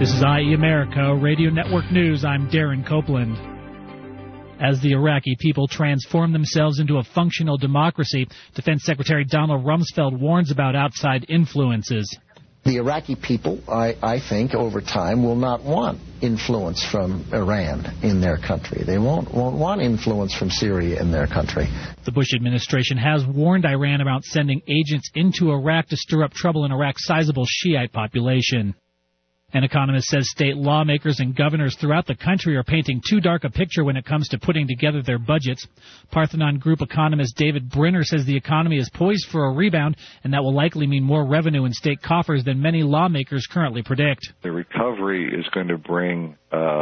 This is IE America, Radio Network News. I'm Darren Copeland. As the Iraqi people transform themselves into a functional democracy, Defense Secretary Donald Rumsfeld warns about outside influences. The Iraqi people, I think, over time, will not want influence from Iran in their country. They won't want influence from Syria in their country. The Bush administration has warned Iran about sending agents into Iraq to stir up trouble in Iraq's sizable Shiite population. An economist says state lawmakers and governors throughout the country are painting too dark a picture when it comes to putting together their budgets. Parthenon Group economist David Brenner says the economy is poised for a rebound, and that will likely mean more revenue in state coffers than many lawmakers currently predict. The recovery is going to bring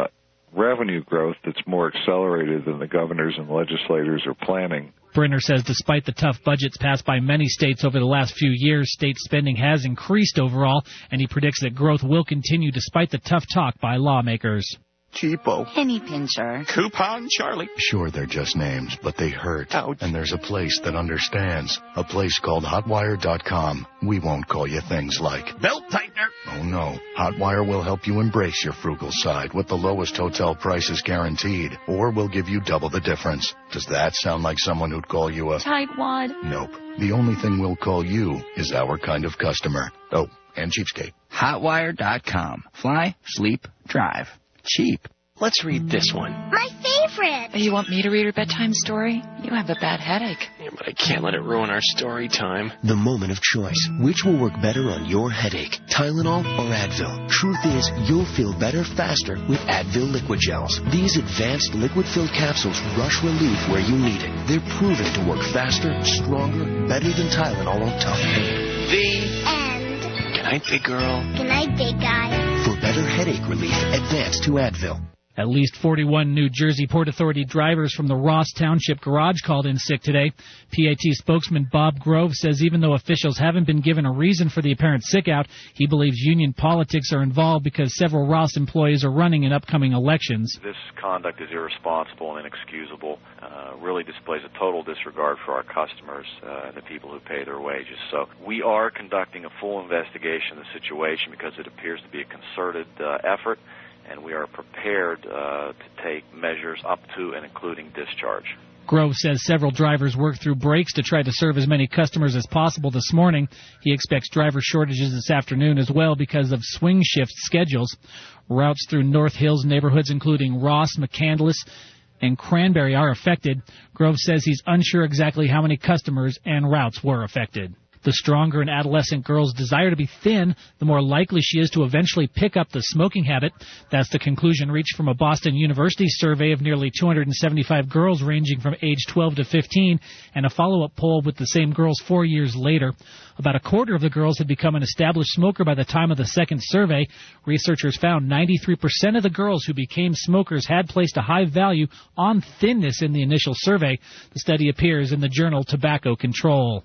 revenue growth that's more accelerated than the governors and legislators are planning. Brenner says despite the tough budgets passed by many states over the last few years, state spending has increased overall, and he predicts that growth will continue despite the tough talk by lawmakers. Cheapo. Penny pincher. Coupon Charlie. Sure, they're just names, but they hurt. Ouch. And there's a place that understands. A place called Hotwire.com. We won't call you things like Belt tightener. Oh, no. Hotwire will help you embrace your frugal side with the lowest hotel prices guaranteed, or we'll give you double the difference. Does that sound like someone who'd call you a tightwad? Nope. The only thing we'll call you is our kind of customer. Oh, and cheapskate. Hotwire.com. Fly, sleep, drive. Cheap. Let's read this one. My favorite. You want me to read your bedtime story? You have a bad headache. Yeah, but I can't let it ruin our story time. The moment of choice. Which will work better on your headache? Tylenol or Advil? Truth is, you'll feel better faster with Advil Liquid Gels. These advanced liquid-filled capsules rush relief where you need it. They're proven to work faster, stronger, better than Tylenol on tough pain. The And Good night, big girl. good night, big guy. For better headache relief, advance to Advil. At least 41 New Jersey Port Authority drivers from the Ross Township garage called in sick today. PAT spokesman Bob Grove says even though officials haven't been given a reason for the apparent sick-out, he believes union politics are involved because several Ross employees are running in upcoming elections. This conduct is irresponsible and inexcusable, really displays a total disregard for our customers and the people who pay their wages. So we are conducting a full investigation of the situation because it appears to be a concerted effort, and we are prepared to take measures up to and including discharge. Grove says several drivers worked through breaks to try to serve as many customers as possible this morning. He expects driver shortages this afternoon as well because of swing shift schedules. Routes through North Hills neighborhoods, including Ross, McCandless, and Cranberry, are affected. Grove says he's unsure exactly how many customers and routes were affected. The stronger an adolescent girl's desire to be thin, the more likely she is to eventually pick up the smoking habit. That's the conclusion reached from a Boston University survey of nearly 275 girls ranging from age 12 to 15 and a follow-up poll with the same girls 4 years later. About a quarter of the girls had become an established smoker by the time of the second survey. Researchers found 93% of the girls who became smokers had placed a high value on thinness in the initial survey. The study appears in the journal Tobacco Control.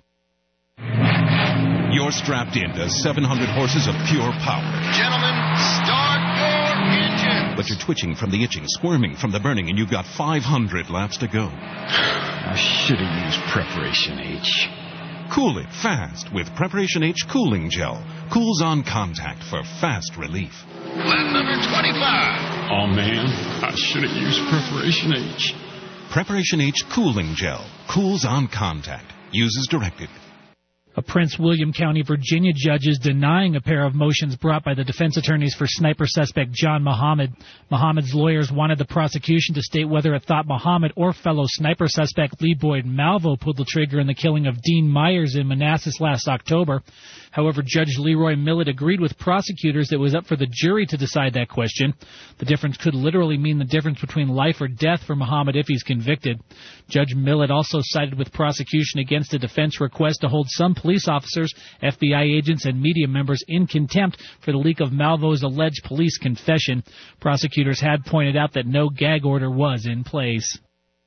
You're strapped into 700 horses of pure power. Gentlemen, start your engine. But you're twitching from the itching, squirming from the burning, and you've got 500 laps to go. I should have used Preparation H. Cool it fast with Preparation H Cooling Gel. Cools on contact for fast relief. Lap number 25. Oh, man, I should have used Preparation H. Preparation H Cooling Gel. Cools on contact. Use as directed. A Prince William County, Virginia judge is denying a pair of motions brought by the defense attorneys for sniper suspect John Muhammad. Muhammad's lawyers wanted the prosecution to state whether it thought Muhammad or fellow sniper suspect Lee Boyd Malvo pulled the trigger in the killing of Dean Myers in Manassas last October. However, Judge Leroy Millett agreed with prosecutors that it was up for the jury to decide that question. The difference could literally mean the difference between life or death for Muhammad if he's convicted. Judge Millett also sided with prosecution against a defense request to hold some police officers, FBI agents, and media members in contempt for the leak of Malvo's alleged police confession. Prosecutors had pointed out that no gag order was in place.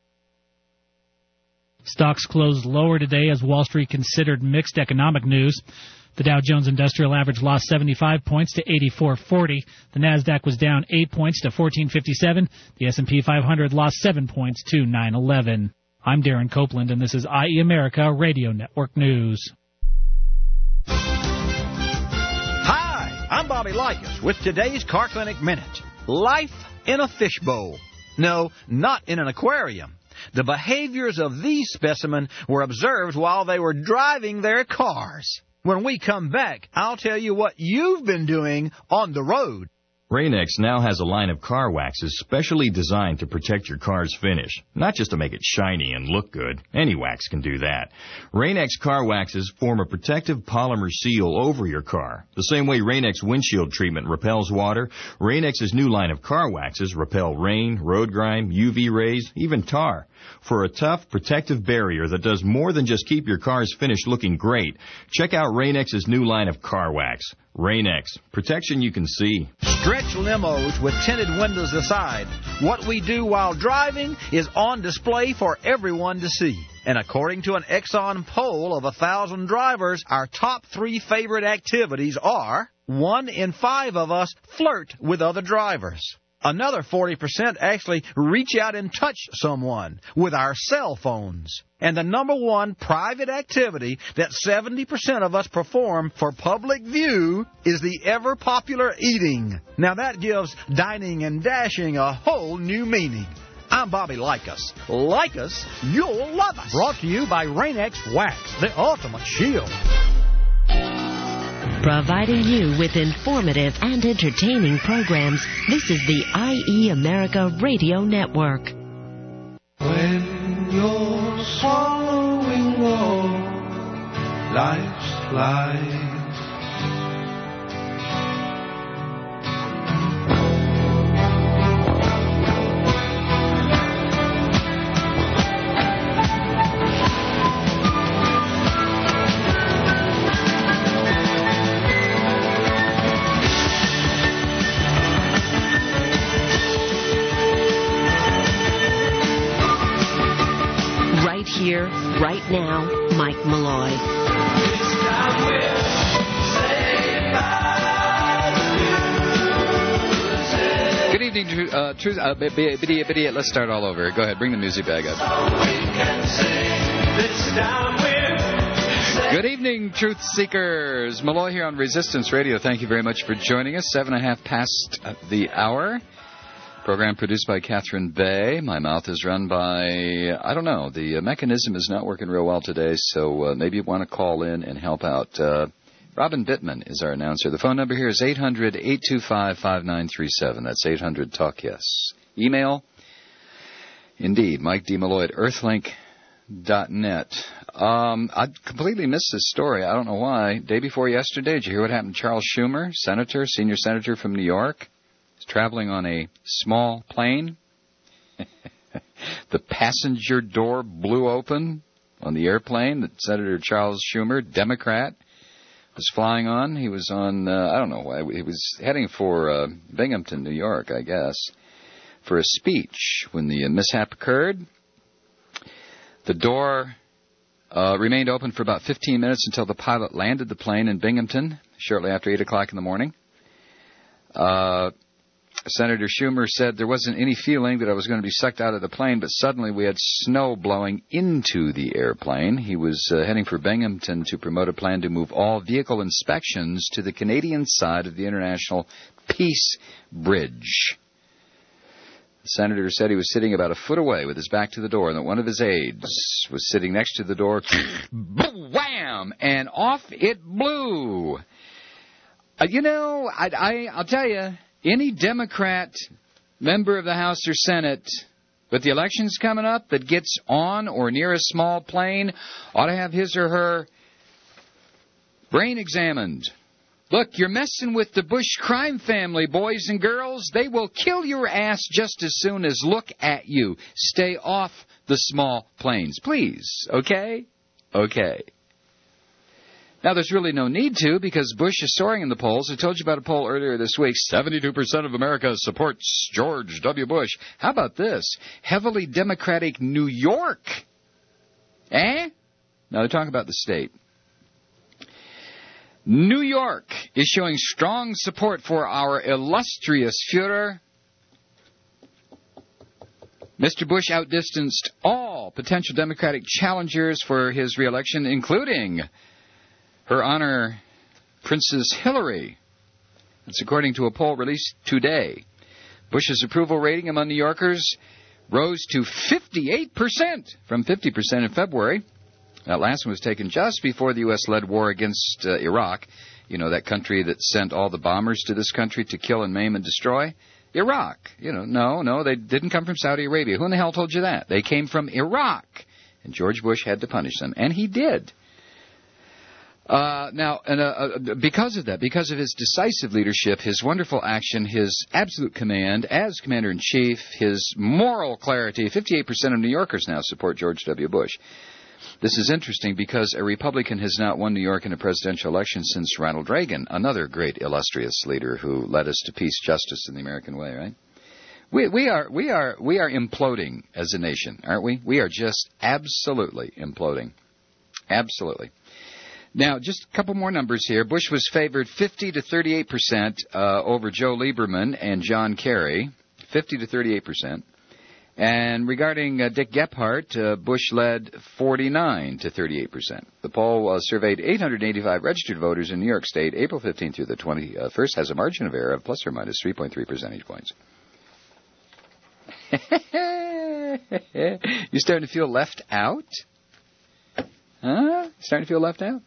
Stocks closed lower today as Wall Street considered mixed economic news. The Dow Jones Industrial Average lost 75 points to 84.40. The Nasdaq was down 8 points to 14.57. The S&P 500 lost 7 points to 9.11. I'm Darren Copeland, and this is IE America Radio Network News. Hi, I'm Bobby Likas with today's Car Clinic Minute. Life in a fishbowl. No, not in an aquarium. The behaviors of these specimens were observed while they were driving their cars. When we come back, I'll tell you what you've been doing on the road. Rain-X now has a line of car waxes specially designed to protect your car's finish, not just to make it shiny and look good. Any wax can do that. Rain-X car waxes form a protective polymer seal over your car. The same way Rain-X windshield treatment repels water, Rain-X's new line of car waxes repel rain, road grime, UV rays, even tar. For a tough, protective barrier that does more than just keep your car's finish looking great, check out Rain-X's new line of car wax. Rain-X, protection you can see. Stretch limos with tinted windows aside. What we do while driving is on display for everyone to see. And according to an Exxon poll of 1,000 drivers, our top 3 favorite activities are: 1 in 5 of us flirt with other drivers. Another 40% actually reach out and touch someone with our cell phones. And the number 1 private activity that 70% of us perform for public view is the ever-popular eating. Now that gives dining and dashing a whole new meaning. I'm Bobby Likas. Like us, you'll love us. Brought to you by Rain-X Wax, the ultimate shield. Providing you with informative and entertaining programs, this is the IE America Radio Network. When you're swallowing all life's lies, Here, right now, Mike Malloy. Good evening, Truth. Let's start all over. Go ahead, bring the music back up. Good evening, Truth Seekers. Malloy here on Resistance Radio. Thank you very much for joining us. 7:30 past the hour. Program produced by Catherine Bay. My mouth is run by, I don't know, the mechanism is not working real well today, so maybe you want to call in and help out. Robin Bittman is our announcer. The phone number here is 800-825-5937. That's 800-TALK-YES. Email, indeed, Mike D. Malloy at earthlink.net. I completely missed this story. I don't know why. Day before yesterday, did you hear what happened to Charles Schumer, senior senator from New York? Traveling on a small plane. The passenger door blew open on the airplane that Senator Charles Schumer, Democrat, was flying on. He was on, I don't know why, he was heading for Binghamton, New York, I guess, for a speech. When the mishap occurred, the door remained open for about 15 minutes until the pilot landed the plane in Binghamton, shortly after 8 o'clock in the morning. Senator Schumer said there wasn't any feeling that I was going to be sucked out of the plane, but suddenly we had snow blowing into the airplane. He was heading for Binghamton to promote a plan to move all vehicle inspections to the Canadian side of the International Peace Bridge. The senator said he was sitting about a foot away with his back to the door, and that one of his aides was sitting next to the door. Wham! And off it blew. I'll tell you, any Democrat member of the House or Senate with the elections coming up that gets on or near a small plane ought to have his or her brain examined. Look, you're messing with the Bush crime family, boys and girls. They will kill your ass just as soon as look at you. Stay off the small planes, please. Okay? Okay. Now, there's really no need to, because Bush is soaring in the polls. I told you about a poll earlier this week. 72% of America supports George W. Bush. How about this? Heavily Democratic New York. Now, they're talking about the state. New York is showing strong support for our illustrious Führer. Mr. Bush outdistanced all potential Democratic challengers for his reelection, including Her Honor, Princess Hillary. It's according to a poll released today. Bush's approval rating among New Yorkers rose to 58% from 50% in February. That last one was taken just before the U.S. led war against Iraq. You know, that country that sent all the bombers to this country to kill and maim and destroy? Iraq. You know, no, they didn't come from Saudi Arabia. Who in the hell told you that? They came from Iraq. And George Bush had to punish them. And he did. Because of that, because of his decisive leadership, his wonderful action, his absolute command as Commander-in-Chief, his moral clarity, 58% of New Yorkers now support George W. Bush. This is interesting because a Republican has not won New York in a presidential election since Ronald Reagan, another great illustrious leader who led us to peace, justice, and the American way, right? We are imploding as a nation, aren't we? We are just absolutely imploding. Absolutely. Now, just a couple more numbers here. Bush was favored 50 to 38% over Joe Lieberman and John Kerry, 50 to 38%. And regarding Dick Gephardt, Bush led 49 to 38%. The poll surveyed 885 registered voters in New York State, April 15th through the 21st, has a margin of error of plus or minus 3.3 percentage points. You starting to feel left out? Huh? Starting to feel left out?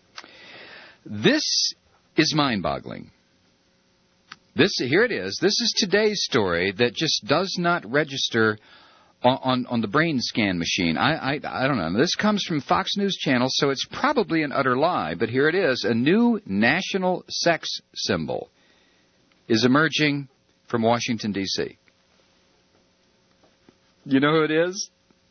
This is mind-boggling. Here it is. This is today's story that just does not register on the brain scan machine. I don't know. This comes from Fox News Channel, so it's probably an utter lie. But here it is. A new national sex symbol is emerging from Washington, D.C. You know who it is?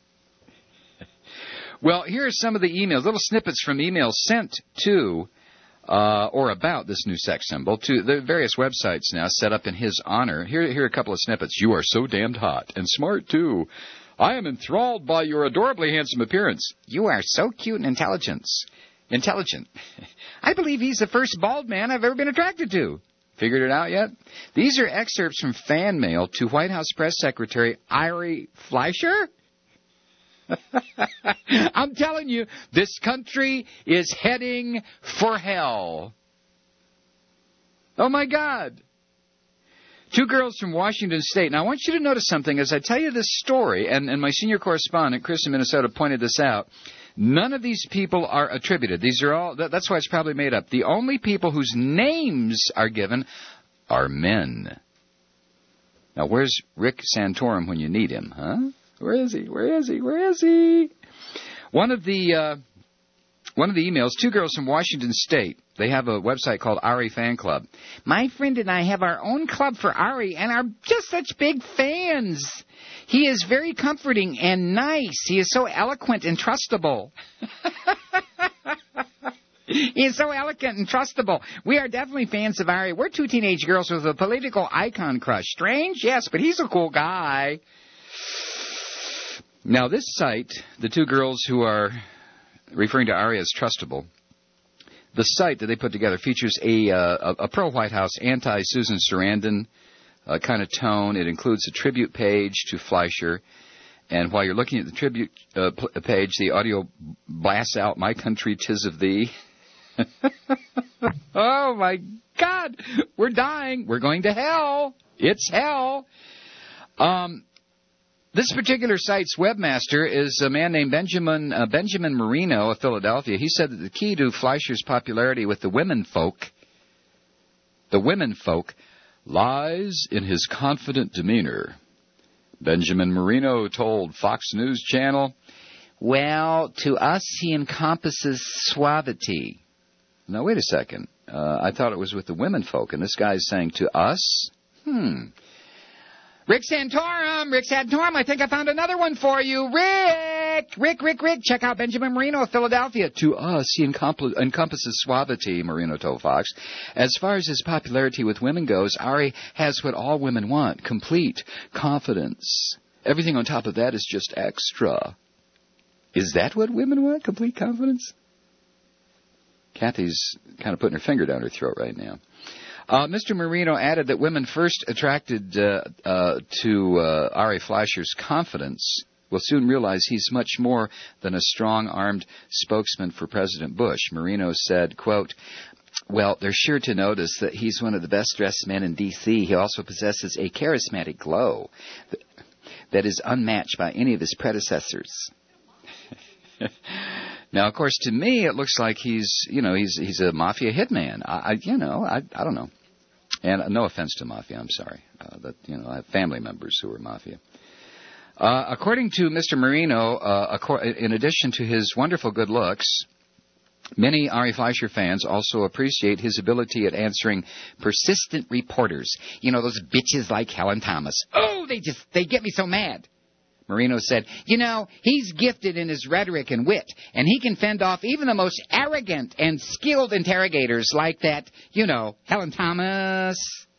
Well, here are some of the emails, little snippets from emails sent to or about this new sex symbol to the various websites now set up in his honor. Here are a couple of snippets. You are so damned hot and smart, too. I am enthralled by your adorably handsome appearance. You are so cute and intelligent. I believe he's the first bald man I've ever been attracted to. Figured it out yet? These are excerpts from fan mail to White House Press Secretary Ari Fleischer. I'm telling you, this country is heading for hell. Oh, my God. Two girls from Washington State. Now, I want you to notice something as I tell you this story, and my senior correspondent, Chris in Minnesota, pointed this out. None of these people are attributed. These are all, that's why it's probably made up. The only people whose names are given are men. Now, where's Rick Santorum when you need him, huh? Where is he? One of the emails, two girls from Washington State. They have a website called Ari Fan Club. My friend and I have our own club for Ari and are just such big fans. He is very comforting and nice. He is so eloquent and trustable. He is so eloquent and trustable. We are definitely fans of Ari. We're two teenage girls with a political icon crush. Strange? Yes, but he's a cool guy. Now, this site, the two girls who are referring to Ari as trustable, the site that they put together features a pro-White House, anti-Susan Sarandon kind of tone. It includes a tribute page to Fleischer. And while you're looking at the tribute page, the audio blasts out, "My country, 'tis of thee." Oh, my God. We're dying. We're going to hell. It's hell. This particular site's webmaster is a man named Benjamin Marino of Philadelphia. He said that the key to Fleischer's popularity with the women folk, lies in his confident demeanor. Benjamin Marino told Fox News Channel, "Well, to us he encompasses suavity." Now, wait a second. I thought it was with the women folk, and this guy's saying to us? Rick Santorum, I think I found another one for you. Rick, check out Benjamin Marino of Philadelphia. To us, he encompasses suavity, Marino told Fox. As far as his popularity with women goes, Ari has what all women want, complete confidence. Everything on top of that is just extra. Is that what women want, complete confidence? Kathy's kind of putting her finger down her throat right now. Mr. Marino added that women first attracted to Ari Fleischer's confidence will soon realize he's much more than a strong-armed spokesman for President Bush. Marino said, quote, Well, they're sure to notice that he's one of the best-dressed men in D.C. He also possesses a charismatic glow that is unmatched by any of his predecessors. Now, of course, to me, it looks like he's a mafia hitman. I don't know. And no offense to mafia, I'm sorry. I have family members who are mafia. According to Mr. Marino, in addition to his wonderful good looks, many Ari Fleischer fans also appreciate his ability at answering persistent reporters. You know, those bitches like Helen Thomas. Oh, they get me so mad. Marino said, he's gifted in his rhetoric and wit, and he can fend off even the most arrogant and skilled interrogators like that, Helen Thomas.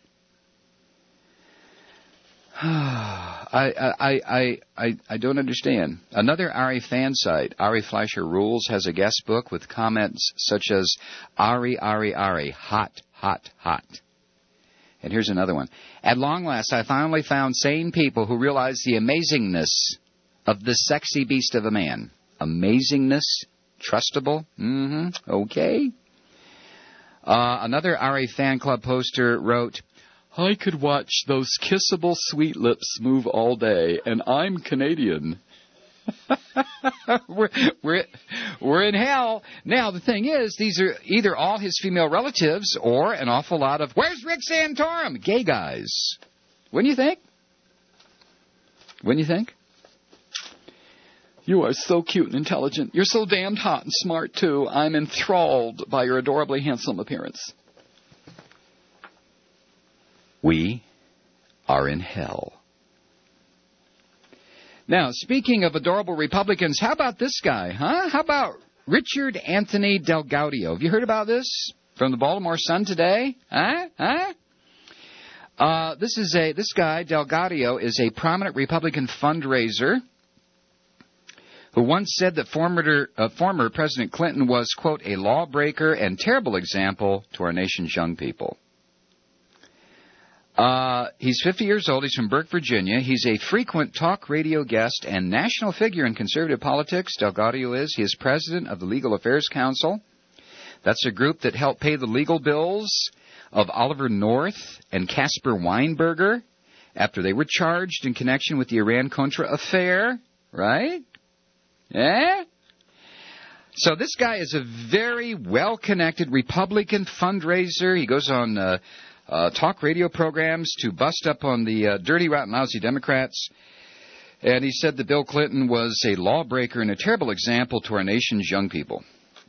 I don't understand. Another Ari fan site, Ari Fleischer Rules, has a guest book with comments such as Ari, hot, hot, hot. And here's another one. At long last, I finally found sane people who realize the amazingness of this sexy beast of a man. Amazingness? Trustable? Okay. Another Ari fan club poster wrote, I could watch those kissable sweet lips move all day, and I'm Canadian. We're in hell. Now, the thing is, these are either all his female relatives or an awful lot of, where's Rick Santorum? Gay guys. Wouldn't you think? You are so cute and intelligent. You're so damned hot and smart, too. I'm enthralled by your adorably handsome appearance. We are in hell. Now, speaking of adorable Republicans, how about this guy, huh? How about Richard Anthony Delgaudio? Have you heard about this from the Baltimore Sun today? This guy, Delgaudio, is a prominent Republican fundraiser who once said that former President Clinton was, quote, a lawbreaker and terrible example to our nation's young people. He's 50 years old. He's from Burke, Virginia. He's a frequent talk radio guest and national figure in conservative politics. Delgaudio is. He is president of the Legal Affairs Council. That's a group that helped pay the legal bills of Oliver North and Caspar Weinberger after they were charged in connection with the Iran-Contra affair. Right? Yeah? So this guy is a very well-connected Republican fundraiser. He goes on talk radio programs to bust up on the dirty, rotten, lousy Democrats. And he said that Bill Clinton was a lawbreaker and a terrible example to our nation's young people.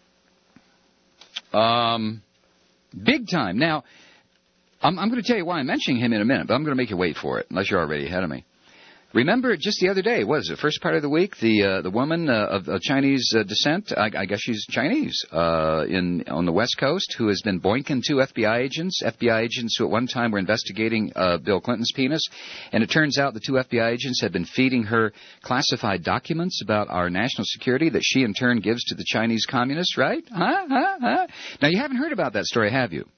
Big time. Now, I'm going to tell you why I'm mentioning him in a minute, but I'm going to make you wait for it, unless you're already ahead of me. Remember, just the other day, what was it, first part of the week, the woman of Chinese descent, I guess she's Chinese, on the West Coast, who has been boinking two FBI agents who at one time were investigating Bill Clinton's penis, and it turns out the two FBI agents had been feeding her classified documents about our national security that she in turn gives to the Chinese communists, right? Now, you haven't heard about that story, have you?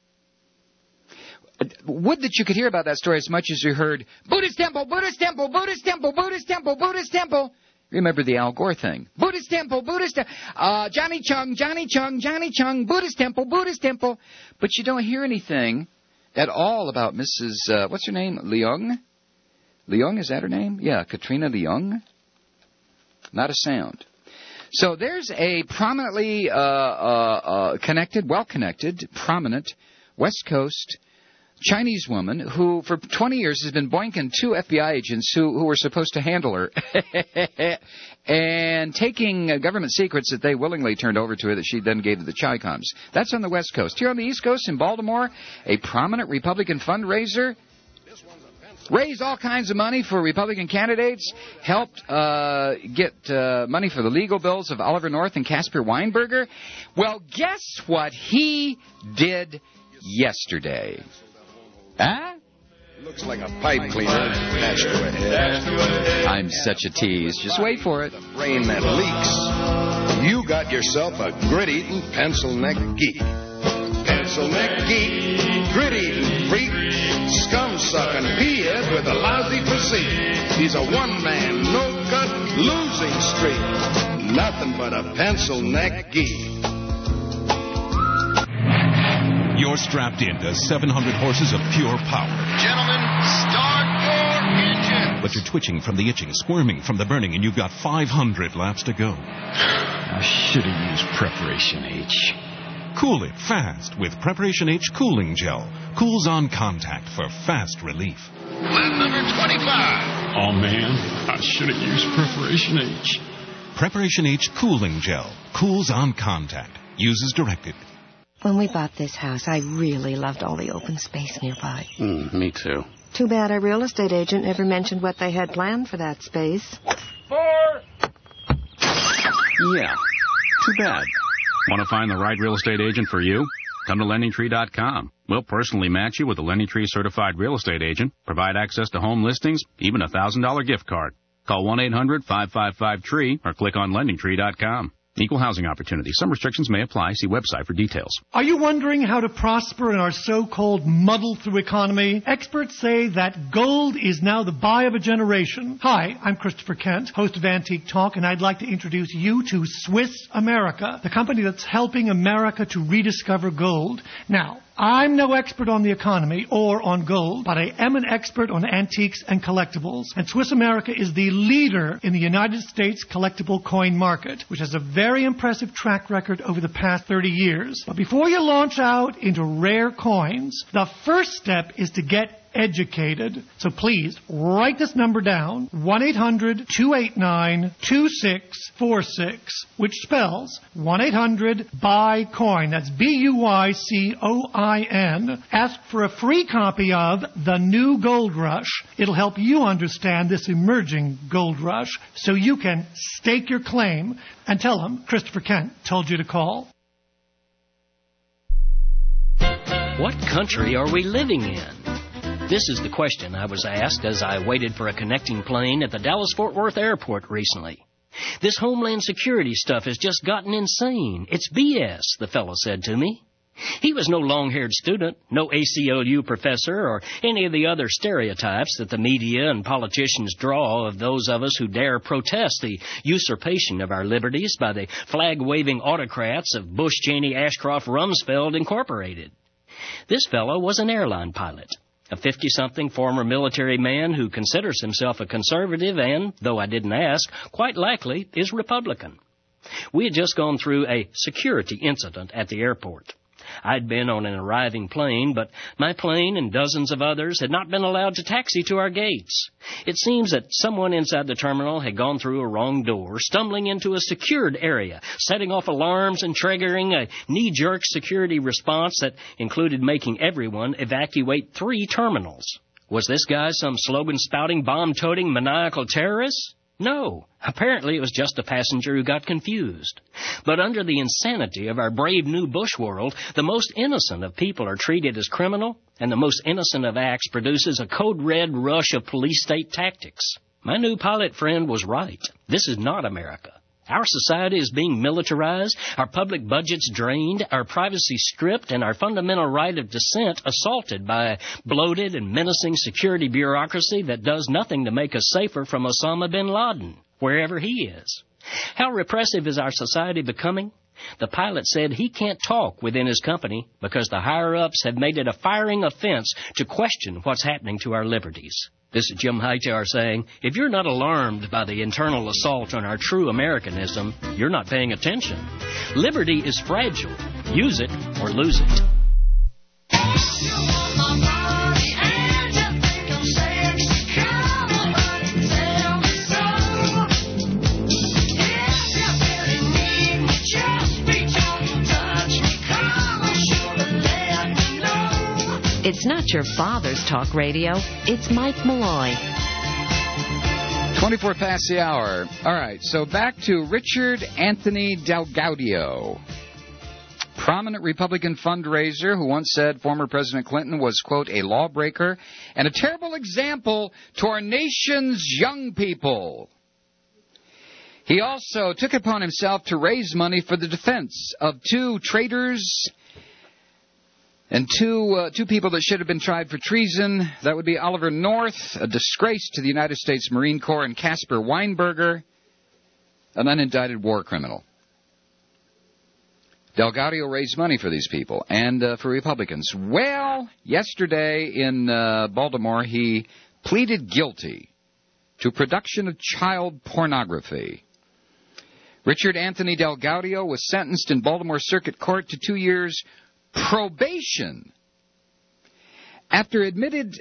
Would that you could hear about that story as much as you heard Buddhist temple, Buddhist temple, Buddhist temple, Buddhist temple, Buddhist temple. Remember the Al Gore thing. Buddhist temple, Johnny Chung, Johnny Chung, Johnny Chung, Buddhist temple, Buddhist temple. But you don't hear anything at all about Mrs. What's her name? Leung? Leung, is that her name? Yeah, Katrina Leung. Not a sound. So there's a prominently well-connected, prominent West Coast Chinese woman who for 20 years has been boinking two FBI agents who were supposed to handle her and taking government secrets that they willingly turned over to her that she then gave to the Chi-Coms. That's on the West Coast. Here on the East Coast in Baltimore, a prominent Republican fundraiser raised all kinds of money for Republican candidates, helped get money for the legal bills of Oliver North and Caspar Weinberger. Well, guess what he did yesterday? Huh? Looks like a pipe cleaner attached to a head. I'm such a tease. Just wait for it. The brain that leaks. You got yourself a grit-eating pencil-neck geek. Pencil-neck geek, grit-eating freak, scum-sucking pea-head with a lousy physique. He's a one-man, no-cut, losing streak. Nothing but a pencil-neck geek. You're strapped into 700 horses of pure power. Gentlemen, start your engine. But you're twitching from the itching, squirming from the burning, and you've got 500 laps to go. I should have used Preparation H. Cool it fast with Preparation H Cooling Gel. Cools on contact for fast relief. Lap number 25. Oh, man, I should have used Preparation H. Preparation H Cooling Gel. Cools on contact. Use as directed. When we bought this house, I really loved all the open space nearby. Me too. Too bad our real estate agent never mentioned what they had planned for that space. 4. Yeah, too bad. Want to find the right real estate agent for you? Come to LendingTree.com. We'll personally match you with a LendingTree certified real estate agent, provide access to home listings, even a $1,000 gift card. Call 1-800-555-TREE or click on LendingTree.com. Equal housing opportunity. Some restrictions may apply. See website for details. Are you wondering how to prosper in our so-called muddle-through economy? Experts say that gold is now the buy of a generation. Hi, I'm Christopher Kent, host of Antique Talk, and I'd like to introduce you to Swiss America, the company that's helping America to rediscover gold. Now, I'm no expert on the economy or on gold, but I am an expert on antiques and collectibles. And Swiss America is the leader in the United States collectible coin market, which has a very impressive track record over the past 30 years. But before you launch out into rare coins, the first step is to get educated. So please, write this number down, 1-800-289-2646, which spells 1-800-BUY-COIN. That's BUYCOIN. Ask for a free copy of The New Gold Rush. It'll help you understand this emerging gold rush so you can stake your claim and tell them Christopher Kent told you to call. What country are we living in? This is the question I was asked as I waited for a connecting plane at the Dallas-Fort Worth airport recently. This Homeland Security stuff has just gotten insane. It's BS, the fellow said to me. He was no long-haired student, no ACLU professor, or any of the other stereotypes that the media and politicians draw of those of us who dare protest the usurpation of our liberties by the flag-waving autocrats of Bush, Cheney, Ashcroft, Rumsfeld, Incorporated. This fellow was an airline pilot. A 50-something former military man who considers himself a conservative and, though I didn't ask, quite likely is Republican. We had just gone through a security incident at the airport. I'd been on an arriving plane, but my plane and dozens of others had not been allowed to taxi to our gates. It seems that someone inside the terminal had gone through a wrong door, stumbling into a secured area, setting off alarms and triggering a knee-jerk security response that included making everyone evacuate 3 terminals. Was this guy some slogan-spouting, bomb-toting, maniacal terrorist? No. Apparently it was just a passenger who got confused. But under the insanity of our brave new Bush world, the most innocent of people are treated as criminal, and the most innocent of acts produces a code-red rush of police-state tactics. My new pilot friend was right. This is not America. Our society is being militarized, our public budgets drained, our privacy stripped, and our fundamental right of dissent assaulted by a bloated and menacing security bureaucracy that does nothing to make us safer from Osama bin Laden, wherever he is. How repressive is our society becoming? The pilot said he can't talk within his company because the higher-ups have made it a firing offense to question what's happening to our liberties. This is Jim Hightower saying, if you're not alarmed by the internal assault on our true Americanism, you're not paying attention. Liberty is fragile. Use it or lose it. It's not your father's talk radio. It's Mike Malloy. 24 past the hour. All right, so back to Richard Anthony Delgaudio, prominent Republican fundraiser who once said former President Clinton was, quote, a lawbreaker and a terrible example to our nation's young people. He also took it upon himself to raise money for the defense of 2 traitors and two people that should have been tried for treason. That would be Oliver North, a disgrace to the United States Marine Corps, and Caspar Weinberger, an unindicted war criminal. Delgadio raised money for these people and for Republicans. Well, yesterday in Baltimore, he pleaded guilty to production of child pornography. Richard Anthony Delgadio was sentenced in Baltimore Circuit Court to 2 years probation after he admitted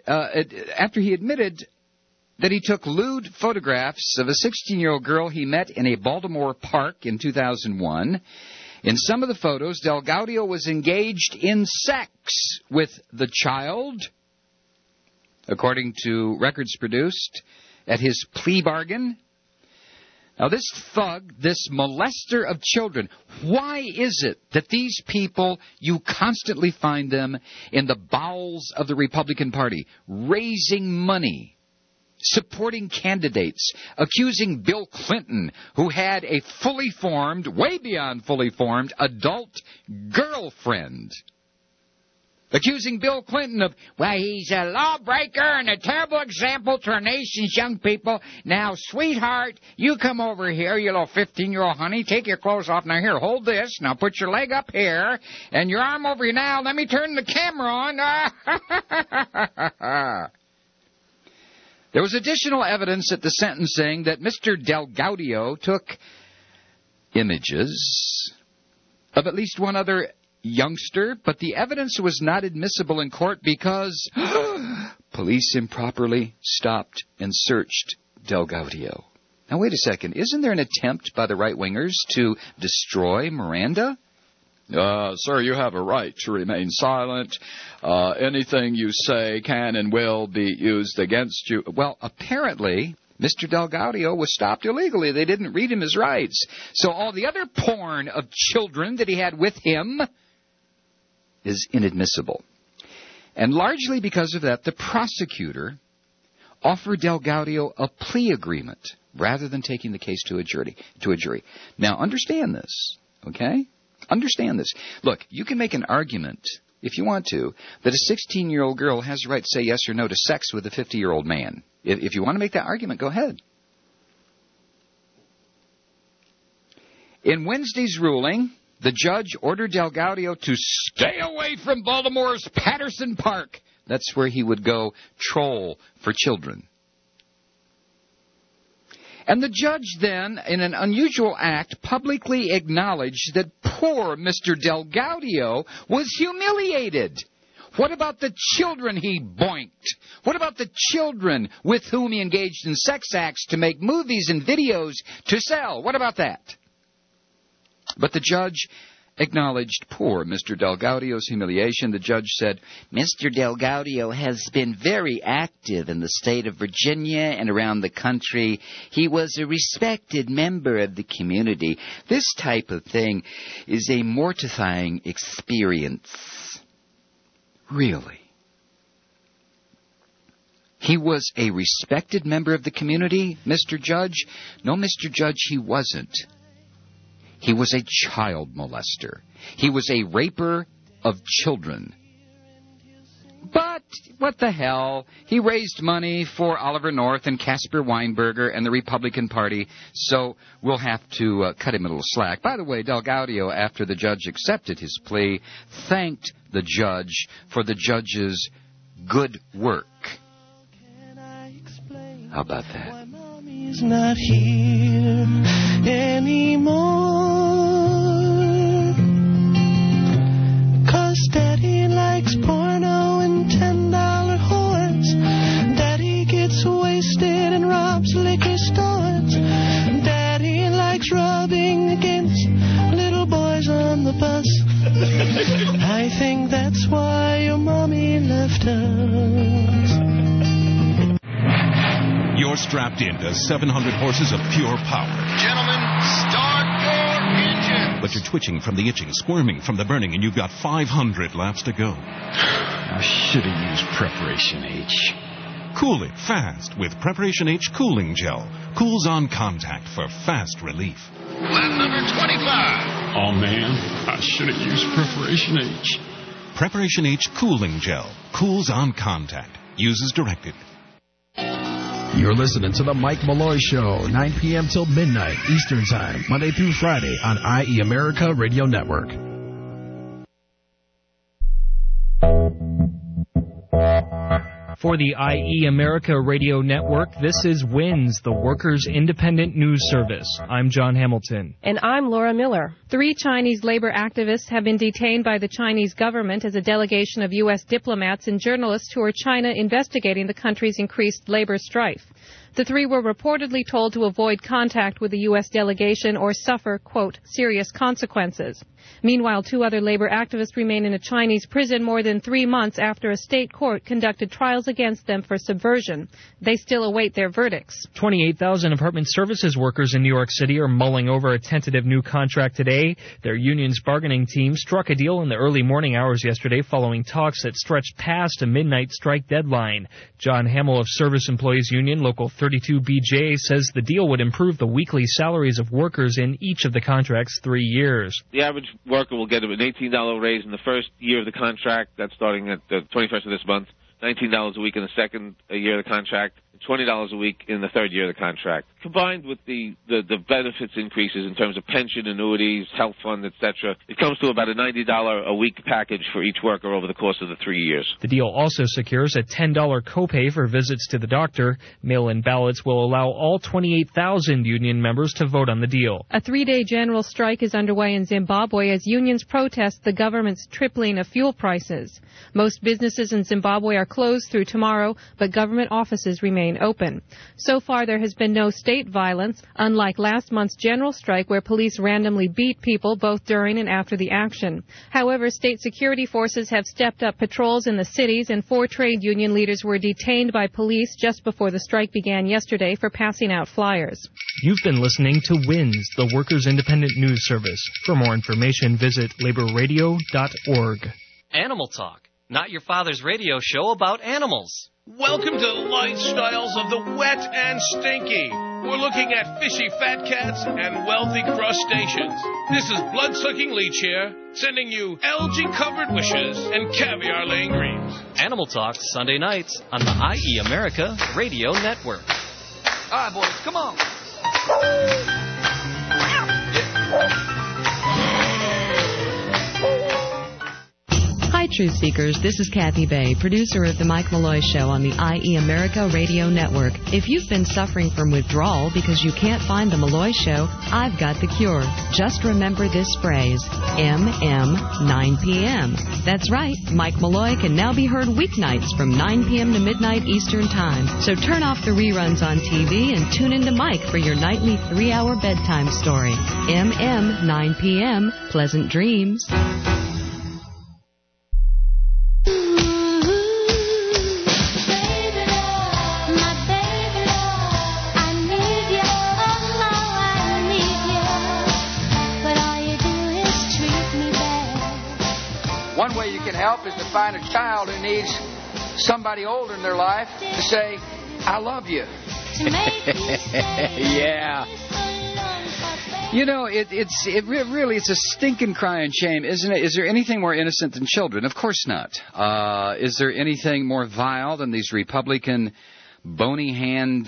that he took lewd photographs of a 16-year-old girl he met in a Baltimore park in 2001. In some of the photos, Delgadio was engaged in sex with the child, according to records produced at his plea bargain. Now, this thug, this molester of children, why is it that these people, you constantly find them in the bowels of the Republican Party, raising money, supporting candidates, accusing Bill Clinton, who had a fully formed, way beyond fully formed, adult girlfriend. Accusing Bill Clinton of, well, he's a lawbreaker and a terrible example to our nation's young people. Now, sweetheart, you come over here, you little 15-year-old honey. Take your clothes off. Now, here, hold this. Now, put your leg up here and your arm over here. Now, let me turn the camera on. There was additional evidence at the sentencing that Mr. Delgadio took images of at least one other youngster, but the evidence was not admissible in court because police improperly stopped and searched Delgadio. Now, wait a second. Isn't there an attempt by the right-wingers to destroy Miranda? Sir, you have a right to remain silent. Anything you say can and will be used against you. Well, apparently, Mr. Delgadio was stopped illegally. They didn't read him his rights. So all the other porn of children that he had with him is inadmissible. And largely because of that, the prosecutor offered Delgadio a plea agreement rather than taking the case to a jury. Now, understand this, okay? Understand this. Look, you can make an argument, if you want to, that a 16-year-old girl has the right to say yes or no to sex with a 50-year-old man. If you want to make that argument, go ahead. In Wednesday's ruling, the judge ordered Delgadio to stay away from Baltimore's Patterson Park. That's where he would go troll for children. And the judge then, in an unusual act, publicly acknowledged that poor Mr. Delgadio was humiliated. What about the children he boinked? What about the children with whom he engaged in sex acts to make movies and videos to sell? What about that? But the judge acknowledged poor Mr. Delgadio's humiliation. The judge said, Mr. Delgadio has been very active in the state of Virginia and around the country. He was a respected member of the community. This type of thing is a mortifying experience. Really? He was a respected member of the community, Mr. Judge? No, Mr. Judge, he wasn't. He was a child molester. He was a raper of children. But what the hell? He raised money for Oliver North and Caspar Weinberger and the Republican Party, so we'll have to cut him a little slack. By the way, Delgadio, after the judge accepted his plea, thanked the judge for the judge's good work. How about that? He's not here anymore, 'cause Daddy likes porno and $10 whores. Daddy gets wasted and robs liquor stores. Daddy likes rubbing against little boys on the bus. I think that's why your mommy left us. You're strapped into 700 horses of pure power. Gentlemen, start your engine. But you're twitching from the itching, squirming from the burning, and you've got 500 laps to go. I should have used Preparation H. Cool it fast with Preparation H Cooling Gel. Cools on contact for fast relief. Lap number 25. Oh, man, I should have used Preparation H. Preparation H Cooling Gel. Cools on contact. Use as directed. You're listening to The Mike Malloy Show, 9 p.m. till midnight Eastern Time, Monday through Friday on IE America Radio Network. For the IE America Radio Network, this is WINS, the Workers' Independent News Service. I'm John Hamilton. And I'm Laura Miller. 3 Chinese labor activists have been detained by the Chinese government as a delegation of U.S. diplomats and journalists who are China investigating the country's increased labor strife. The 3 were reportedly told to avoid contact with the U.S. delegation or suffer, quote, serious consequences. Meanwhile, 2 other labor activists remain in a Chinese prison more than 3 months after a state court conducted trials against them for subversion. They still await their verdicts. 28,000 apartment services workers in New York City are mulling over a tentative new contract today. Their union's bargaining team struck a deal in the early morning hours yesterday following talks that stretched past a midnight strike deadline. John Hamill of Service Employees Union, Local 32BJ, says the deal would improve the weekly salaries of workers in each of the contract's 3 years. The average worker will get an $18 raise in the first year of the contract. That's starting at the 21st of this month. $19 a week in the second year of the contract. $20 a week in the third year of the contract. Combined with the benefits increases in terms of pension, annuities, health fund, etc., it comes to about a $90 a week package for each worker over the course of the 3 years. The deal also secures a $10 copay for visits to the doctor. Mail-in ballots will allow all 28,000 union members to vote on the deal. A 3-day general strike is underway in Zimbabwe as unions protest the government's tripling of fuel prices. Most businesses in Zimbabwe are closed through tomorrow, but government offices remain open. So far, there has been no state violence, unlike last month's general strike where police randomly beat people both during and after the action. However, state security forces have stepped up patrols in the cities, and 4 trade union leaders were detained by police just before the strike began yesterday for passing out flyers. You've been listening to WINS, the Workers' Independent News Service. For more information, visit laborradio.org. Animal Talk, not your father's radio show about animals. Welcome to Lifestyles of the Wet and Stinky. We're looking at fishy fat cats and wealthy crustaceans. This is blood-sucking leech here, sending you algae-covered wishes and caviar-laying dreams. Animal Talk, Sunday nights on the IE America Radio Network. All right, boys, come on. Hi, Truth Seekers. This is Kathy Bay, producer of The Mike Malloy Show on the IE America Radio Network. If you've been suffering from withdrawal because you can't find The Malloy Show, I've got the cure. Just remember this phrase, MM 9 p.m. That's right. Mike Malloy can now be heard weeknights from 9 p.m. to midnight Eastern Time. So turn off the reruns on TV and tune into Mike for your nightly 3-hour bedtime story. MM 9 p.m. Pleasant dreams. One way you can help is to find a child who needs somebody older in their life to say, I love you. Yeah. You know, it's a stinking crying shame, isn't it? Is there anything more innocent than children? Of course not. Is there anything more vile than these Republican bony hand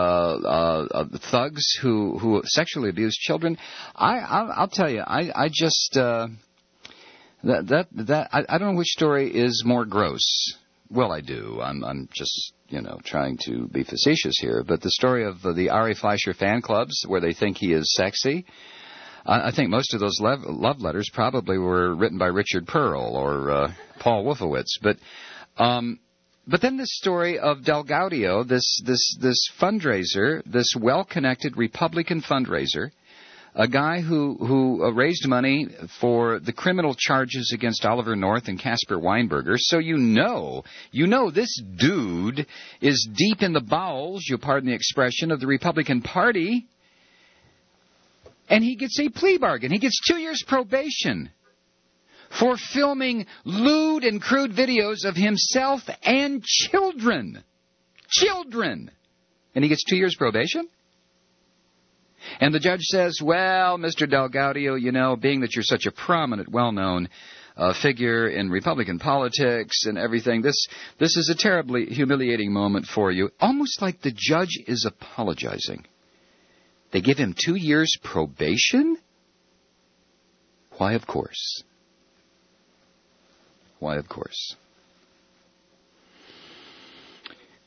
thugs who sexually abuse children? I'll tell you, I just I don't know which story is more gross. Well, I do. I'm just, trying to be facetious here. But the story of the Ari Fleischer fan clubs where they think he is sexy, I think most of those love letters probably were written by Richard Pearl or Paul Wolfowitz. But then this story of Del Gaudio, this fundraiser, this well-connected Republican fundraiser, a guy who raised money for the criminal charges against Oliver North and Casper Weinberger. So you know this dude is deep in the bowels, you'll pardon the expression, of the Republican Party. And he gets a plea bargain. He gets 2 years probation for filming lewd and crude videos of himself and children. Children! And he gets 2 years probation? And the judge says, well, Mr. Del Gaudio, being that you're such a prominent, well-known figure in Republican politics and everything, this is a terribly humiliating moment for you. Almost like the judge is apologizing. They give him 2 years probation? Why, of course. Why, of course.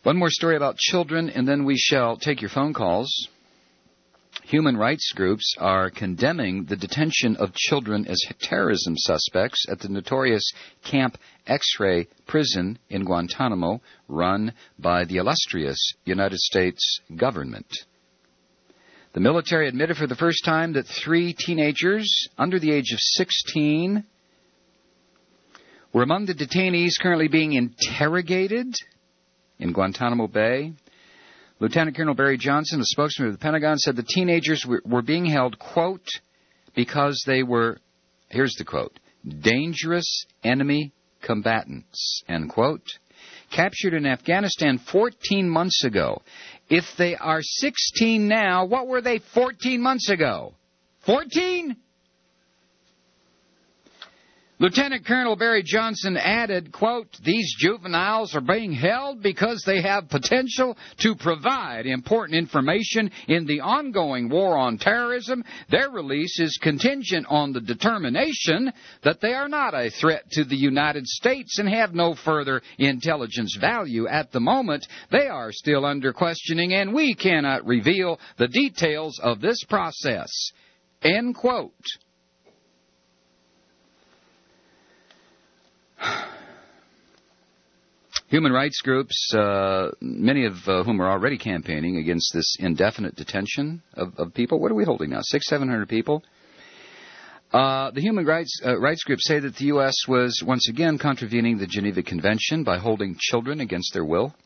One more story about children, and then we shall take your phone calls. Human rights groups are condemning the detention of children as terrorism suspects at the notorious Camp X-Ray prison in Guantanamo, run by the illustrious United States government. The military admitted for the first time that 3 teenagers under the age of 16 were among the detainees currently being interrogated in Guantanamo Bay. Lieutenant Colonel Barry Johnson, a spokesman of the Pentagon, said the teenagers were being held, quote, because they were, here's the quote, dangerous enemy combatants, end quote, captured in Afghanistan 14 months ago. If they are 16 now, what were they 14 months ago? 14? Lieutenant Colonel Barry Johnson added, quote, these juveniles are being held because they have potential to provide important information in the ongoing war on terrorism. Their release is contingent on the determination that they are not a threat to the United States and have no further intelligence value at the moment. They are still under questioning, and we cannot reveal the details of this process, end quote. Human rights groups, many of whom are already campaigning against this indefinite detention of people. What are we holding now? 600-700 people? The human rights groups say that the U.S. was once again contravening the Geneva Convention by holding children against their will.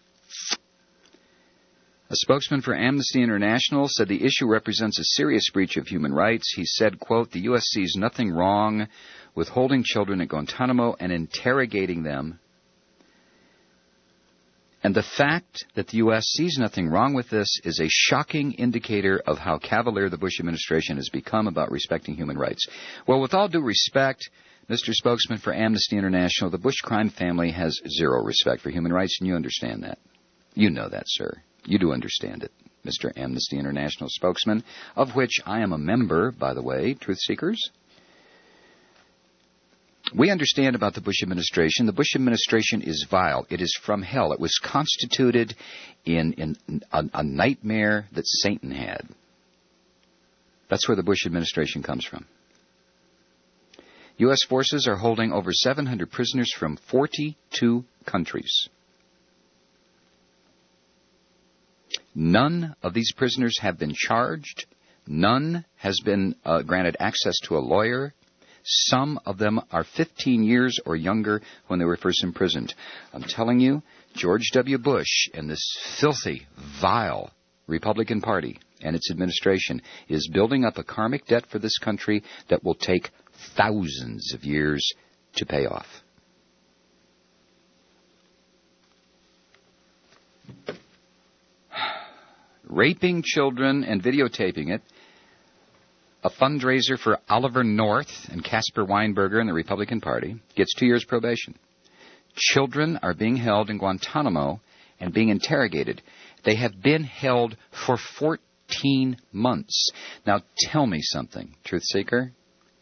A spokesman for Amnesty International said the issue represents a serious breach of human rights. He said, quote, the U.S. sees nothing wrong with holding children at Guantanamo and interrogating them. And the fact that the U.S. sees nothing wrong with this is a shocking indicator of how cavalier the Bush administration has become about respecting human rights. Well, with all due respect, Mr. Spokesman for Amnesty International, the Bush crime family has zero respect for human rights, and you understand that. You know that, sir. You do understand it, Mr. Amnesty International spokesman, of which I am a member, by the way, Truth Seekers. We understand about the Bush administration. The Bush administration is vile. It is from hell. It was constituted in a nightmare that Satan had. That's where the Bush administration comes from. U.S. forces are holding over 700 prisoners from 42 countries. None of these prisoners have been charged. None has been granted access to a lawyer. Some of them are 15 years or younger when they were first imprisoned. I'm telling you, George W. Bush and this filthy, vile Republican Party and its administration is building up a karmic debt for this country that will take thousands of years to pay off. Raping children and videotaping it, a fundraiser for Oliver North and Caspar Weinberger and the Republican Party, gets 2 years probation. Children are being held in Guantanamo and being interrogated. They have been held for 14 months. Now tell me something, Truth Seeker.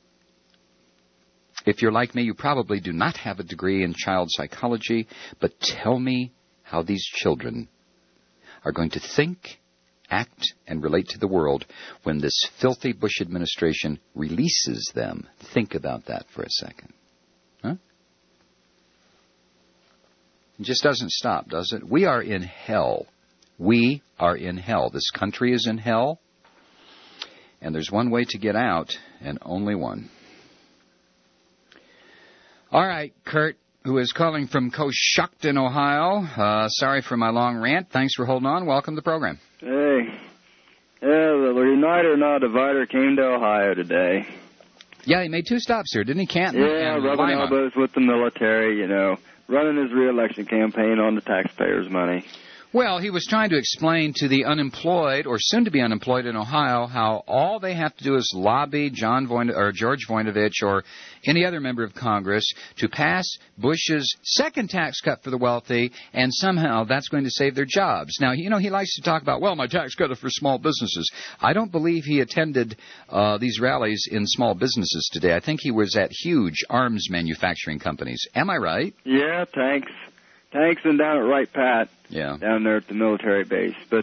If you're like me, you probably do not have a degree in child psychology, but tell me how these children are going to think, act, and relate to the world when this filthy Bush administration releases them. Think about that for a second. Huh? It just doesn't stop, does it? We are in hell. We are in hell. This country is in hell. And there's one way to get out, and only one. All right, Kurt, who is calling from Coshocton, Ohio. Sorry for my long rant. Thanks for holding on. Welcome to the program. Hey. Yeah, the Uniter, not Divider, came to Ohio today. Yeah, he made 2 stops here, didn't he? Canton and rubbing Lima. elbows with the military, running his re-election campaign on the taxpayers' money. Well, he was trying to explain to the unemployed or soon-to-be unemployed in Ohio how all they have to do is lobby George Voinovich or any other member of Congress to pass Bush's second tax cut for the wealthy, and somehow that's going to save their jobs. Now, he likes to talk about, well, my tax cut is for small businesses. I don't believe he attended these rallies in small businesses today. I think he was at huge arms manufacturing companies. Am I right? Yeah, tanks and down at Wright Pat. down there at the military base. But,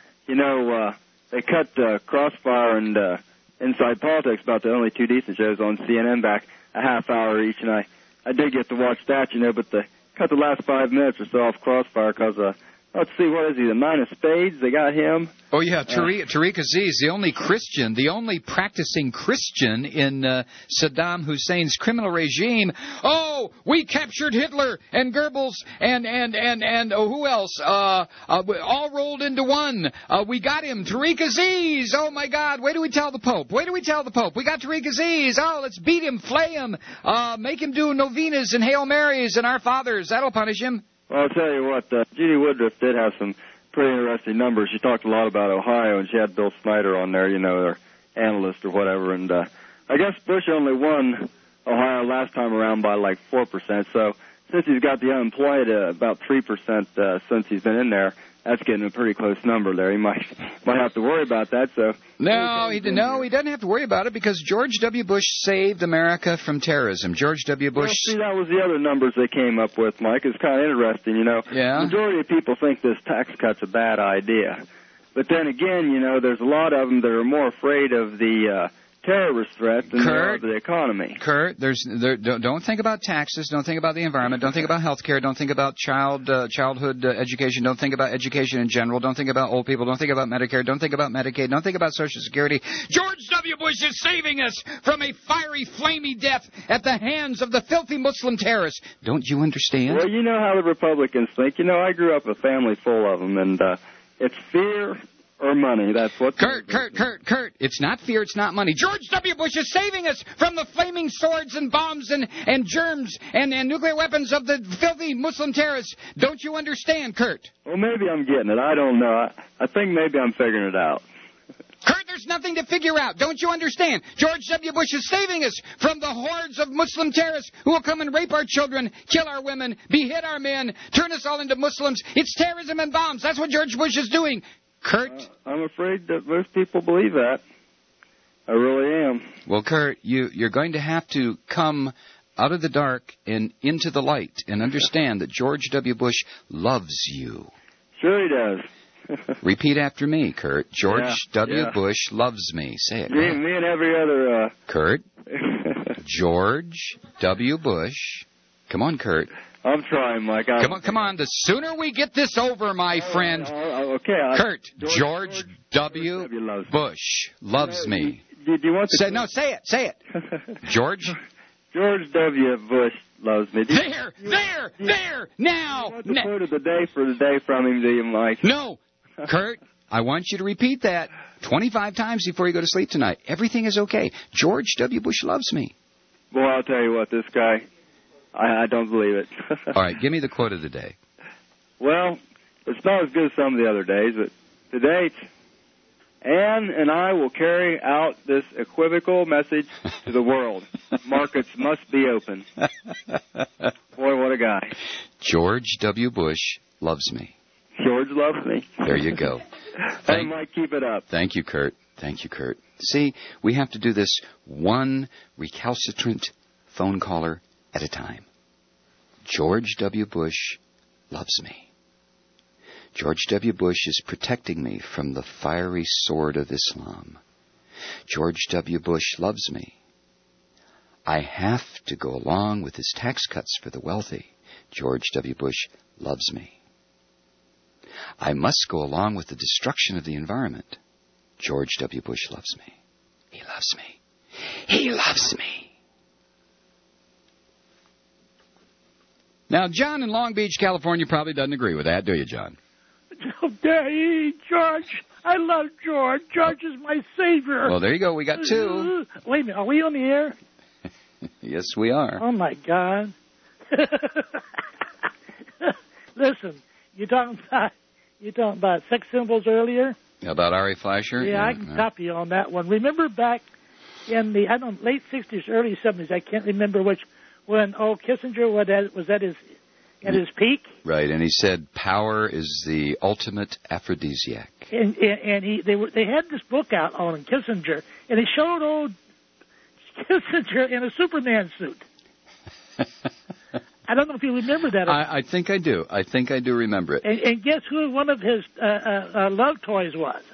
they cut Crossfire and Inside Politics, about the only two decent shows on CNN, back a half hour each, and I did get to watch that, but they cut the last 5 minutes or so off Crossfire because, let's see, what is he, the Nine of Spades? They got him. Oh, yeah, Tariq Aziz, the only Christian, the only practicing Christian in Saddam Hussein's criminal regime. Oh, we captured Hitler and Goebbels and who else? All rolled into one. We got him, Tariq Aziz. Oh, my God, wait till we tell the Pope. We got Tariq Aziz. Oh, let's beat him, flay him, make him do novenas and Hail Marys and Our Fathers. That'll punish him. Well, I'll tell you what, Judy Woodruff did have some pretty interesting numbers. She talked a lot about Ohio, and she had Bill Snyder on there, their analyst or whatever. And I guess Bush only won Ohio last time around by like 4%. So since he's got the unemployed about 3% since he's been in there, that's getting a pretty close number there. He might have to worry about that. So he doesn't have to worry about it because George W. Bush saved America from terrorism. George W. Bush. Well, see, that was the other numbers they came up with, Mike. It's kind of interesting, Yeah. The majority of people think this tax cut's a bad idea, but then again, there's a lot of them that are more afraid of the terrorist threat than the economy. Kurt, don't think about taxes. Don't think about the environment. Don't think about health care. Don't think about childhood education. Don't think about education in general. Don't think about old people. Don't think about Medicare. Don't think about Medicaid. Don't think about Social Security. George W. Bush is saving us from a fiery, flamey death at the hands of the filthy Muslim terrorists. Don't you understand? Well, you know how the Republicans think. I grew up a family full of them, and it's fear or money. That's what. Kurt. It's not fear. It's not money. George W. Bush is saving us from the flaming swords and bombs and germs and nuclear weapons of the filthy Muslim terrorists. Don't you understand, Kurt? Well, maybe I'm getting it. I don't know. I think maybe I'm figuring it out. Kurt, there's nothing to figure out. Don't you understand? George W. Bush is saving us from the hordes of Muslim terrorists who will come and rape our children, kill our women, behead our men, turn us all into Muslims. It's terrorism and bombs. That's what George Bush is doing. Kurt? I'm afraid that most people believe that. I really am. Well, Kurt, you're going to have to come out of the dark and into the light and understand that George W. Bush loves you. Sure he does. Repeat after me, Kurt. George W. Bush loves me. Say it. Me and every other... Kurt. George W. Bush. Come on, Kurt. I'm trying, Mike. Come on. The sooner we get this over, my friend. Okay. Kurt, George W. Bush loves me. Do you want to say it. George W. Bush loves me. There. Now. You want the quote of the day for the day from him, do you, Mike? No. Kurt, I want you to repeat that 25 times before you go to sleep tonight. Everything is okay. George W. Bush loves me. Well, I'll tell you what, this guy... I don't believe it. All right, give me the quote of the day. Well, it's not as good as some of the other days, but to date, Ann and I will carry out this equivocal message to the world. Markets must be open. Boy, what a guy. George W. Bush loves me. George loves me. There you go. I might keep it up. Thank you, Kurt. See, we have to do this one recalcitrant phone caller at a time. George W. Bush loves me. George W. Bush is protecting me from the fiery sword of Islam. George W. Bush loves me. I have to go along with his tax cuts for the wealthy. George W. Bush loves me. I must go along with the destruction of the environment. George W. Bush loves me. He loves me. He loves me. Now, John in Long Beach, California probably doesn't agree with that, do you, John? Hey, George. I love George. George is my savior. Well, there you go. We got two. Wait a minute. Are we on the air? Yes, we are. Oh, my God. Listen, you talking about sex symbols earlier? About Ari Fleischer? Yeah, I can copy you on that one. Remember back in the, late 60s, early 70s, I can't remember which, when Kissinger was at his peak. Right, and he said power is the ultimate aphrodisiac. And they had this book out on Kissinger, and it showed old Kissinger in a Superman suit. I don't know if you remember that. I think I do. I think I do remember it. And guess who one of his love toys was?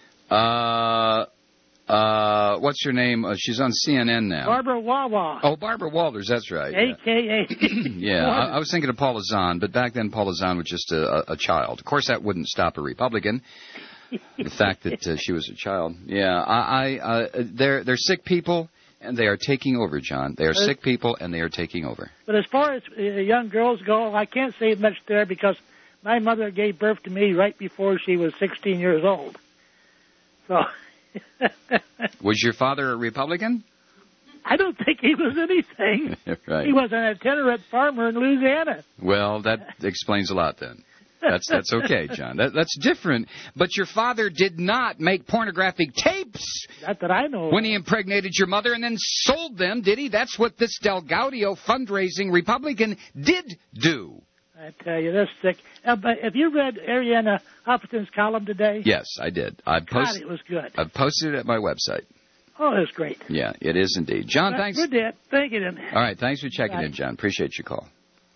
What's her name? She's on CNN now. Barbara Wawa. Oh, Barbara Walters. That's right. A.K.A. Yeah, I was thinking of Paula Zahn, but back then Paula Zahn was just a child. Of course, that wouldn't stop a Republican. The fact that she was a child. Yeah, they're sick people, and they are taking over, John. They are sick people, and they are taking over. But as far as young girls go, I can't say much there because my mother gave birth to me right before she was 16 years old. So... Was your father a Republican? I don't think he was anything. Right. He was an itinerant farmer in Louisiana. Well, that explains a lot then. That's okay, John. That's different. But your father did not make pornographic tapes. Not that I know. When he impregnated your mother and then sold them, did he? That's what this Del Gaudio fundraising Republican did do. I tell you, that's sick. But have you read Arianna Huffington's column today? Yes, I did. God, it was good. I've posted it at my website. Oh, that's great. Yeah, it is indeed. John, thanks. Good, Dad. Thank you, then. All right, thanks for checking in, John. Appreciate your call.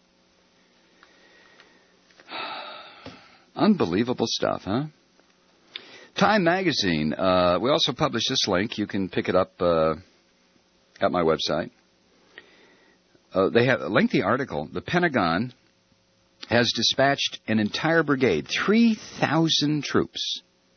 Unbelievable stuff, huh? Time Magazine. We also published this link. You can pick it up at my website. They have a lengthy article. The Pentagon has dispatched an entire brigade, 3,000 troops,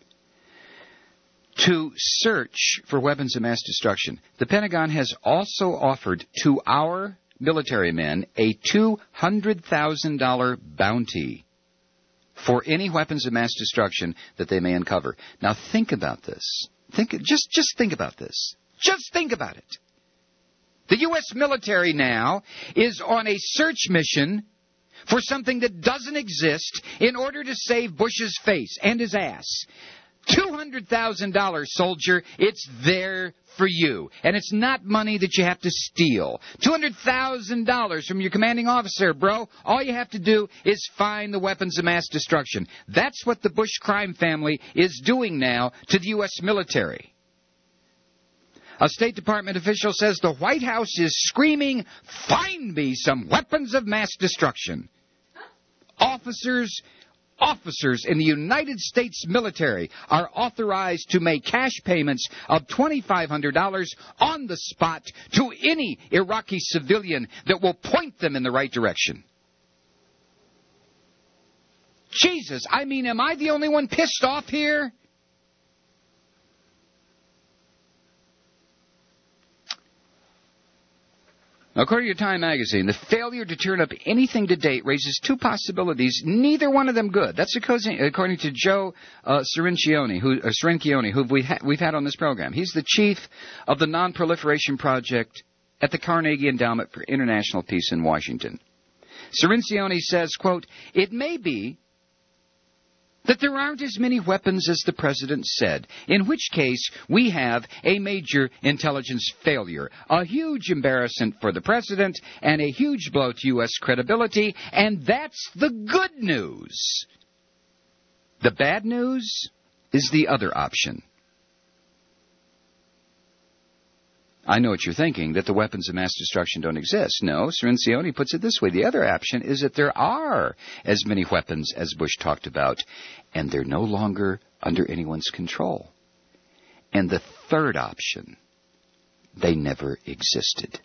to search for weapons of mass destruction. The Pentagon has also offered to our military men a $200,000 bounty for any weapons of mass destruction that they may uncover. Now think about this. Just think about this. Just think about it. The U.S. military now is on a search mission for something that doesn't exist in order to save Bush's face and his ass. $200,000, soldier, it's there for you. And it's not money that you have to steal. $200,000 from your commanding officer, bro. All you have to do is find the weapons of mass destruction. That's what the Bush crime family is doing now to the U.S. military. A State Department official says the White House is screaming, "Find me some weapons of mass destruction." Officers in the United States military are authorized to make cash payments of $2,500 on the spot to any Iraqi civilian that will point them in the right direction. Jesus, I mean, am I the only one pissed off here? According to Time Magazine, the failure to turn up anything to date raises two possibilities, neither one of them good. That's according to Joe Cirincione, who we've had on this program. He's the chief of the Non-Proliferation Project at the Carnegie Endowment for International Peace in Washington. Cirincione says, quote, "It may be that there aren't as many weapons as the president said, in which case we have a major intelligence failure, a huge embarrassment for the president, and a huge blow to U.S. credibility, and that's the good news. The bad news is the other option." I know what you're thinking, that the weapons of mass destruction don't exist. No, Cirincione puts it this way. The other option is that there are as many weapons as Bush talked about, and they're no longer under anyone's control. And the third option, they never existed.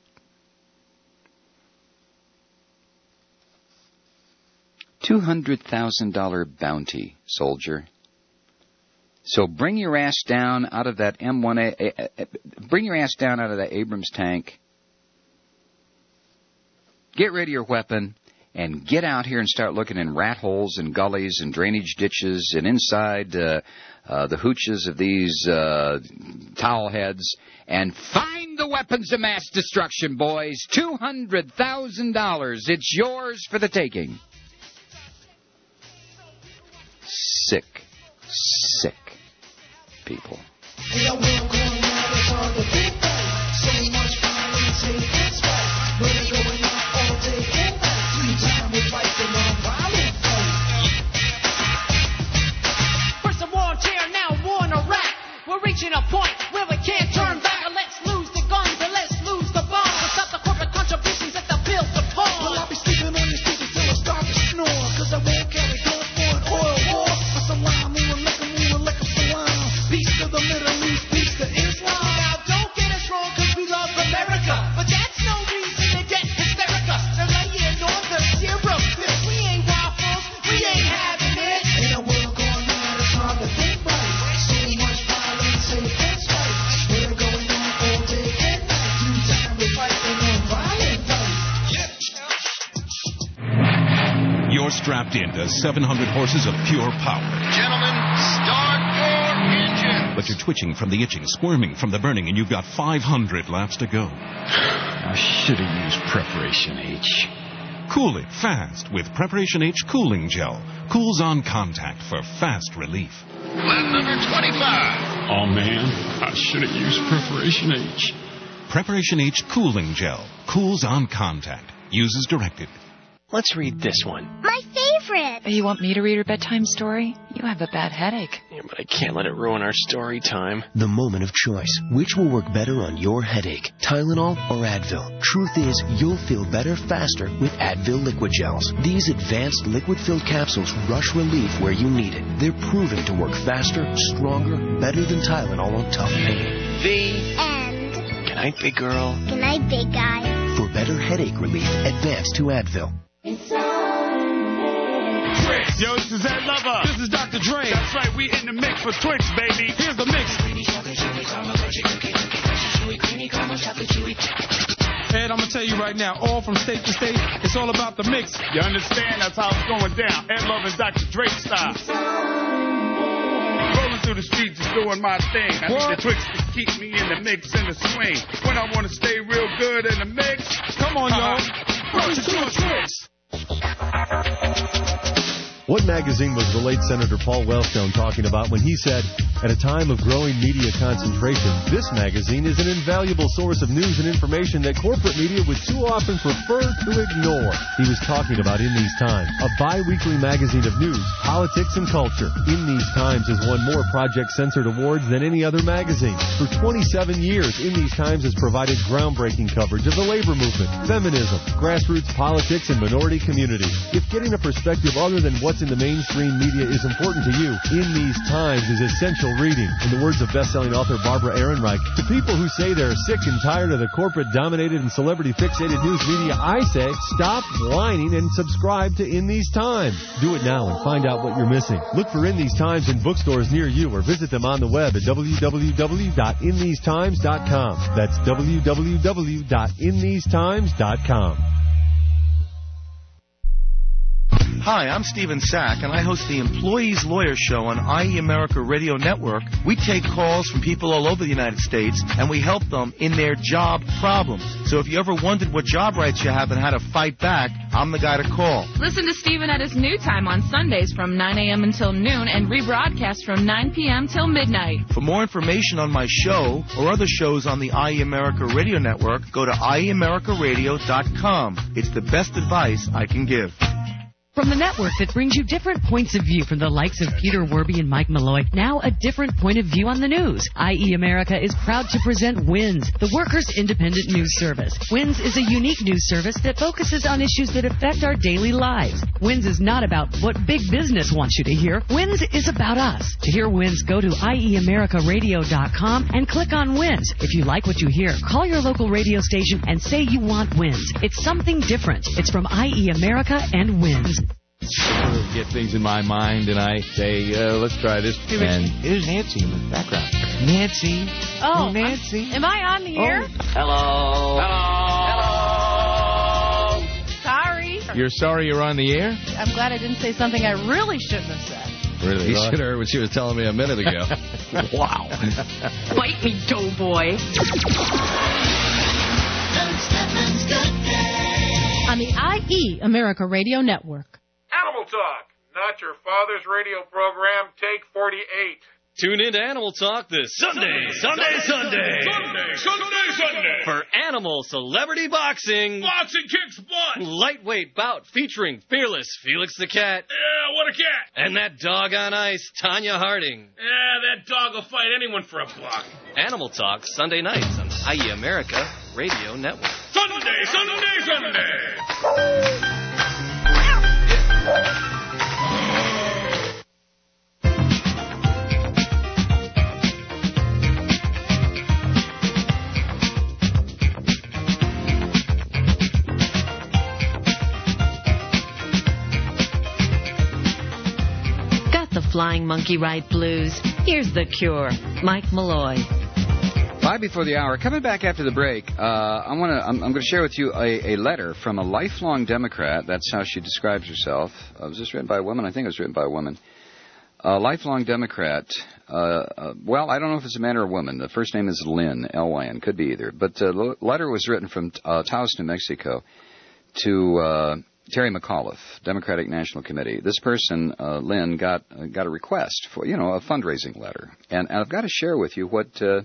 $200,000 bounty, soldier. So bring your ass down out of that bring your ass down out of that Abrams tank. Get rid of your weapon and get out here and start looking in rat holes and gullies and drainage ditches and inside the hooches of these towel heads and find the weapons of mass destruction, boys. $200,000. It's yours for the taking. Sick people. First a war chair, now war in Iraq. We're reaching a point where we can't turn back. Let's lose the guns and let's lose the bombs. Let's stop the corporate contributions that the bills upon. Well, I'll be sleeping strapped into 700 horses of pure power. Gentlemen, start your engine. But you're twitching from the itching, squirming from the burning, and you've got 500 laps to go. I should have used Preparation H. Cool it fast with Preparation H Cooling Gel. Cools on contact for fast relief. Lap number 25. Oh, man, I should have used Preparation H. Preparation H Cooling Gel. Cools on contact. Use as directed. Let's read this one. My favorite. You want me to read her bedtime story? You have a bad headache. Yeah, but I can't let it ruin our story time. The moment of choice. Which will work better on your headache? Tylenol or Advil? Truth is, you'll feel better faster with Advil liquid gels. These advanced liquid-filled capsules rush relief where you need it. They're proven to work faster, stronger, better than Tylenol on tough pain. The end. Good night, big girl. Good night, big guy. For better headache relief, advance to Advil. Twix. Yo, this is Ed Lover. This is Dr. Dre. That's right, we in the mix for Twix, baby. Here's the mix. Ed, I'm going to tell you right now, all from state to state, it's all about the mix. You understand? That's how it's going down. Ed Lover and Dr. Dre style. Rolling through the streets is doing my thing. I need the Twix to keep me in the mix and the swing. When I want to stay real good in the mix, come on, y'all. Roll to a Twix. What magazine was the late Senator Paul Wellstone talking about when he said, at a time of growing media concentration, this magazine is an invaluable source of news and information that corporate media would too often prefer to ignore? He was talking about In These Times, a bi-weekly magazine of news, politics, and culture. In These Times has won more Project Censored awards than any other magazine. For 27 years, In These Times has provided groundbreaking coverage of the labor movement, feminism, grassroots politics, and minority communities. If getting a perspective other than what's in the mainstream media is important to you, In These Times is essential reading. In the words of best-selling author Barbara Ehrenreich, to people who say they're sick and tired of the corporate-dominated and celebrity-fixated news media, I say, stop whining and subscribe to In These Times. Do it now and find out what you're missing. Look for In These Times in bookstores near you or visit them on the web at www.inthesetimes.com. That's www.inthesetimes.com. Hi, I'm Stephen Sack, and I host the Employees Lawyer Show on IE America Radio Network. We take calls from people all over the United States, and we help them in their job problems. So if you ever wondered what job rights you have and how to fight back, I'm the guy to call. Listen to Stephen at his new time on Sundays from 9 a.m. until noon and rebroadcast from 9 p.m. till midnight. For more information on my show or other shows on the IE America Radio Network, go to ieamericaradio.com. It's the best advice I can give. From the network that brings you different points of view from the likes of Peter Werby and Mike Malloy, now a different point of view on the news. IE America is proud to present WINS, the Workers' Independent News Service. WINS is a unique news service that focuses on issues that affect our daily lives. WINS is not about what big business wants you to hear. WINS is about us. To hear WINS, go to IEAmericaradio.com and click on WINS. If you like what you hear, call your local radio station and say you want WINS. It's something different. It's from IE America and WINS. I get things in my mind, and I say, let's try this. And here's Nancy in the background. Nancy. Oh, hey, Nancy. Am I on the air? Hello. Hello. Sorry. You're sorry you're on the air? I'm glad I didn't say something I really shouldn't have said. Really? You should have heard what she was telling me a minute ago. Wow. Bite me, doughboy. On the IE America Radio Network. Animal Talk, not your father's radio program. Take 48. Tune in to Animal Talk this Sunday for Animal Celebrity Boxing. Boxing kicks butt. Lightweight bout featuring fearless Felix the Cat. Yeah, what a cat. And that dog on ice, Tanya Harding. Yeah, that dog will fight anyone for a buck. Animal Talk, Sunday nights on IE America Radio Network. Sunday. Got the flying monkey ride blues? Here's the cure. Mike Malloy. 5 before the hour. Coming back after the break, I'm going to share with you a letter from a lifelong Democrat. That's how she describes herself. Was this written by a woman? I think it was written by a woman. A lifelong Democrat. Well, I don't know if it's a man or a woman. The first name is Lynn, L-Y-N. Could be either. But the letter was written from Taos, New Mexico, to Terry McAuliffe, Democratic National Committee. This person, Lynn, got a request for, a fundraising letter. And I've got to share with you what the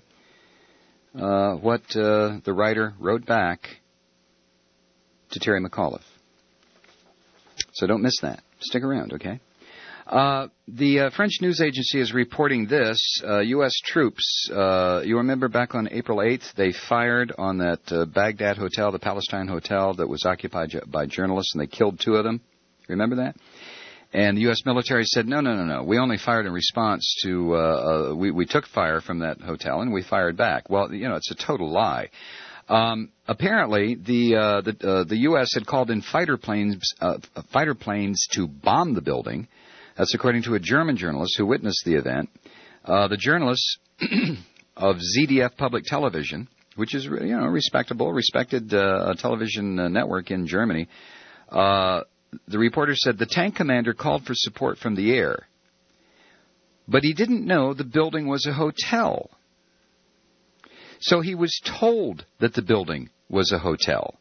writer wrote back to Terry McAuliffe. So don't miss that. Stick around, okay? The French news agency is reporting this. U.S. troops, you remember back on April 8th, they fired on that Baghdad hotel, the Palestine hotel that was occupied by journalists, and they killed 2 of them. Remember that? And the U.S. military said, no. We only fired in response to, we took fire from that hotel and we fired back. Well, it's a total lie. Apparently, the U.S. had called in fighter planes to bomb the building. That's according to a German journalist who witnessed the event. The journalist of ZDF Public Television, which is respected television network in Germany. The reporter said the tank commander called for support from the air, but he didn't know the building was a hotel. So he was told that the building was a hotel.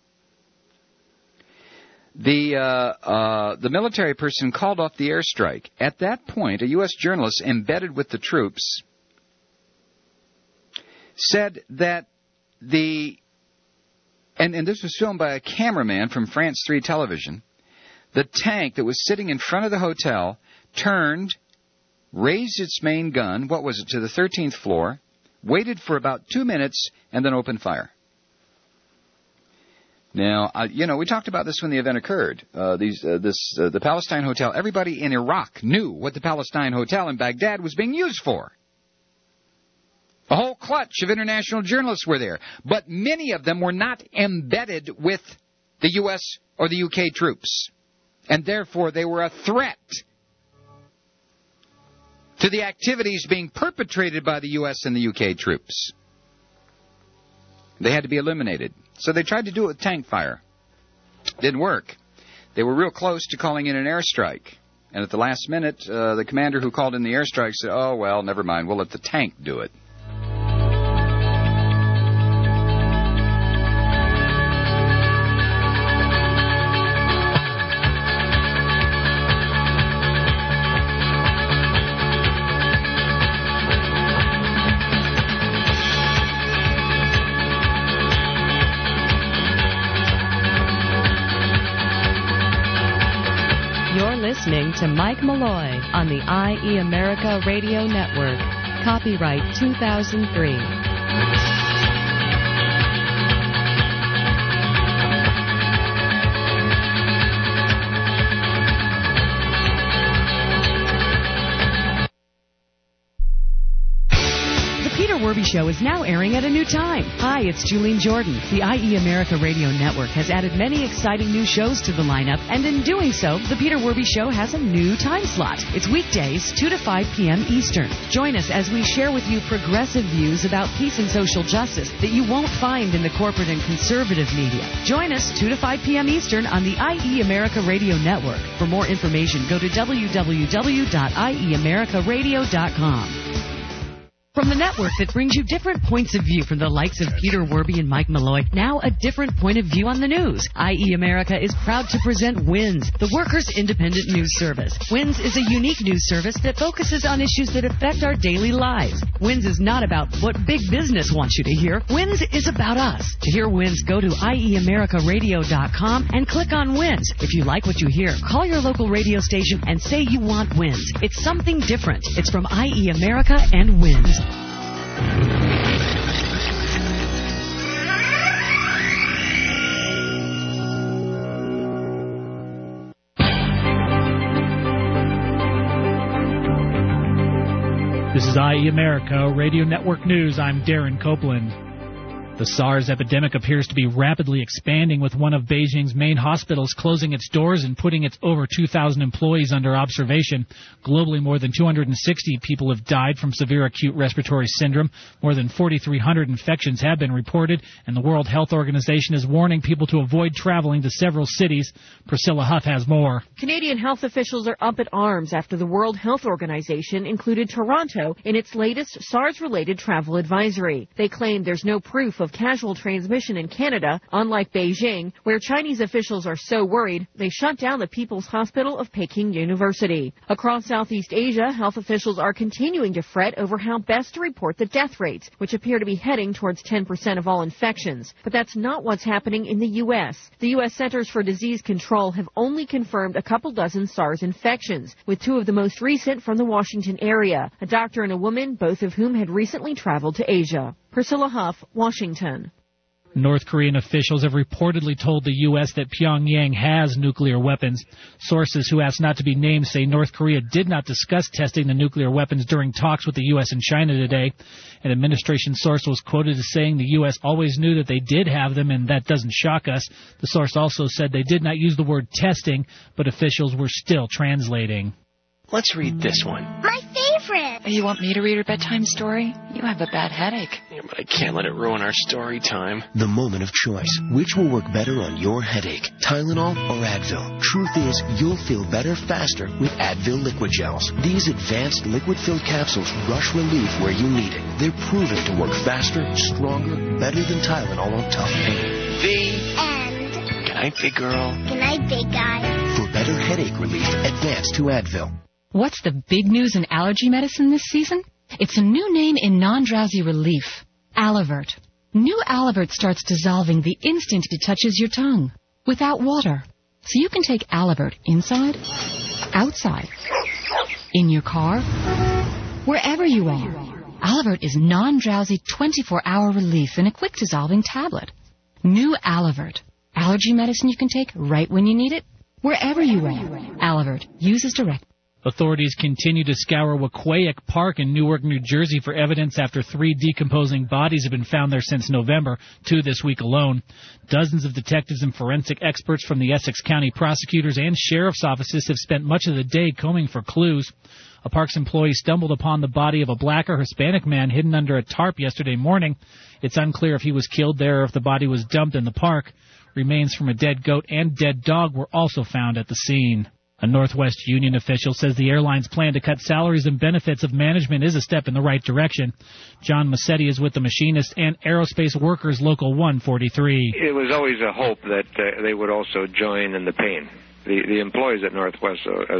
The military person called off the airstrike. At that point, a U.S. journalist embedded with the troops said that and this was filmed by a cameraman from France 3 Television, the tank that was sitting in front of the hotel turned, raised its main gun, to the 13th floor, waited for about 2 minutes, and then opened fire. Now, we talked about this when the event occurred. The Palestine Hotel, everybody in Iraq knew what the Palestine Hotel in Baghdad was being used for. A whole clutch of international journalists were there, but many of them were not embedded with the U.S. or the U.K. troops, and therefore they were a threat to the activities being perpetrated by the U.S. and the U.K. troops. They had to be eliminated. So they tried to do it with tank fire. Didn't work. They were real close to calling in an airstrike. And at the last minute, the commander who called in the airstrike said, oh, well, never mind. We'll let the tank do it. Listening to Mike Malloy on the IE America Radio Network. Copyright 2003. Werby Show is now airing at a new time. Hi, it's Julene Jordan. The IE America Radio Network has added many exciting new shows to the lineup, and in doing so, the Peter Werby Show has a new time slot. It's weekdays, 2 to 5 p.m. Eastern. Join us as we share with you progressive views about peace and social justice that you won't find in the corporate and conservative media. Join us 2 to 5 p.m. Eastern on the IE America Radio Network. For more information, go to www.ieamericaradio.com. From the network that brings you different points of view from the likes of Peter Werby and Mike Malloy, now a different point of view on the news. IE America is proud to present WINS, the Workers' Independent News Service. WINS is a unique news service that focuses on issues that affect our daily lives. WINS is not about what big business wants you to hear. WINS is about us. To hear WINS, go to IEAmericaradio.com and click on WINS. If you like what you hear, call your local radio station and say you want WINS. It's something different. It's from IE America and WINS. This is IE America Radio Network News. I'm Darren Copeland. The SARS epidemic appears to be rapidly expanding, with one of Beijing's main hospitals closing its doors and putting its over 2,000 employees under observation. Globally, more than 260 people have died from severe acute respiratory syndrome. More than 4,300 infections have been reported, and the World Health Organization is warning people to avoid traveling to several cities. Priscilla Huff has more. Canadian health officials are up at arms after the World Health Organization included Toronto in its latest SARS-related travel advisory. They claim there's no proof of casual transmission in Canada, unlike Beijing, where Chinese officials are so worried they shut down the People's Hospital of Peking University. Across Southeast Asia, health officials are continuing to fret over how best to report the death rates, which appear to be heading towards 10% of all infections. But that's not what's happening in the U.S. The U.S. Centers for Disease Control have only confirmed a couple dozen SARS infections, with two of the most recent from the Washington area, a doctor and a woman, both of whom had recently traveled to Asia. Priscilla Huff, Washington. North Korean officials have reportedly told the U.S. that Pyongyang has nuclear weapons. Sources who asked not to be named say North Korea did not discuss testing the nuclear weapons during talks with the U.S. and China today. An administration source was quoted as saying the U.S. always knew that they did have them, and that doesn't shock us. The source also said they did not use the word testing, but officials were still translating. Let's read this one. My favorite. You want me to read her bedtime story? You have a bad headache. Yeah, but I can't let it ruin our story time. The moment of choice. Which will work better on your headache? Tylenol or Advil? Truth is, you'll feel better faster with Advil liquid gels. These advanced liquid-filled capsules rush relief where you need it. They're proven to work faster, stronger, better than Tylenol on tough pain. And Good night, big girl. good night, big guy. For better headache relief, advance to Advil. What's the big news in allergy medicine this season? It's a new name in non-drowsy relief, Alavert. New Alavert starts dissolving the instant it touches your tongue, without water. So you can take Alavert inside, outside, in your car, wherever you are. Alavert is non-drowsy 24-hour relief in a quick dissolving tablet. New Alavert. Allergy medicine you can take right when you need it, wherever you are. Alavert. Use as directed. Authorities continue to scour Wequahic Park in Newark, New Jersey for evidence after 3 decomposing bodies have been found there since November, 2 this week alone. Dozens of detectives and forensic experts from the Essex County prosecutors and sheriff's offices have spent much of the day combing for clues. A park's employee stumbled upon the body of a black or Hispanic man hidden under a tarp yesterday morning. It's unclear if he was killed there or if the body was dumped in the park. Remains from a dead goat and dead dog were also found at the scene. A Northwest Union official says the airline's plan to cut salaries and benefits of management is a step in the right direction. John Massetti is with the Machinists and Aerospace Workers Local 143. It was always a hope that they would also join in the pain. The employees at Northwest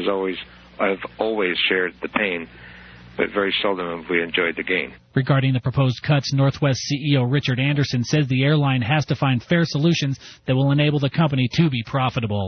have always shared the pain, but very seldom have we enjoyed the gain. Regarding the proposed cuts, Northwest CEO Richard Anderson says the airline has to find fair solutions that will enable the company to be profitable.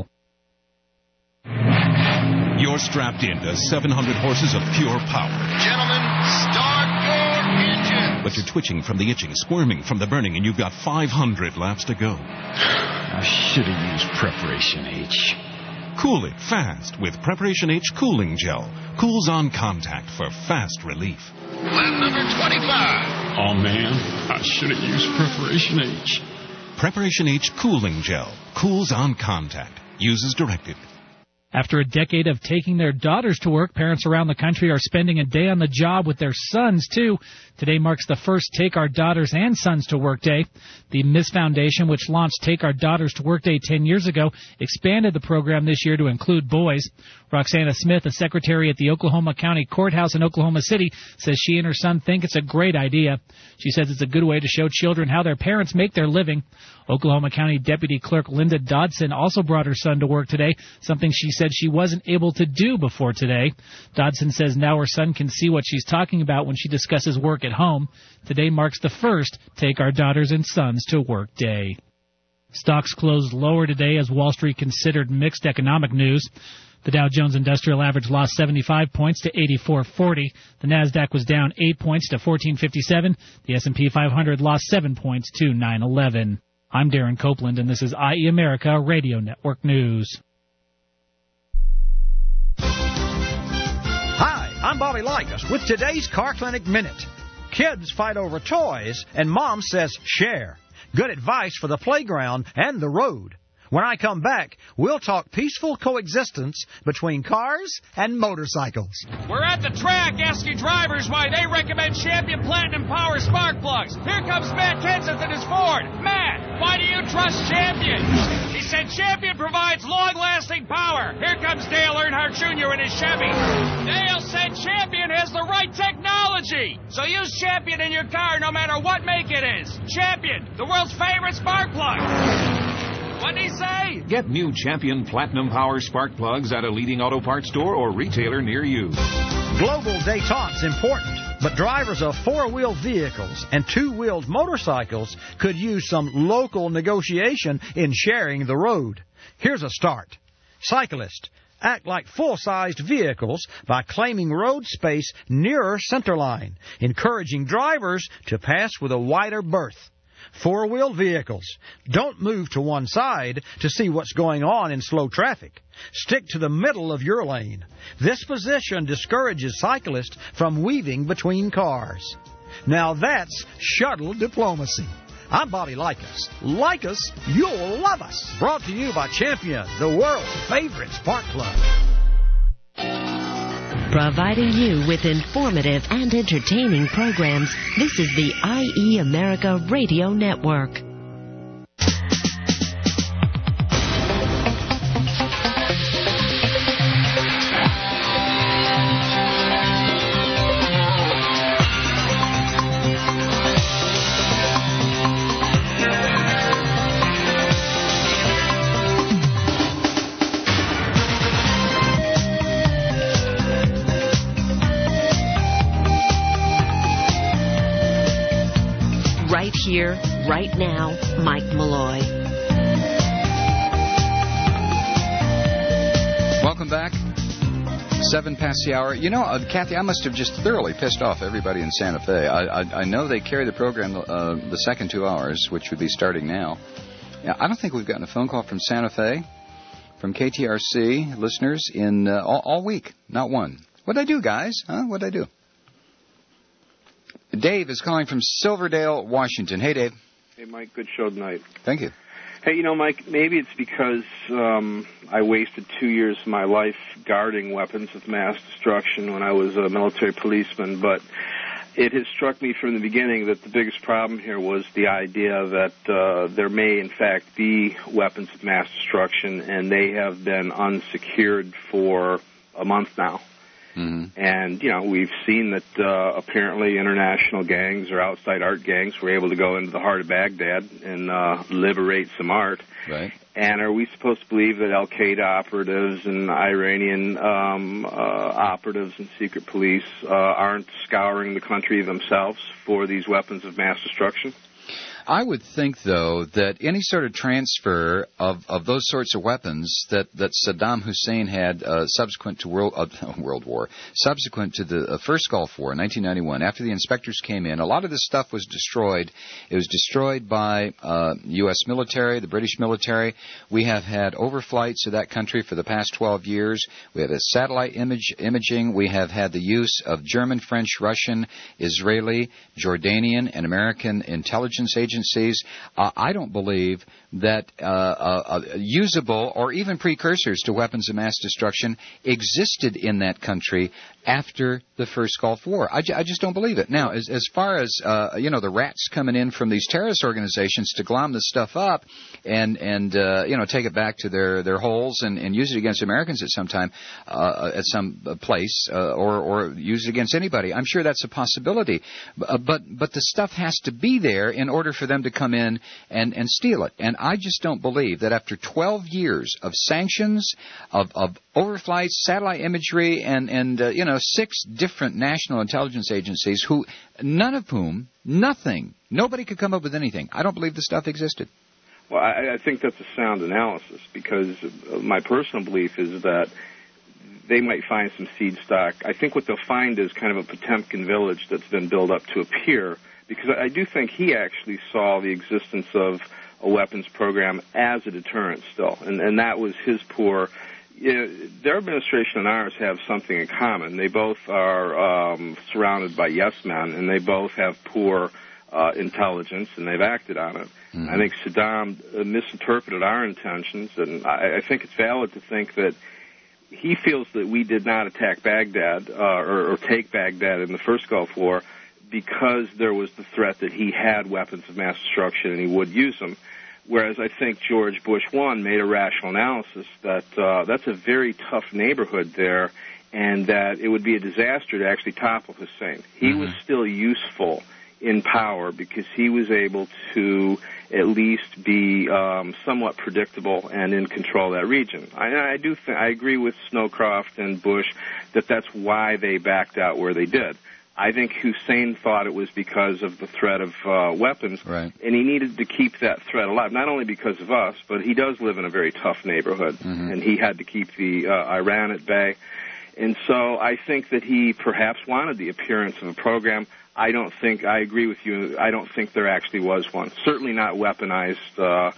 You're strapped into 700 horses of pure power. Gentlemen, start your engine. But you're twitching from the itching, squirming from the burning, and you've got 500 laps to go. I should have used Preparation H. Cool it fast with Preparation H Cooling Gel. Cools on contact for fast relief. Lap number 25. Oh, man, I should have used Preparation H. Preparation H Cooling Gel. Cools on contact. Use as directed. After a decade of taking their daughters to work, parents around the country are spending a day on the job with their sons, too. Today marks the first Take Our Daughters and Sons to Work Day. The Miss Foundation, which launched Take Our Daughters to Work Day 10 years ago, expanded the program this year to include boys. Roxana Smith, a secretary at the Oklahoma County Courthouse in Oklahoma City, says she and her son think it's a great idea. She says it's a good way to show children how their parents make their living. Oklahoma County Deputy Clerk Linda Dodson also brought her son to work today, something she said she wasn't able to do before today. Dodson says now her son can see what she's talking about when she discusses work at home. Today marks the first Take Our Daughters and Sons to Work Day. Stocks closed lower today as Wall Street considered mixed economic news. The Dow Jones Industrial Average lost 75 points to 84.40. The Nasdaq was down 8 points to 14.57. The S&P 500 lost 7 points to 9.11. I'm Darren Copeland, and this is IE America Radio Network News. Hi, I'm Bobby Likas with today's Car Clinic Minute. Kids fight over toys, and Mom says share. Good advice for the playground and the road. When I come back, we'll talk peaceful coexistence between cars and motorcycles. We're at the track asking drivers why they recommend Champion Platinum Power spark plugs. Here comes Matt Kenseth in his Ford. Matt, why do you trust Champion? He said Champion provides long-lasting power. Here comes Dale Earnhardt Jr. in his Chevy. Dale said Champion has the right technology. So use Champion in your car no matter what make it is. Champion, the world's favorite spark plug. What'd he say? Get new Champion Platinum Power spark plugs at a leading auto parts store or retailer near you. Global détente's important, but drivers of four-wheeled vehicles and two-wheeled motorcycles could use some local negotiation in sharing the road. Here's a start. Cyclists, act like full-sized vehicles by claiming road space nearer centerline, encouraging drivers to pass with a wider berth. Four-wheeled vehicles, don't move to one side to see what's going on in slow traffic. Stick to the middle of your lane. This position discourages cyclists from weaving between cars. Now that's shuttle diplomacy. I'm Bobby Likas. Like us, you'll love us. Brought to you by Champion, the world's favorite spark plug. Providing you with informative and entertaining programs, this is the IE America Radio Network. Right here, right now, Mike Malloy. Welcome back. 7 past the hour. You know, Kathy, I must have just thoroughly pissed off everybody in Santa Fe. I know they carry the program the second 2 hours, which would be starting now. Yeah, I don't think we've gotten a phone call from Santa Fe, from KTRC listeners in all week. Not one. What'd I do, guys? Huh? What'd I do? Dave is calling from Silverdale, Washington. Hey, Dave. Hey, Mike. Good show tonight. Thank you. Hey, you know, Mike, maybe it's because I wasted 2 years of my life guarding weapons of mass destruction when I was a military policeman, but it has struck me from the beginning that the biggest problem here was the idea that there may, in fact, be weapons of mass destruction, and they have been unsecured for a month now. Mm-hmm. And, you know, we've seen that apparently international gangs or outside art gangs were able to go into the heart of Baghdad and liberate some art. Right. And are we supposed to believe that al-Qaeda operatives and Iranian operatives and secret police aren't scouring the country themselves for these weapons of mass destruction? I would think, though, that any sort of transfer of those sorts of weapons that Saddam Hussein had subsequent to World War, subsequent to the first Gulf War in 1991, after the inspectors came in, a lot of this stuff was destroyed. It was destroyed by U.S. military, the British military. We have had overflights of that country for the past 12 years. We have had satellite imaging. We have had the use of German, French, Russian, Israeli, Jordanian, and American intelligence agencies. I don't believe that usable or even precursors to weapons of mass destruction existed in that country after the first Gulf War. I just don't believe it. Now, as far as the rats coming in from these terrorist organizations to glom this stuff up and take it back to their holes and use it against Americans at some time, at some place, or use it against anybody, I'm sure that's a possibility. But the stuff has to be there in order for them to come in and steal it. And I just don't believe that after 12 years of sanctions, of overflights, satellite imagery, and 6 different national intelligence agencies, nobody could come up with anything. I don't believe the stuff existed. Well, I think that's a sound analysis, because my personal belief is that they might find some seed stock. I think what they'll find is kind of a Potemkin village that's been built up to appear, because I do think he actually saw the existence of a weapons program as a deterrent still, and that was his poor their administration and ours have something in common. They both are surrounded by yes men, and they both have poor intelligence, and they've acted on it. Mm-hmm. I think Saddam misinterpreted our intentions, and I think it's valid to think that he feels that we did not attack Baghdad or take Baghdad in the first Gulf War because there was the threat that he had weapons of mass destruction and he would use them. Whereas I think George Bush 1 made a rational analysis that that's a very tough neighborhood there, and that it would be a disaster to actually topple Hussein. He was still useful in power because he was able to at least be somewhat predictable and in control of that region. I agree with Snowcroft and Bush that that's why they backed out where they did. I think Hussein thought it was because of the threat of weapons, right. And he needed to keep that threat alive, not only because of us, but he does live in a very tough neighborhood, and he had to keep the Iran at bay. And so I think that he perhaps wanted the appearance of a program. I agree with you, I don't think there actually was one. Certainly not weaponized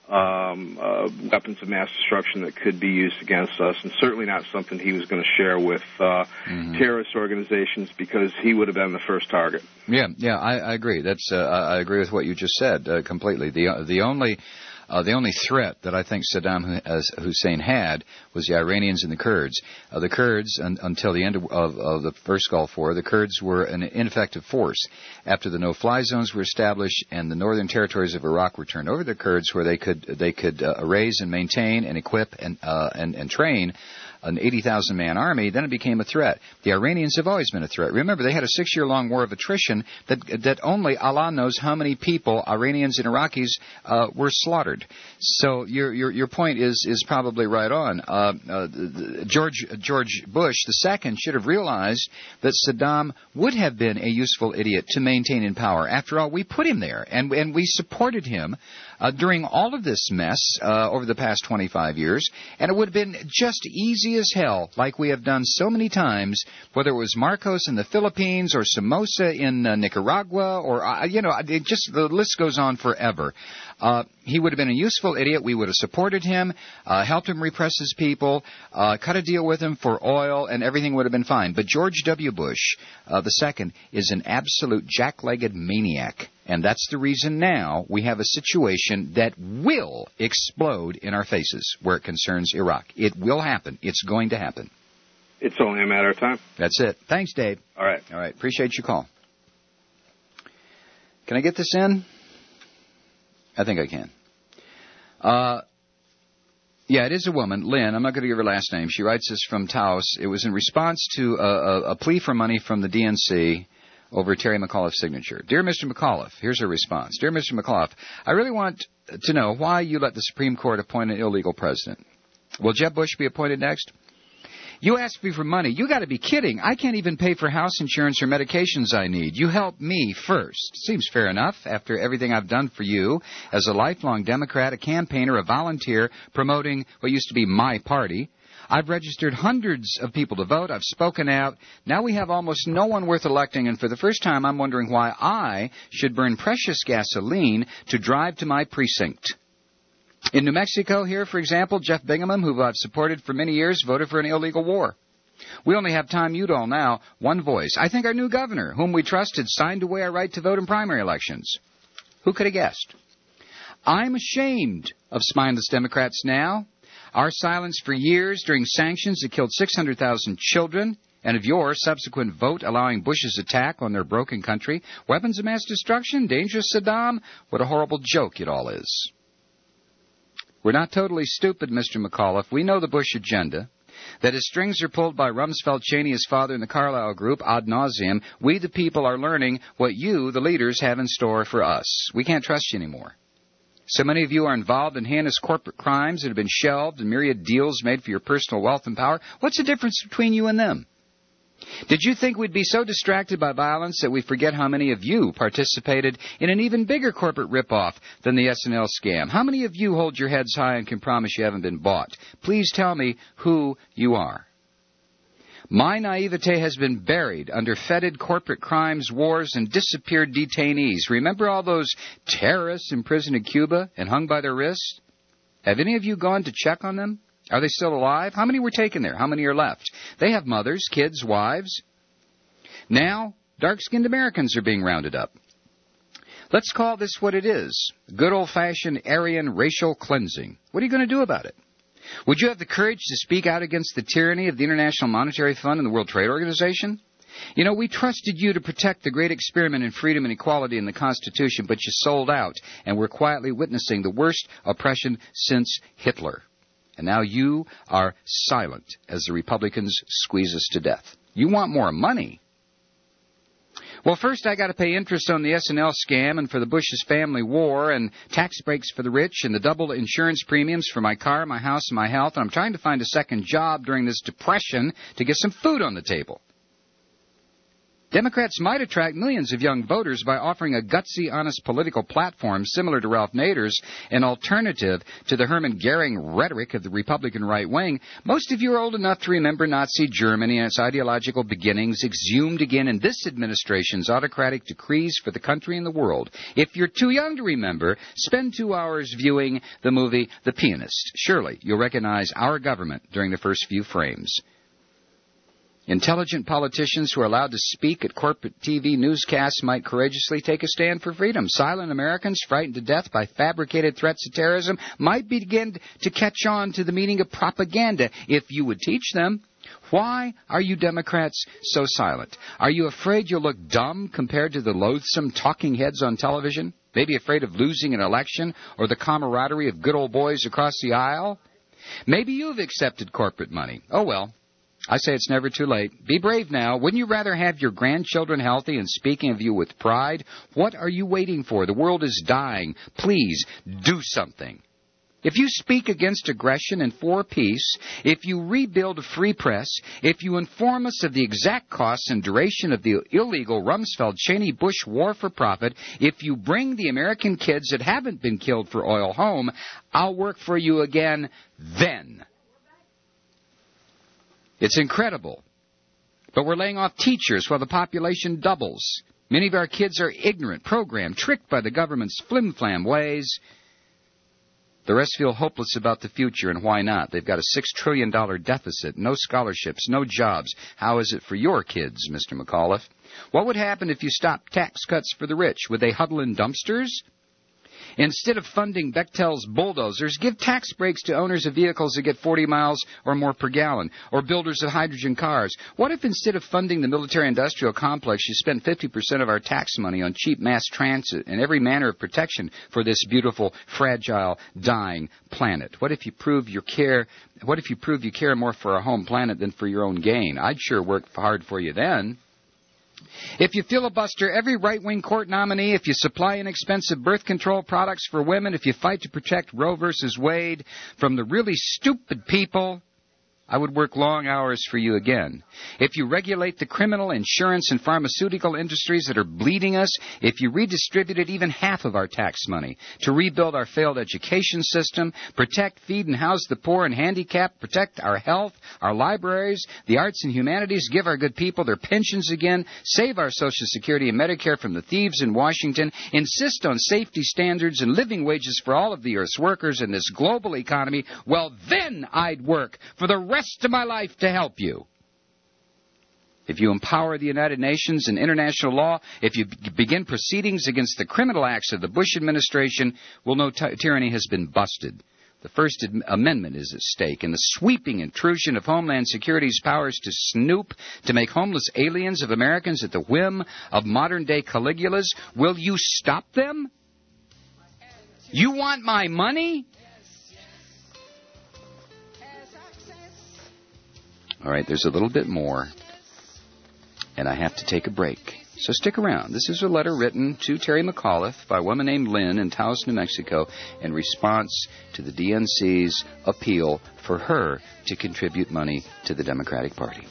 weapons of mass destruction that could be used against us, and certainly not something he was going to share with terrorist organizations, because he would have been the first target. Yeah, I agree. I agree with what you just said completely. The only threat that I think Saddam Hussein had was the Iranians and the Kurds. The Kurds, until the end of the first Gulf War, the Kurds were an ineffective force. After the no-fly zones were established and the northern territories of Iraq were turned over to the Kurds, where they could raise and maintain and equip and train an 80,000-man army, then it became a threat. The Iranians have always been a threat. Remember, they had a 6-year-long war of attrition that only Allah knows how many people, Iranians and Iraqis, were slaughtered. So your point is probably right on. George Bush II should have realized that Saddam would have been a useful idiot to maintain in power. After all, we put him there, and we supported him during all of this mess over the past 25 years, and it would have been just easy as hell, like we have done so many times, whether it was Marcos in the Philippines or Somoza in Nicaragua, or just the list goes on forever. He would have been a useful idiot. We would have supported him, helped him repress his people, cut a deal with him for oil, and everything would have been fine. But George W. Bush II is an absolute jack-legged maniac. And that's the reason now we have a situation that will explode in our faces where it concerns Iraq. It will happen. It's going to happen. It's only a matter of time. That's it. Thanks, Dave. All right. Appreciate your call. Can I get this in? I think I can. Yeah, it is a woman, Lynn. I'm not going to give her last name. She writes this from Taos. It was in response to a plea for money from the DNC over Terry McAuliffe's signature. Dear Mr. McAuliffe, here's her response. Dear Mr. McAuliffe, I really want to know why you let the Supreme Court appoint an illegal president. Will Jeb Bush be appointed next? You asked me for money. You got to be kidding. I can't even pay for house insurance or medications I need. You help me first. Seems fair enough after everything I've done for you as a lifelong Democrat, a campaigner, a volunteer promoting what used to be my party. I've registered hundreds of people to vote. I've spoken out. Now we have almost no one worth electing, and for the first time I'm wondering why I should burn precious gasoline to drive to my precinct. In New Mexico here, for example, Jeff Bingaman, who I've supported for many years, voted for an illegal war. We only have Tom Udall now, one voice. I think our new governor, whom we trusted, signed away our right to vote in primary elections. Who could have guessed? I'm ashamed of spineless Democrats now. Our silence for years during sanctions that killed 600,000 children, and of your subsequent vote allowing Bush's attack on their broken country, weapons of mass destruction, dangerous Saddam, what a horrible joke it all is. We're not totally stupid, Mr. McAuliffe. We know the Bush agenda, that his strings are pulled by Rumsfeld, Cheney, his father, and the Carlyle Group ad nauseum. We, the people, are learning what you, the leaders, have in store for us. We can't trust you anymore. So many of you are involved in heinous corporate crimes that have been shelved and myriad deals made for your personal wealth and power. What's the difference between you and them? Did you think we'd be so distracted by violence that we forget how many of you participated in an even bigger corporate ripoff than the SNL scam? How many of you hold your heads high and can promise you haven't been bought? Please tell me who you are. My naivete has been buried under fetid corporate crimes, wars, and disappeared detainees. Remember all those terrorists imprisoned in Cuba and hung by their wrists? Have any of you gone to check on them? Are they still alive? How many were taken there? How many are left? They have mothers, kids, wives. Now, dark-skinned Americans are being rounded up. Let's call this what it is. Good old-fashioned Aryan racial cleansing. What are you going to do about it? Would you have the courage to speak out against the tyranny of the International Monetary Fund and the World Trade Organization? You know, we trusted you to protect the great experiment in freedom and equality in the Constitution, but you sold out, and we're quietly witnessing the worst oppression since Hitler. And now you are silent as the Republicans squeeze us to death. You want more money. Well, first I got to pay interest on the S&L scam and for the Bush's family war and tax breaks for the rich and the double insurance premiums for my car, my house, and my health. And I'm trying to find a second job during this depression to get some food on the table. Democrats might attract millions of young voters by offering a gutsy, honest political platform similar to Ralph Nader's, an alternative to the Hermann Goering rhetoric of the Republican right wing. Most of you are old enough to remember Nazi Germany and its ideological beginnings exhumed again in this administration's autocratic decrees for the country and the world. If you're too young to remember, spend 2 hours viewing the movie The Pianist. Surely you'll recognize our government during the first few frames. Intelligent politicians who are allowed to speak at corporate TV newscasts might courageously take a stand for freedom. Silent Americans, frightened to death by fabricated threats of terrorism, might begin to catch on to the meaning of propaganda if you would teach them. Why are you Democrats so silent? Are you afraid you'll look dumb compared to the loathsome talking heads on television? Maybe afraid of losing an election or the camaraderie of good old boys across the aisle? Maybe you've accepted corporate money. Oh, well. I say it's never too late. Be brave now. Wouldn't you rather have your grandchildren healthy and speaking of you with pride? What are you waiting for? The world is dying. Please do something. If you speak against aggression and for peace, if you rebuild a free press, if you inform us of the exact costs and duration of the illegal Rumsfeld-Cheney-Bush war for profit, if you bring the American kids that haven't been killed for oil home, I'll work for you again then. It's incredible. But we're laying off teachers while the population doubles. Many of our kids are ignorant, programmed, tricked by the government's flim-flam ways. The rest feel hopeless about the future, and why not? They've got a $6 trillion deficit, no scholarships, no jobs. How is it for your kids, Mr. McAuliffe? What would happen if you stopped tax cuts for the rich? Would they huddle in dumpsters? Instead of funding Bechtel's bulldozers, give tax breaks to owners of vehicles that get 40 miles or more per gallon, or builders of hydrogen cars. What if instead of funding the military-industrial complex, you spend 50% of our tax money on cheap mass transit and every manner of protection for this beautiful, fragile, dying planet? What if you prove you care more for our home planet than for your own gain? I'd sure work hard for you then. If you filibuster every right-wing court nominee, if you supply inexpensive birth control products for women, if you fight to protect Roe versus Wade from the really stupid people, I would work long hours for you again. If you regulate the criminal, insurance, and pharmaceutical industries that are bleeding us, if you redistributed even half of our tax money to rebuild our failed education system, protect, feed, and house the poor and handicapped, protect our health, our libraries, the arts and humanities, give our good people their pensions again, save our Social Security and Medicare from the thieves in Washington, insist on safety standards and living wages for all of the Earth's workers in this global economy, well, then I'd work for the rest of my life to help you. If you empower the United Nations and international law, if you begin proceedings against the criminal acts of the Bush administration, we'll know tyranny has been busted. The First Amendment is at stake, and the sweeping intrusion of Homeland Security's powers to snoop, to make homeless aliens of Americans at the whim of modern-day Caligulas. Will you stop them? You want my money? All right, there's a little bit more, and I have to take a break. So stick around. This is a letter written to Terry McAuliffe by a woman named Lynn in Taos, New Mexico, in response to the DNC's appeal for her to contribute money to the Democratic Party.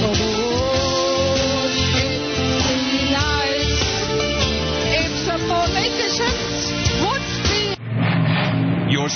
If the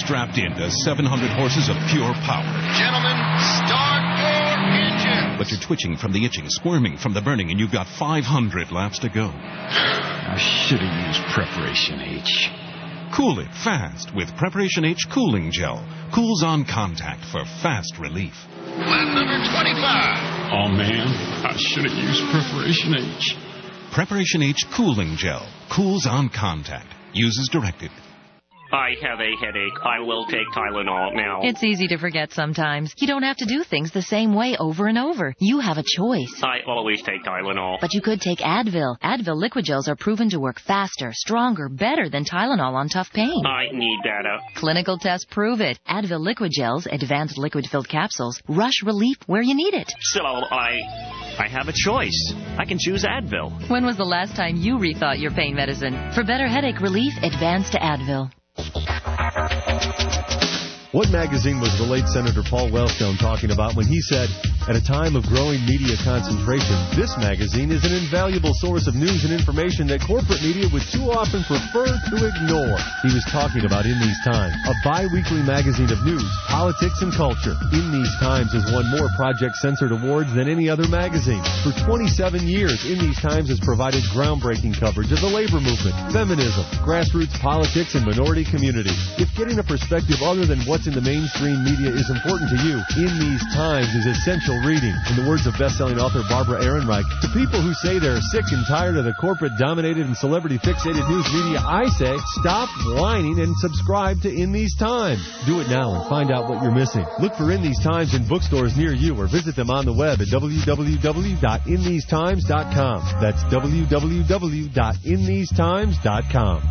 strapped into 700 horses of pure power. Gentlemen, start your engine. But you're twitching from the itching, squirming from the burning, and you've got 500 laps to go. I should have used Preparation H. Cool it fast with Preparation H Cooling Gel. Cools on contact for fast relief. Lap number 25. Oh, man, I should have used Preparation H. Preparation H Cooling Gel. Cools on contact. Use as directed. I have a headache. I will take Tylenol now. It's easy to forget sometimes. You don't have to do things the same way over and over. You have a choice. I always take Tylenol. But you could take Advil. Advil liquid gels are proven to work faster, stronger, better than Tylenol on tough pain. I need data. Clinical tests prove it. Advil liquid gels, advanced liquid-filled capsules, rush relief where you need it. So I have a choice. I can choose Advil. When was the last time you rethought your pain medicine? For better headache relief, advance to Advil. What magazine was the late Senator Paul Wellstone talking about when he said, at a time of growing media concentration, this magazine is an invaluable source of news and information that corporate media would too often prefer to ignore? He was talking about In These Times, a bi-weekly magazine of news, politics, and culture. In These Times has won more Project Censored awards than any other magazine. For 27 years, In These Times has provided groundbreaking coverage of the labor movement, feminism, grassroots politics, and minority communities. If getting a perspective other than what's in the mainstream media is important to you, In These Times is essential reading. In the words of best-selling author Barbara Ehrenreich, to people who say they're sick and tired of the corporate-dominated and celebrity-fixated news media, I say, stop whining and subscribe to In These Times. Do it now and find out what you're missing. Look for In These Times in bookstores near you or visit them on the web at www.inthesetimes.com. That's www.inthesetimes.com.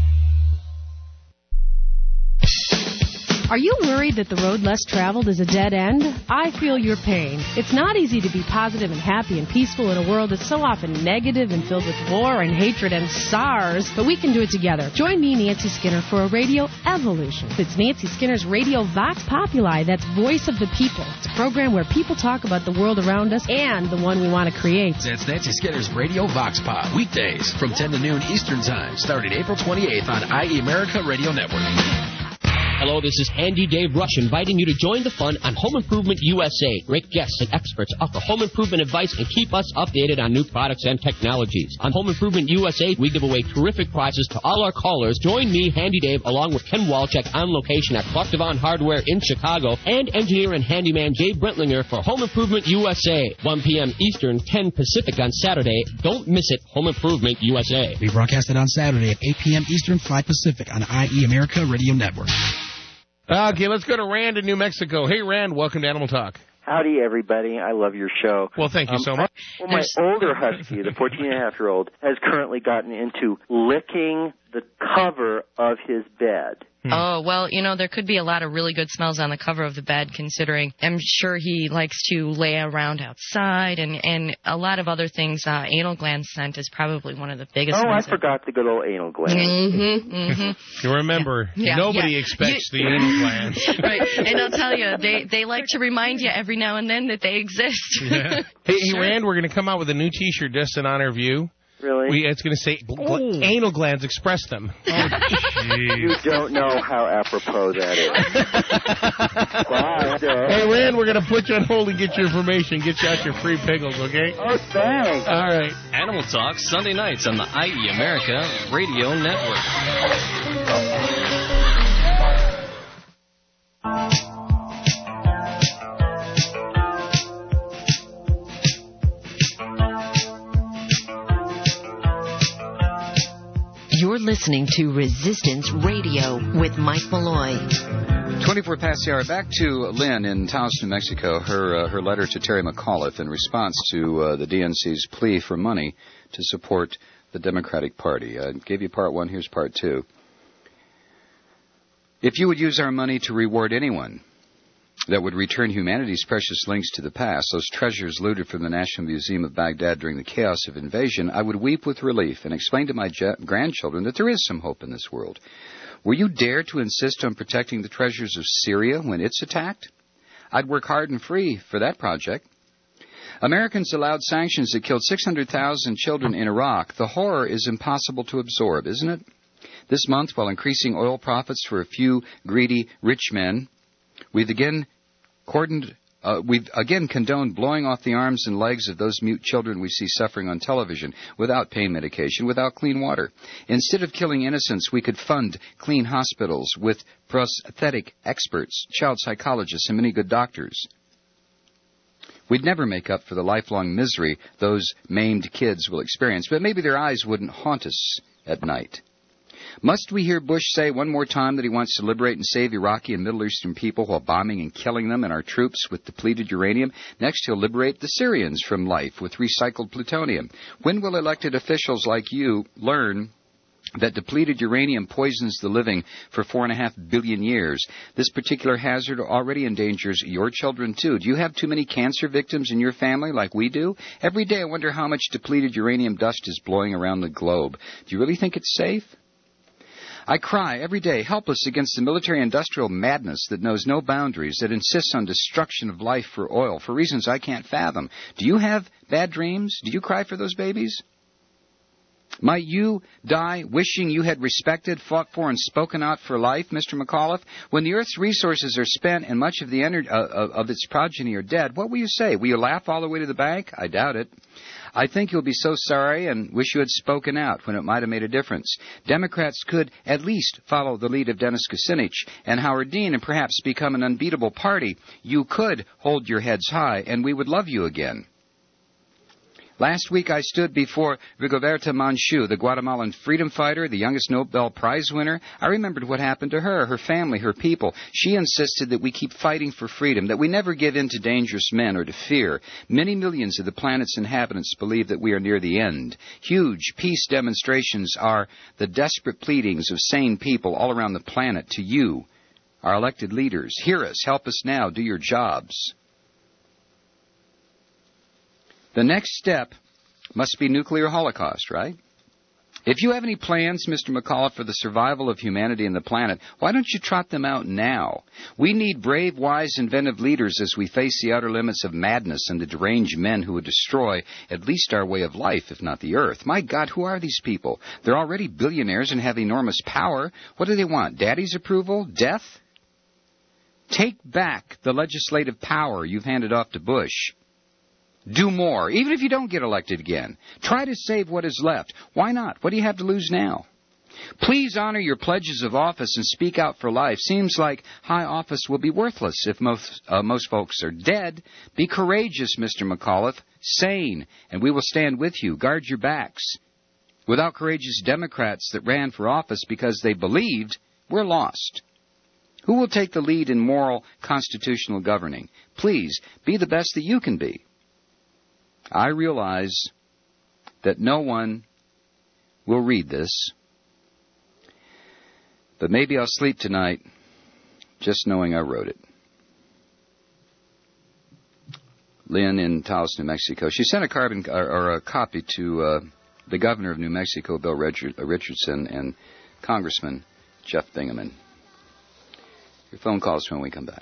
Are you worried that the road less traveled is a dead end? I feel your pain. It's not easy to be positive and happy and peaceful in a world that's so often negative and filled with war and hatred and SARS, but we can do it together. Join me, Nancy Skinner, for a radio evolution. It's Nancy Skinner's Radio Vox Populi, that's Voice of the People. It's a program where people talk about the world around us and the one we want to create. That's Nancy Skinner's Radio Vox Pop, weekdays from 10 to noon Eastern Time, starting April 28th on IE America Radio Network. Hello, this is Handy Dave Rush inviting you to join the fun on Home Improvement USA. Great guests and experts offer home improvement advice and keep us updated on new products and technologies. On Home Improvement USA, we give away terrific prizes to all our callers. Join me, Handy Dave, along with Ken Walczak on location at Clark Devon Hardware in Chicago and engineer and handyman Jay Brentlinger for Home Improvement USA. 1 p.m. Eastern, 10 Pacific on Saturday. Don't miss it, Home Improvement USA. We broadcast it on Saturday at 8 p.m. Eastern, 5 Pacific on IE America Radio Network. Okay, let's go to Rand in New Mexico. Hey, Rand, welcome to Animal Talk. Howdy, everybody. I love your show. Well, thank you so much. Well, my older husky, the 14-and-a-half-year-old, has currently gotten into licking the cover of his bed. Oh, well, you know, there could be a lot of really good smells on the cover of the bed, considering I'm sure he likes to lay around outside and a lot of other things. Anal gland scent is probably one of the biggest ones. I forgot the good old anal gland. Mm-hmm, mm-hmm. You remember, nobody expects the anal glands. Right, and I'll tell you, they like to remind you every now and then that they exist. Yeah. Hey, Rand, we're going to come out with a new T-shirt just in honor of you. Really? It's going to say, anal glands, express them. Oh, you don't know how apropos that is. Bye. Hey, Rand, we're going to put you on hold and get your information, get you out your free pickles, okay? Oh, thanks. All right. Animal Talk, Sunday nights on the IE America Radio Network. You're listening to Resistance Radio with Mike Malloy. 24 past the hour. Back to Lynn in Taos, New Mexico. Her letter to Terry McAuliffe in response to the DNC's plea for money to support the Democratic Party. I gave you part one. Here's part two. If you would use our money to reward anyone that would return humanity's precious links to the past, those treasures looted from the National Museum of Baghdad during the chaos of invasion, I would weep with relief and explain to my grandchildren that there is some hope in this world. Will you dare to insist on protecting the treasures of Syria when it's attacked? I'd work hard and free for that project. Americans allowed sanctions that killed 600,000 children in Iraq. The horror is impossible to absorb, isn't it? This month, while increasing oil profits for a few greedy rich men, we've again condoned blowing off the arms and legs of those mute children we see suffering on television without pain medication, without clean water. Instead of killing innocents, we could fund clean hospitals with prosthetic experts, child psychologists, and many good doctors. We'd never make up for the lifelong misery those maimed kids will experience, but maybe their eyes wouldn't haunt us at night. Must we hear Bush say one more time that he wants to liberate and save Iraqi and Middle Eastern people while bombing and killing them and our troops with depleted uranium? Next, he'll liberate the Syrians from life with recycled plutonium. When will elected officials like you learn that depleted uranium poisons the living for 4.5 billion years? This particular hazard already endangers your children, too. Do you have too many cancer victims in your family like we do? Every day I wonder how much depleted uranium dust is blowing around the globe. Do you really think it's safe? I cry every day, helpless against the military-industrial madness that knows no boundaries, that insists on destruction of life for oil, for reasons I can't fathom. Do you have bad dreams? Do you cry for those babies? Might you die wishing you had respected, fought for, and spoken out for life, Mr. McAuliffe? When the Earth's resources are spent and much of the energy of its progeny are dead, what will you say? Will you laugh all the way to the bank? I doubt it. I think you'll be so sorry and wish you had spoken out when it might have made a difference. Democrats could at least follow the lead of Dennis Kucinich and Howard Dean and perhaps become an unbeatable party. You could hold your heads high, and we would love you again. Last week I stood before Rigoberta Menchú, the Guatemalan freedom fighter, the youngest Nobel Prize winner. I remembered what happened to her, her family, her people. She insisted that we keep fighting for freedom, that we never give in to dangerous men or to fear. Many millions of the planet's inhabitants believe that we are near the end. Huge peace demonstrations are the desperate pleadings of sane people all around the planet to you, our elected leaders. Hear us, help us now, do your jobs. The next step must be nuclear holocaust, right? If you have any plans, Mr. McAuliffe, for the survival of humanity and the planet, why don't you trot them out now? We need brave, wise, inventive leaders as we face the outer limits of madness and the deranged men who would destroy at least our way of life, if not the earth. My God, who are these people? They're already billionaires and have enormous power. What do they want? Daddy's approval? Death? Take back the legislative power you've handed off to Bush. Do more, even if you don't get elected again. Try to save what is left. Why not? What do you have to lose now? Please honor your pledges of office and speak out for life. Seems like high office will be worthless if most folks are dead. Be courageous, Mr. McAuliffe, sane, and we will stand with you. Guard your backs. Without courageous Democrats that ran for office because they believed, we're lost. Who will take the lead in moral, constitutional governing? Please, be the best that you can be. I realize that no one will read this, but maybe I'll sleep tonight just knowing I wrote it. Lynn in Taos, New Mexico. She sent a copy to the governor of New Mexico, Bill Richardson, and Congressman Jeff Bingaman. Your phone calls when we come back.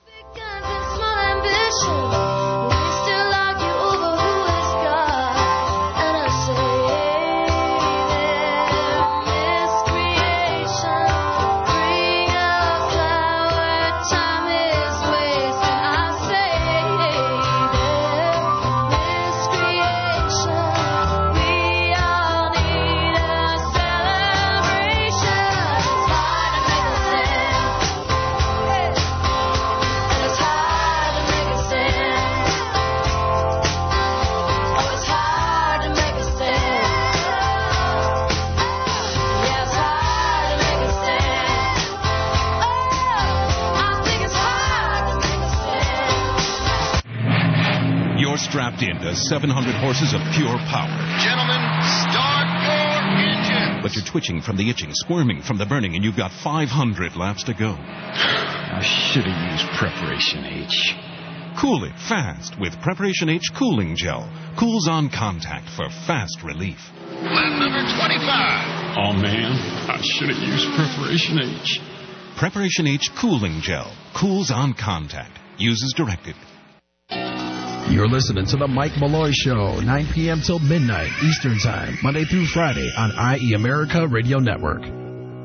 Strapped into 700 horses of pure power. Gentlemen, start your engine. But you're twitching from the itching, squirming from the burning, and you've got 500 laps to go. I should have used Preparation H. Cool it fast with Preparation H Cooling Gel. Cools on contact for fast relief. Lap number 25. Oh, man, I should have used Preparation H. Preparation H Cooling Gel. Cools on contact. Use as directed. You're listening to The Mike Malloy Show, 9 p.m. till midnight Eastern Time, Monday through Friday on IE America Radio Network.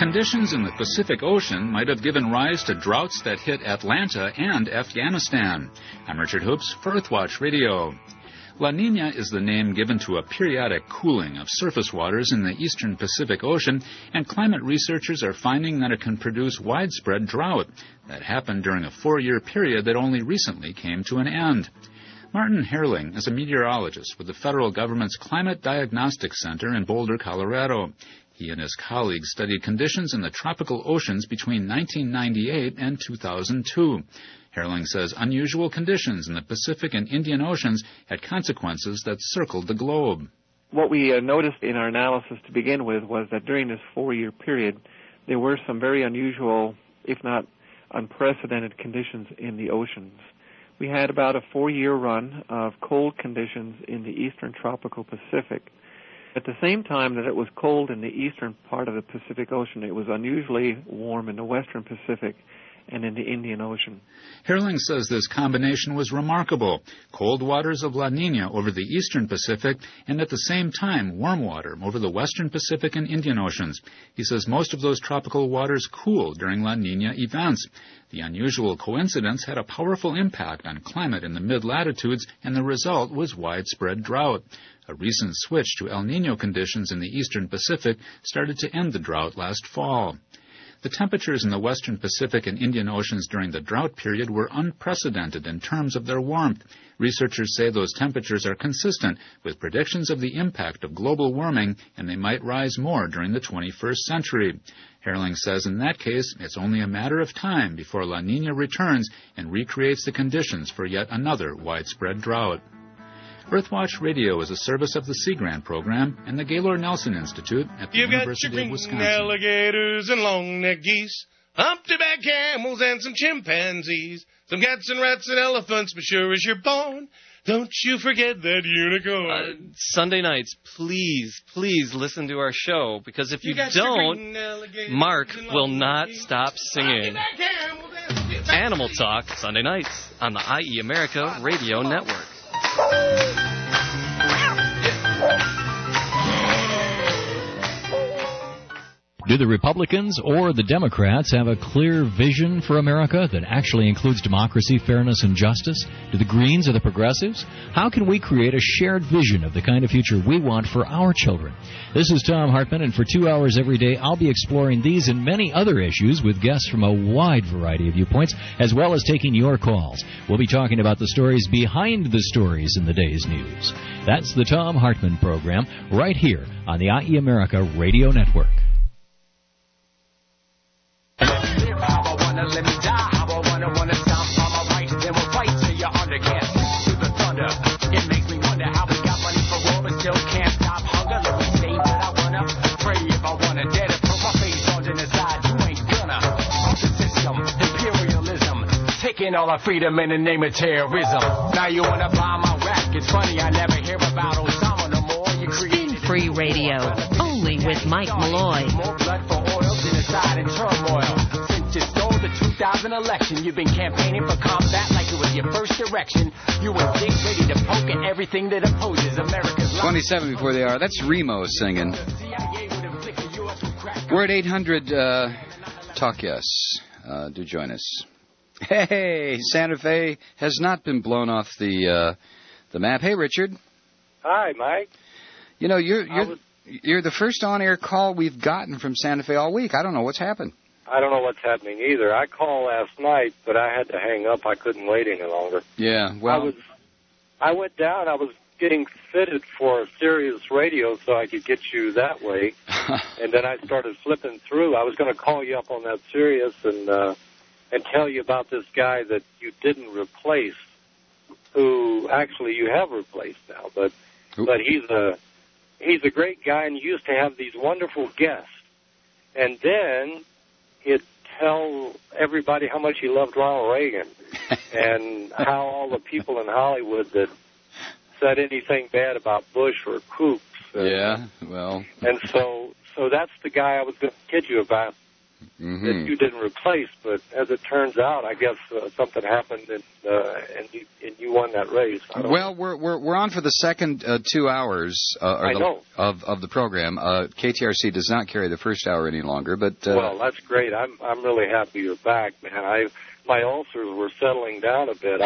Conditions in the Pacific Ocean might have given rise to droughts that hit Atlanta and Afghanistan. I'm Richard Hoops for Earthwatch Radio. La Niña is the name given to a periodic cooling of surface waters in the eastern Pacific Ocean, and climate researchers are finding that it can produce widespread drought that happened during a 4-year period that only recently came to an end. Martin Herling is a meteorologist with the federal government's Climate Diagnostic Center in Boulder, Colorado. He and his colleagues studied conditions in the tropical oceans between 1998 and 2002. Herling says unusual conditions in the Pacific and Indian Oceans had consequences that circled the globe. What we noticed in our analysis to begin with was that during this 4-year period, there were some very unusual, if not unprecedented, conditions in the oceans. We had about a 4-year run of cold conditions in the eastern tropical Pacific. At the same time that it was cold in the eastern part of the Pacific Ocean, it was unusually warm in the western Pacific and in the Indian Ocean. Herling says this combination was remarkable. Cold waters of La Niña over the eastern Pacific, and at the same time warm water over the western Pacific and Indian Oceans. He says most of those tropical waters cooled during La Niña events. The unusual coincidence had a powerful impact on climate in the mid-latitudes, and the result was widespread drought. A recent switch to El Niño conditions in the eastern Pacific started to end the drought last fall. The temperatures in the western Pacific and Indian Oceans during the drought period were unprecedented in terms of their warmth. Researchers say those temperatures are consistent with predictions of the impact of global warming, and they might rise more during the 21st century. Herling says in that case, it's only a matter of time before La Niña returns and recreates the conditions for yet another widespread drought. Earthwatch Radio is a service of the Sea Grant Program and the Gaylord Nelson Institute at the University of Wisconsin. You've got your green alligators and long-necked geese, humpty-back camels and some chimpanzees, some cats and rats and elephants, but sure as you're born, don't you forget that unicorn. Sunday nights, please listen to our show, because if you don't, Mark will not stop singing. Animal Talk, Sunday nights on the IE America Radio Network. Do the Republicans or the Democrats have a clear vision for America that actually includes democracy, fairness, and justice? Do the Greens or the Progressives? How can we create a shared vision of the kind of future we want for our children? This is Tom Hartman, and for 2 hours every day, I'll be exploring these and many other issues with guests from a wide variety of viewpoints, as well as taking your calls. We'll be talking about the stories behind the stories in the day's news. That's the Tom Hartman Program, right here on the IE America Radio Network. Let me die how I wanna stop all my rights, then we'll fight till you're under, can't see the thunder. It makes me wonder how we got money for war but still can't stop hunger. Let me say that I wanna pray if I wanna dead it, put my face on genocide, you ain't gonna. The system, imperialism, taking all our freedom in the name of terrorism. Now you wanna buy my rap, it's funny I never hear about Osama no more. Spin-free radio, only with Mike Malloy. More blood for oil, genocide and turmoil. You stole the 2000 election. You've been campaigning for combat like it was your first direction. You were big, ready to poke at everything that opposes America's life. 27 before they are. That's Remo singing. We're at 800 Talk Yes. Do join us. Hey, Santa Fe has not been blown off the map. Hey, Richard. Hi, Mike. You know, you're the first on-air call we've gotten from Santa Fe all week. I don't know what's happened. I don't know what's happening either. I called last night, but I had to hang up. I couldn't wait any longer. Yeah, well... I went down. I was getting fitted for Sirius Radio so I could get you that way. And then I started flipping through. I was going to call you up on that Sirius and tell you about this guy that you didn't replace, who actually you have replaced now. But he's a great guy, and you used to have these wonderful guests. And then he'd tell everybody how much he loved Ronald Reagan and how all the people in Hollywood that said anything bad about Bush were kooks. Yeah, well. And so that's the guy I was going to kid you about. that you didn't replace. But as it turns out, I guess something happened, and you won that race. Well, we're on for the second 2 hours of the program. KTRC does not carry the first hour any longer, but well, that's great. I'm really happy you're back, man. My ulcers were settling down a bit.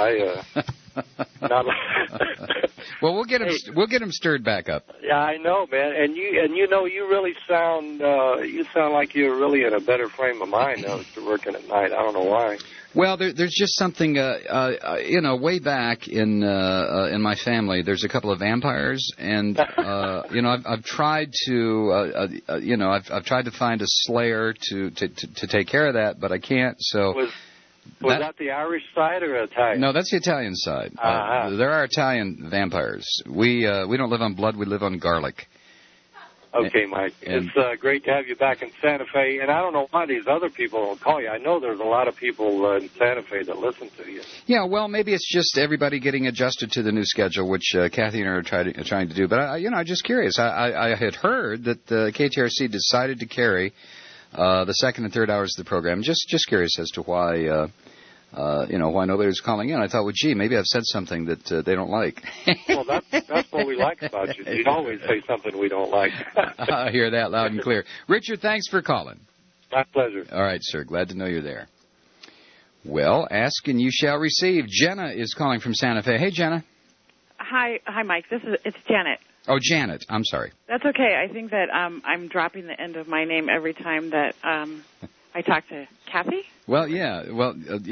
Well, we'll get him stirred back up. Yeah, I know, man. And you know, you really sound like you're really in a better frame of mind now that you're working at night. I don't know why. Well, there's just something, way back in my family, there's a couple of vampires, and I've tried to, I've tried to find a slayer to take care of that, but I can't. So. Was that the Irish side or Italian? No, that's the Italian side. There are Italian vampires. We don't live on blood. We live on garlic. Okay, Mike. It's great to have you back in Santa Fe. And I don't know why these other people don't call you. I know there's a lot of people in Santa Fe that listen to you. Yeah, well, maybe it's just everybody getting adjusted to the new schedule, which Kathy and I are trying to do. But, I'm just curious. I had heard that KTRC decided to carry the second and third hours of the program. Just curious as to why, why nobody was calling in. I thought, well, gee, maybe I've said something that they don't like. Well, that's what we like about you. You'd always say something we don't like. I hear that loud and clear. Richard, thanks for calling. My pleasure. All right, sir. Glad to know you're there. Well, ask and you shall receive. Jenna is calling from Santa Fe. Hey, Jenna. Hi, Mike. It's Janet. Oh, Janet. I'm sorry. That's okay. I think that I'm dropping the end of my name every time that I talk to Kathy. Well, yeah. Well,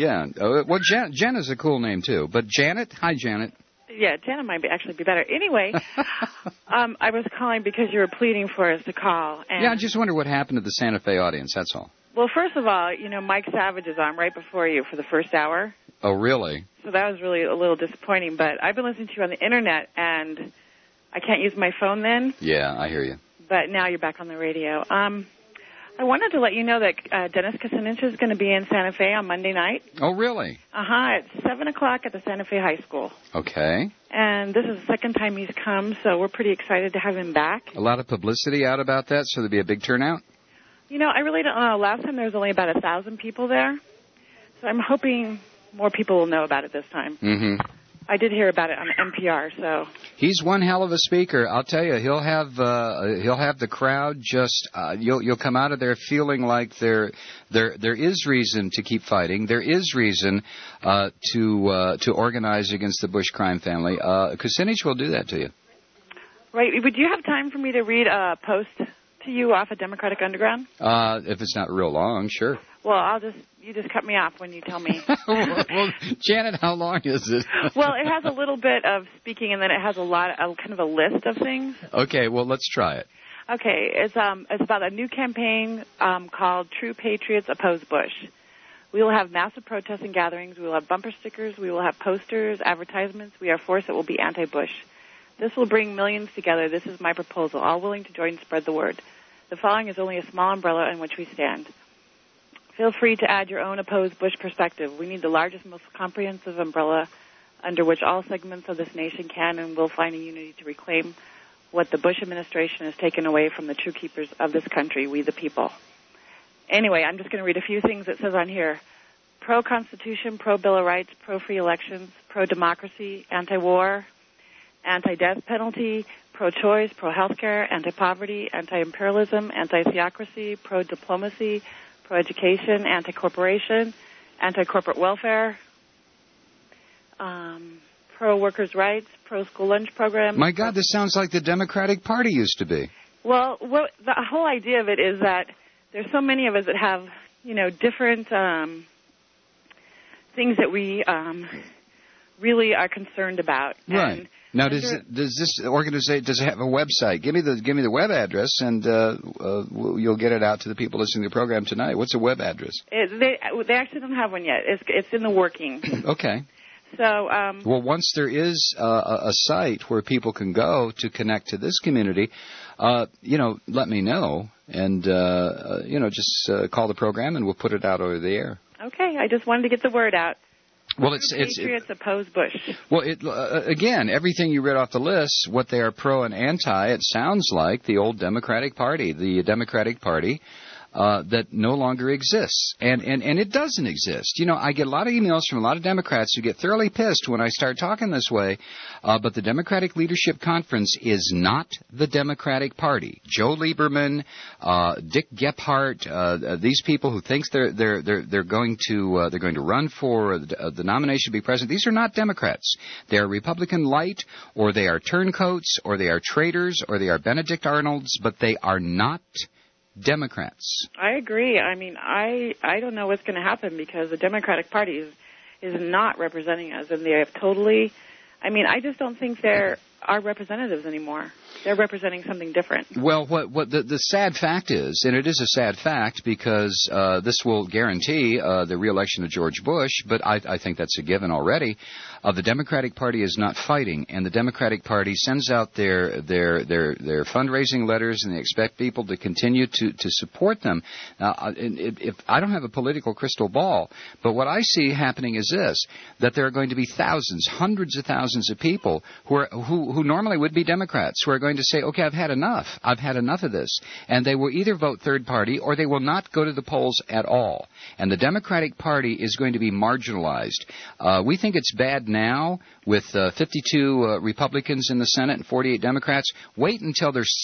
Jen is a cool name, too. But Janet? Hi, Janet. Yeah, Janet might actually be better. Anyway, I was calling because you were pleading for us to call. And I just wonder what happened to the Santa Fe audience, that's all. Well, first of all, Mike Savage is on right before you for the first hour. Oh, really? So that was really a little disappointing. But I've been listening to you on the Internet, and I can't use my phone then. Yeah, I hear you. But now you're back on the radio. I wanted to let you know that Dennis Kucinich is going to be in Santa Fe on Monday night. Oh, really? At 7 o'clock at the Santa Fe High School. Okay. And this is the second time he's come, so we're pretty excited to have him back. A lot of publicity out about that, so there'll be a big turnout? I really don't know. Last time there was only about 1,000 people there. So I'm hoping more people will know about it this time. Mm-hmm. I did hear about it on NPR, so. He's one hell of a speaker. I'll tell you, he'll have the crowd just. You'll come out of there feeling like there is reason to keep fighting. There is reason to organize against the Bush crime family. Kucinich will do that to you. Right. Would you have time for me to read a post to you off of Democratic Underground? If it's not real long, sure. Well, you just cut me off when you tell me. Well, Janet, how long is it? Well, it has a little bit of speaking, and then it has kind of a list of things. Okay, well, let's try it. Okay, it's about a new campaign called True Patriots Oppose Bush. We will have massive protests and gatherings. We will have bumper stickers. We will have posters, advertisements. We are a force that will be anti-Bush. This will bring millions together. This is my proposal. All willing to join and spread the word. The following is only a small umbrella in which we stand. Feel free to add your own opposed Bush perspective. We need the largest, most comprehensive umbrella under which all segments of this nation can and will find a unity to reclaim what the Bush administration has taken away from the true keepers of this country, we the people. Anyway, I'm just going to read a few things it says on here. Pro-Constitution, pro-Bill of Rights, pro-free elections, pro-democracy, anti-war, anti-death penalty, pro-choice, pro-healthcare, anti-poverty, anti-imperialism, anti-theocracy, pro-diplomacy, pro-education, anti-corporation, anti-corporate welfare, pro-workers' rights, pro-school lunch program. My God, this sounds like the Democratic Party used to be. Well, the whole idea of it is that there's so many of us that have, different things that we really are concerned about. Right. And now, does this organization have a website? Give me the web address, and you'll get it out to the people listening to the program tonight. What's a web address? They actually don't have one yet. It's in the working. Okay. So. Well, once there is a site where people can go to connect to this community, let me know, and just call the program, and we'll put it out over the air. Okay. I just wanted to get the word out. Well, Patriots oppose Bush. Well, again, everything you read off the list, what they are pro and anti, it sounds like the old Democratic Party. The Democratic Party that no longer exists. And it doesn't exist. You know, I get a lot of emails from a lot of Democrats who get thoroughly pissed when I start talking this way, but the Democratic Leadership Conference is not the Democratic Party. Joe Lieberman, Dick Gephardt, these people who think they're going to run for the nomination to be president, these are not Democrats. They are Republican light, or they are turncoats, or they are traitors, or they are Benedict Arnolds, but they are not Democrats. I agree. I mean, I don't know what's going to happen because the Democratic Party is not representing us, and they have totally. I mean, I just don't think they're our representatives anymore. They're representing something different. Well, what the sad fact is, and it is a sad fact because this will guarantee the re-election of George Bush, but I think that's a given already. The Democratic Party is not fighting, and the Democratic Party sends out their fundraising letters, and they expect people to continue to support them. Now, if I don't have a political crystal ball, but what I see happening is this: that there are going to be thousands, hundreds of thousands of people who normally would be Democrats who are going to say, okay, I've had enough. I've had enough of this. And they will either vote third party or they will not go to the polls at all. And the Democratic Party is going to be marginalized. We think it's bad now with 52 Republicans in the Senate and 48 Democrats. Wait until there's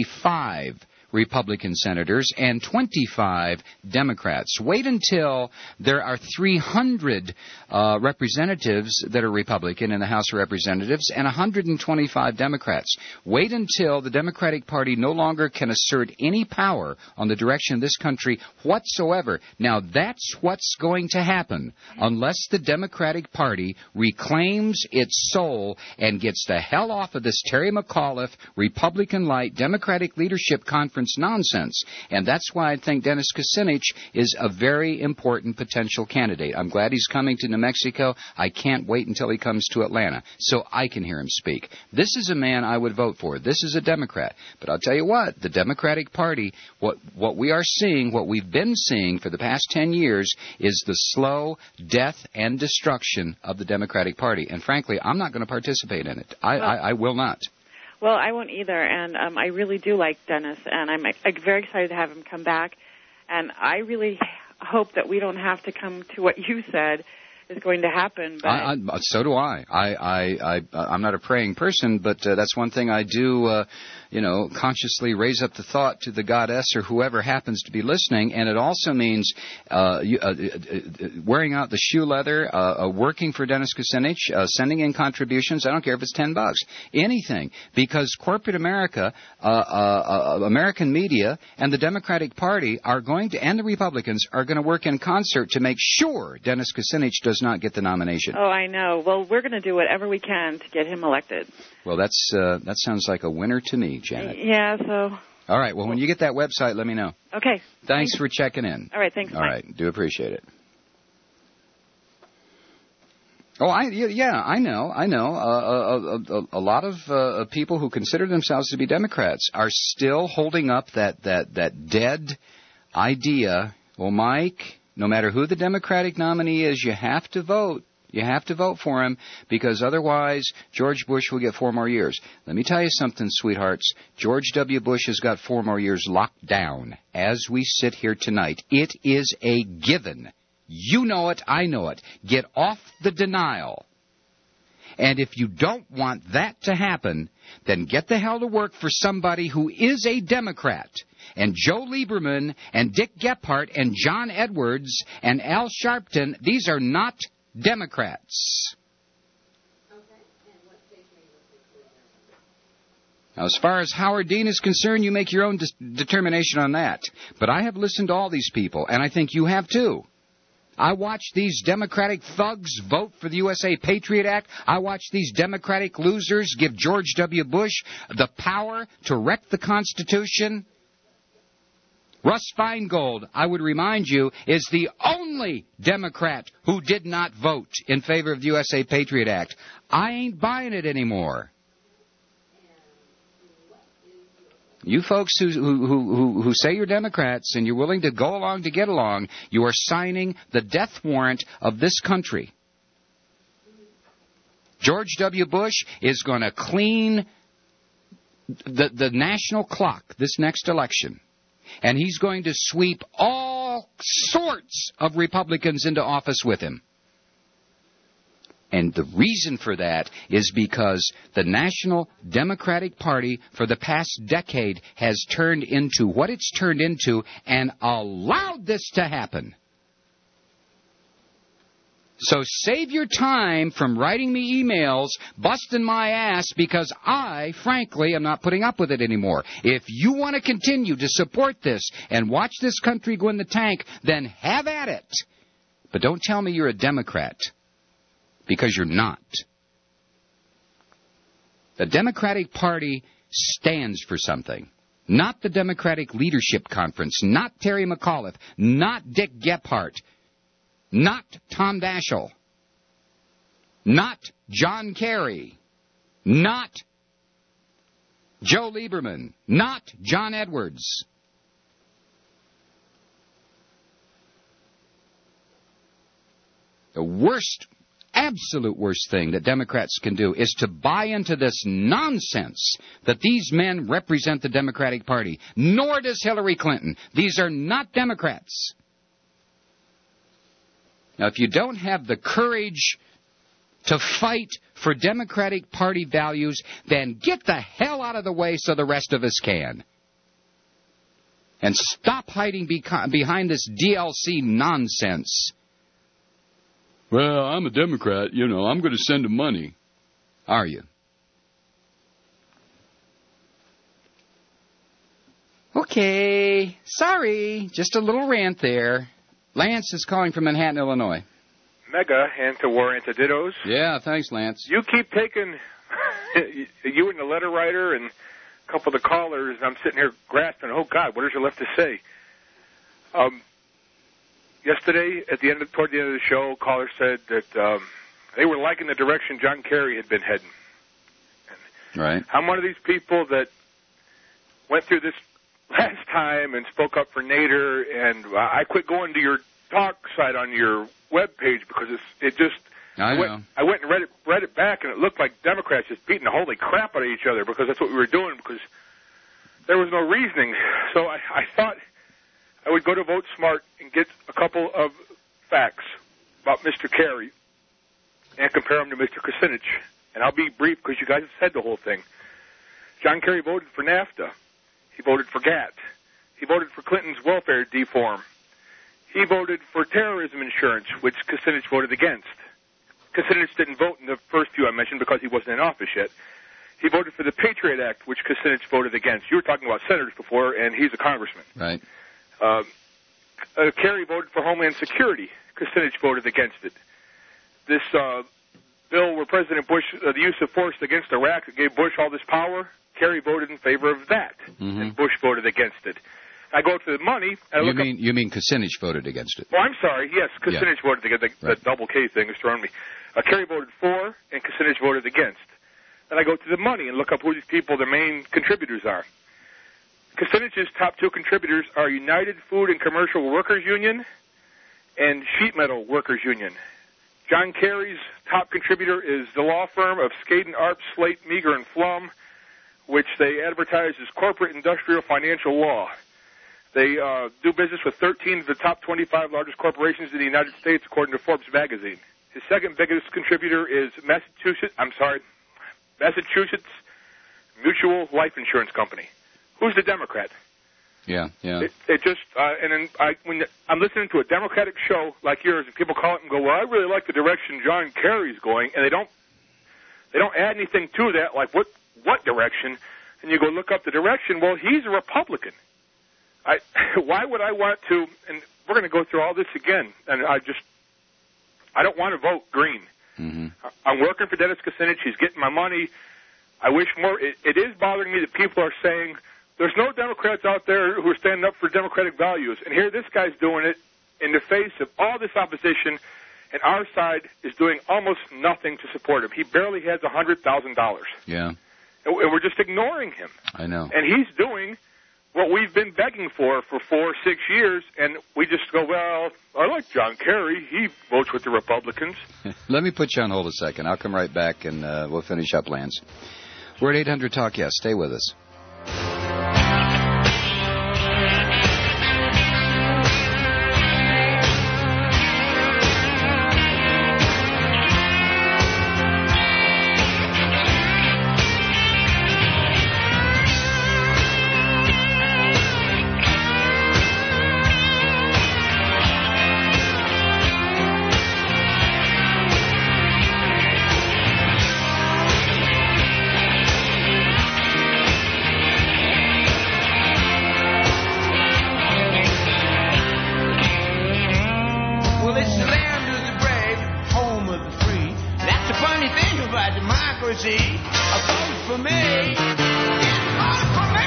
75 Republican senators and 25 Democrats. Wait until there are 300 representatives that are Republican in the House of Representatives and 125 Democrats. Wait until the Democratic Party no longer can assert any power on the direction of this country whatsoever. Now, that's what's going to happen unless the Democratic Party reclaims its soul and gets the hell off of this Terry McAuliffe, Republican-light, Democratic Leadership Conference nonsense. And that's why I think Dennis Kucinich is a very important potential candidate. I'm glad he's coming to New Mexico. I can't wait until he comes to Atlanta so I can hear him speak. This is a man I would vote for. This is a Democrat. But I'll tell you what, the Democratic Party, what we are seeing, what we've been seeing for the past 10 years is the slow death and destruction of the Democratic Party. And frankly, I'm not going to participate in it. I will not. Well, I won't either, and I really do like Dennis, and I'm very excited to have him come back, and I really hope that we don't have to come to what you said is going to happen. But so do I. I'm not a praying person, but that's one thing I do, consciously raise up the thought to the goddess or whoever happens to be listening. And it also means wearing out the shoe leather, working for Dennis Kucinich, sending in contributions. I don't care if it's $10, anything, because corporate America, American media, and the Democratic Party are going to, and the Republicans are going to work in concert to make sure Dennis Kucinich does not get the nomination. Oh, I know. Well, we're going to do whatever we can to get him elected. Well, that sounds like a winner to me, Janet. Yeah, so... All right. Well, when you get that website, let me know. Okay. Thanks for checking in. All right. Thanks. All right. Do appreciate it. Oh, I know. A lot of people who consider themselves to be Democrats are still holding up that dead idea. Well, Mike, no matter who the Democratic nominee is, you have to vote. You have to vote for him because otherwise George Bush will get 4 more years. Let me tell you something, sweethearts. George W. Bush has got 4 more years locked down as we sit here tonight. It is a given. You know it. I know it. Get off the denial. And if you don't want that to happen, then get the hell to work for somebody who is a Democrat. And Joe Lieberman and Dick Gephardt and John Edwards and Al Sharpton, these are not Democrats. Now, as far as Howard Dean is concerned, you make your own determination on that. But I have listened to all these people, and I think you have too. I watch these Democratic thugs vote for the USA Patriot Act. I watch these Democratic losers give George W. Bush the power to wreck the Constitution. Russ Feingold, I would remind you, is the only Democrat who did not vote in favor of the USA Patriot Act. I ain't buying it anymore. You folks who say you're Democrats and you're willing to go along to get along, you are signing the death warrant of this country. George W. Bush is going to clean the national clock this next election. And he's going to sweep all sorts of Republicans into office with him. And the reason for that is because the National Democratic Party for the past decade has turned into what it's turned into and allowed this to happen. So save your time from writing me emails, busting my ass, because I, frankly, am not putting up with it anymore. If you want to continue to support this and watch this country go in the tank, then have at it. But don't tell me you're a Democrat. Because you're not. The Democratic Party stands for something. Not the Democratic Leadership Conference, not Terry McAuliffe, not Dick Gephardt, not Tom Daschle, not John Kerry, not Joe Lieberman, not John Edwards. The worst, absolute worst thing that Democrats can do is to buy into this nonsense that these men represent the Democratic Party. Nor does Hillary Clinton. These are not Democrats. Now, if you don't have the courage to fight for Democratic Party values, then get the hell out of the way so the rest of us can. And stop hiding behind this DLC nonsense. Well, I'm a Democrat, you know, I'm going to send them money. Are you? Okay, sorry, just a little rant there. Lance is calling from Manhattan, Illinois. Mega anti-war antidittos. Yeah, thanks, Lance. You keep taking, you and the letter writer and a couple of the callers, I'm sitting here grasping, oh, God, what is there left to say? Yesterday, toward the end of the show, caller said that they were liking the direction John Kerry had been heading. And right. I'm one of these people that went through this last time and spoke up for Nader, and I quit going to your talk site on your webpage because it just. I went and read it back, and it looked like Democrats just beating the holy crap out of each other because that's what we were doing because there was no reasoning. So I thought I would go to Vote Smart and get a couple of facts about Mr. Kerry and compare them to Mr. Kucinich. And I'll be brief because you guys have said the whole thing. John Kerry voted for NAFTA. He voted for GATT. He voted for Clinton's welfare reform. He voted for terrorism insurance, which Kucinich voted against. Kucinich didn't vote in the first few I mentioned because he wasn't in office yet. He voted for the Patriot Act, which Kucinich voted against. You were talking about senators before, and he's a congressman. Right. Kerry voted for Homeland Security. Kucinich voted against it. This bill where President Bush, the use of force against Iraq, gave Bush all this power, Kerry voted in favor of that, and Bush voted against it. I go to the money. And you mean Kucinich voted against it? Oh, I'm sorry. Yes, Kucinich voted against the double K thing is throwing me. Kerry voted for, and Kucinich voted against. Then I go to the money and look up who these people, the main contributors are. Kucinich's top two contributors are United Food and Commercial Workers Union and Sheet Metal Workers Union. John Kerry's top contributor is the law firm of Skadden, Arp, Slate, Meagher, and Flum, which they advertise as corporate industrial financial law. They do business with 13 of the top 25 largest corporations in the United States, according to Forbes magazine. His second biggest contributor is Massachusetts Mutual Life Insurance Company. Who's the Democrat? Yeah. It just and then when I'm listening to a Democratic show like yours, and people call it and go, "Well, I really like the direction John Kerry's going," and they don't add anything to that, like what direction? And you go look up the direction. Well, he's a Republican. Why would I want to? And we're going to go through all this again, and I don't want to vote green. Mm-hmm. I'm working for Dennis Kucinich. He's getting my money. I wish more. It is bothering me that people are saying there's no Democrats out there who are standing up for democratic values. And here this guy's doing it in the face of all this opposition, and our side is doing almost nothing to support him. He barely has $100,000. Yeah. And we're just ignoring him. I know. And he's doing what we've been begging for 4-6 years, and we just go, well, I like John Kerry. He votes with the Republicans. Let me put you on hold a second. I'll come right back, and we'll finish up, Lance. We're at 800 Talk. Yes, stay with us. Jersey. A vote for me. Vote for me.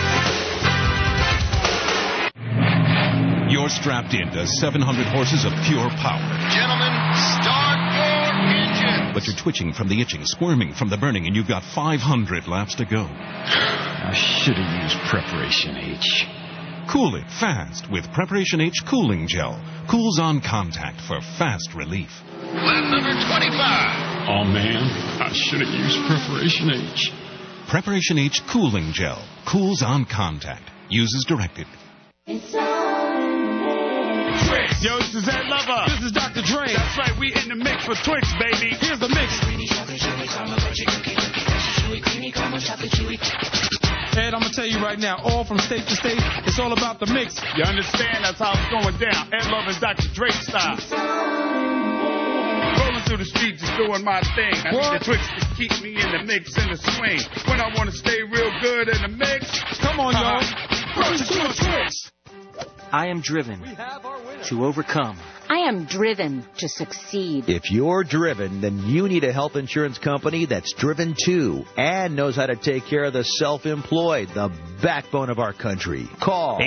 You're strapped into 700 horses of pure power. Gentlemen, start your engine. But you're twitching from the itching, squirming from the burning, and you've got 500 laps to go. I should have used Preparation H. Cool it fast with Preparation H Cooling Gel. Cools on contact for fast relief. Lap number 25. Oh, man, I should have used Preparation H. Preparation H Cooling Gel. Cools on contact. Use as directed. Yo, this is Ed Lover. This is Dr. Dre. That's right, we in the mix for Twix, baby. Here's the mix. Ed, I'm going to tell you right now, all from state to state, it's all about the mix. You understand? That's how it's going down. Ed Lover and Dr. Dre style. Rolling through the streets, just doing my thing. I need the Twix to keep me in the mix and the swing. When I want to stay real good in the mix. Come on, y'all. Brush your Twix. I am driven to overcome. I am driven to succeed. If you're driven, then you need a health insurance company that's driven too and knows how to take care of the self-employed, the backbone of our country. Call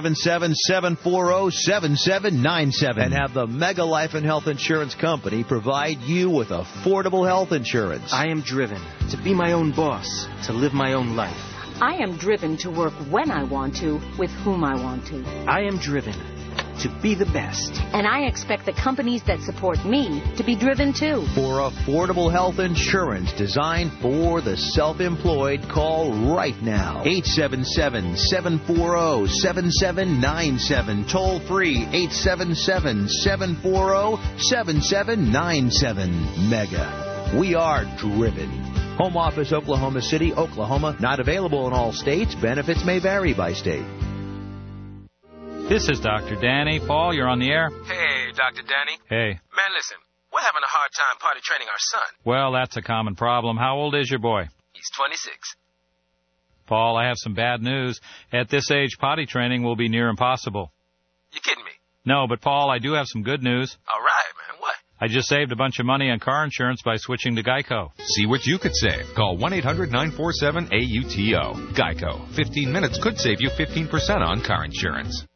877-740-7797 and have the Mega Life and Health Insurance Company provide you with affordable health insurance. I am driven to be my own boss, to live my own life. I am driven to work when I want to, with whom I want to. I am driven to be the best. And I expect the companies that support me to be driven too. For affordable health insurance designed for the self-employed, call right now. 877-740-7797. Toll free 877-740-7797. Mega. We are driven. Home office, Oklahoma City, Oklahoma. Not available in all states. Benefits may vary by state. This is Dr. Danny. Paul, you're on the air. Hey, Dr. Danny. Hey. Man, listen, we're having a hard time potty training our son. Well, that's a common problem. How old is your boy? He's 26. Paul, I have some bad news. At this age, potty training will be near impossible. You kidding me? No, but Paul, I do have some good news. All right, man. What? I just saved a bunch of money on car insurance by switching to Geico. See what you could save. Call 1-800-947-AUTO. Geico. 15 minutes could save you 15% on car insurance.